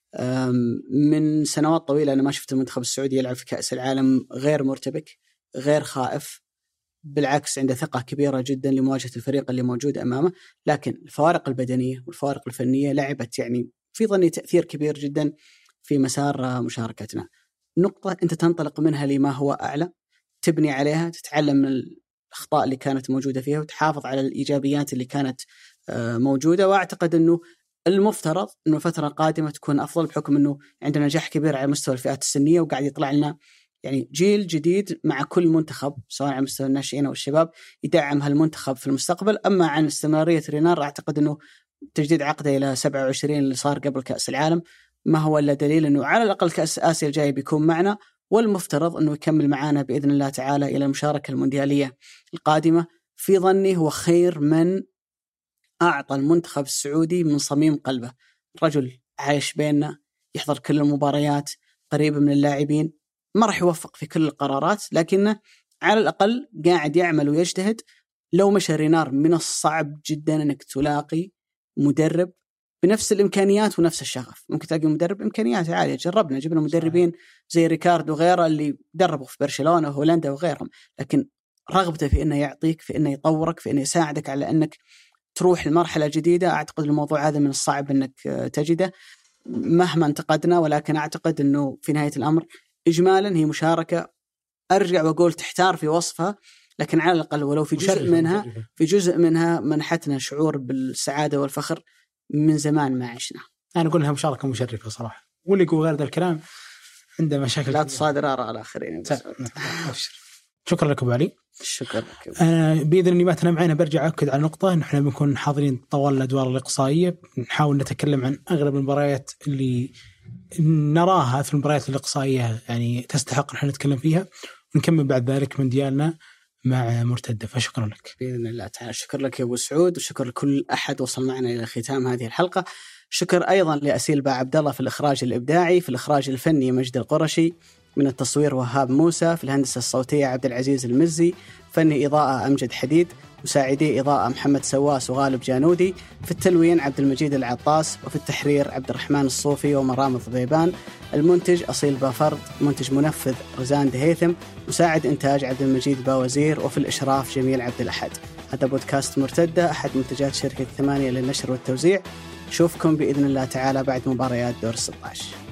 A: من سنوات طويلة أنا ما شفت المنتخب السعودي يلعب في كأس العالم غير مرتبك، غير خائف، بالعكس عنده ثقة كبيرة جدا لمواجهة الفريق اللي موجود أمامه. لكن الفوارق البدنية والفوارق الفنية لعبت يعني في ظني تأثير كبير جدا في مسار مشاركتنا. نقطة أنت تنطلق منها لما هو أعلى، تبني عليها، تتعلم من الأخطاء اللي كانت موجودة فيها، وتحافظ على الإيجابيات اللي كانت موجودة. وأعتقد أنه المفترض أنه فترة قادمة تكون أفضل، بحكم أنه عندنا نجاح كبير على مستوى الفئات السنية، وقاعد يطلع لنا يعني جيل جديد مع كل منتخب سواء على مستوى الناشئين أو الشباب يدعم هالمنتخب في المستقبل. أما عن استمرارية رينار، أعتقد أنه تجديد عقده إلى 27 اللي صار قبل كأس العالم ما هو إلا دليل أنه على الأقل كأس آسيا الجاي بيكون معنا، والمفترض أنه يكمل معنا بإذن الله تعالى إلى المشاركة المونديالية القادمة. في ظني هو خير من أعطى المنتخب السعودي من صميم قلبه. رجل عايش بيننا، يحضر كل المباريات، قريب من اللاعبين، ما راح يوفق في كل القرارات، لكنه على الأقل قاعد يعمل ويجتهد. لو مشى رينار من الصعب جدا أنك تلاقي مدرب بنفس الإمكانيات ونفس الشغف. ممكن تلاقي مدرب إمكانيات عالية، جربنا جبنا مدربين زي ريكاردو وغيره اللي دربوا في برشلونة وهولندا وغيرهم، لكن رغبته في أنه يعطيك، في أنه يطورك، في أنه يساعدك على أنك تروح لمرحلة جديدة. أعتقد الموضوع هذا من الصعب أنك تجده مهما انتقدنا، ولكن أعتقد أنه في نهاية الأمر إجمالا هي مشاركة أرجع وأقول تحتار في وصفها، لكن على الأقل ولو في جزء منها منحتنا شعور بالسعادة والفخر من زمان ما عشنا.
B: أنا أقول لها مشاركة مشرفة صراحة، واللي يقول غير ذا الكلام عنده مشاكل.
A: لا تصادر آراء الآخرين.
B: شكرا لك أبو علي.
A: شكرا لك.
B: أنا بإذن الله ما تنام عينه برجع أكد على نقطة إن إحنا بنكون حاضرين طوال الأدوار الإقصائية، نحاول نتكلم عن أغلب المباريات اللي نراها في المباريات الإقصائية يعني تستحق إحنا نتكلم فيها، ونكمل بعد ذلك من ديالنا مع مرتدة. فشكرا لك
A: بإذن الله تعالى. شكر لك يا أبو سعود، وشكر لكل أحد وصل معنا إلى ختام هذه الحلقة. شكر أيضا لأسيل با عبد الله في الإخراج الإبداعي، في الإخراج الفني مجد القرشي، من التصوير وهاب موسى، في الهندسة الصوتية عبد العزيز المزي، فني إضاءة أمجد حديد، مساعدي إضاءة محمد سواس وغالب جانودي، في التلوين عبد المجيد العطاس، وفي التحرير عبد الرحمن الصوفي ومرام الضبيبان. المنتج أصيل بافرد، منتج منفذ رزان دهيثم، مساعد إنتاج عبد المجيد باوزير، وفي الإشراف جميل عبد الأحد. هذا بودكاست مرتدة، أحد منتجات شركة 8 للنشر والتوزيع. نشوفكم بإذن الله تعالى بعد مباريات دور 16.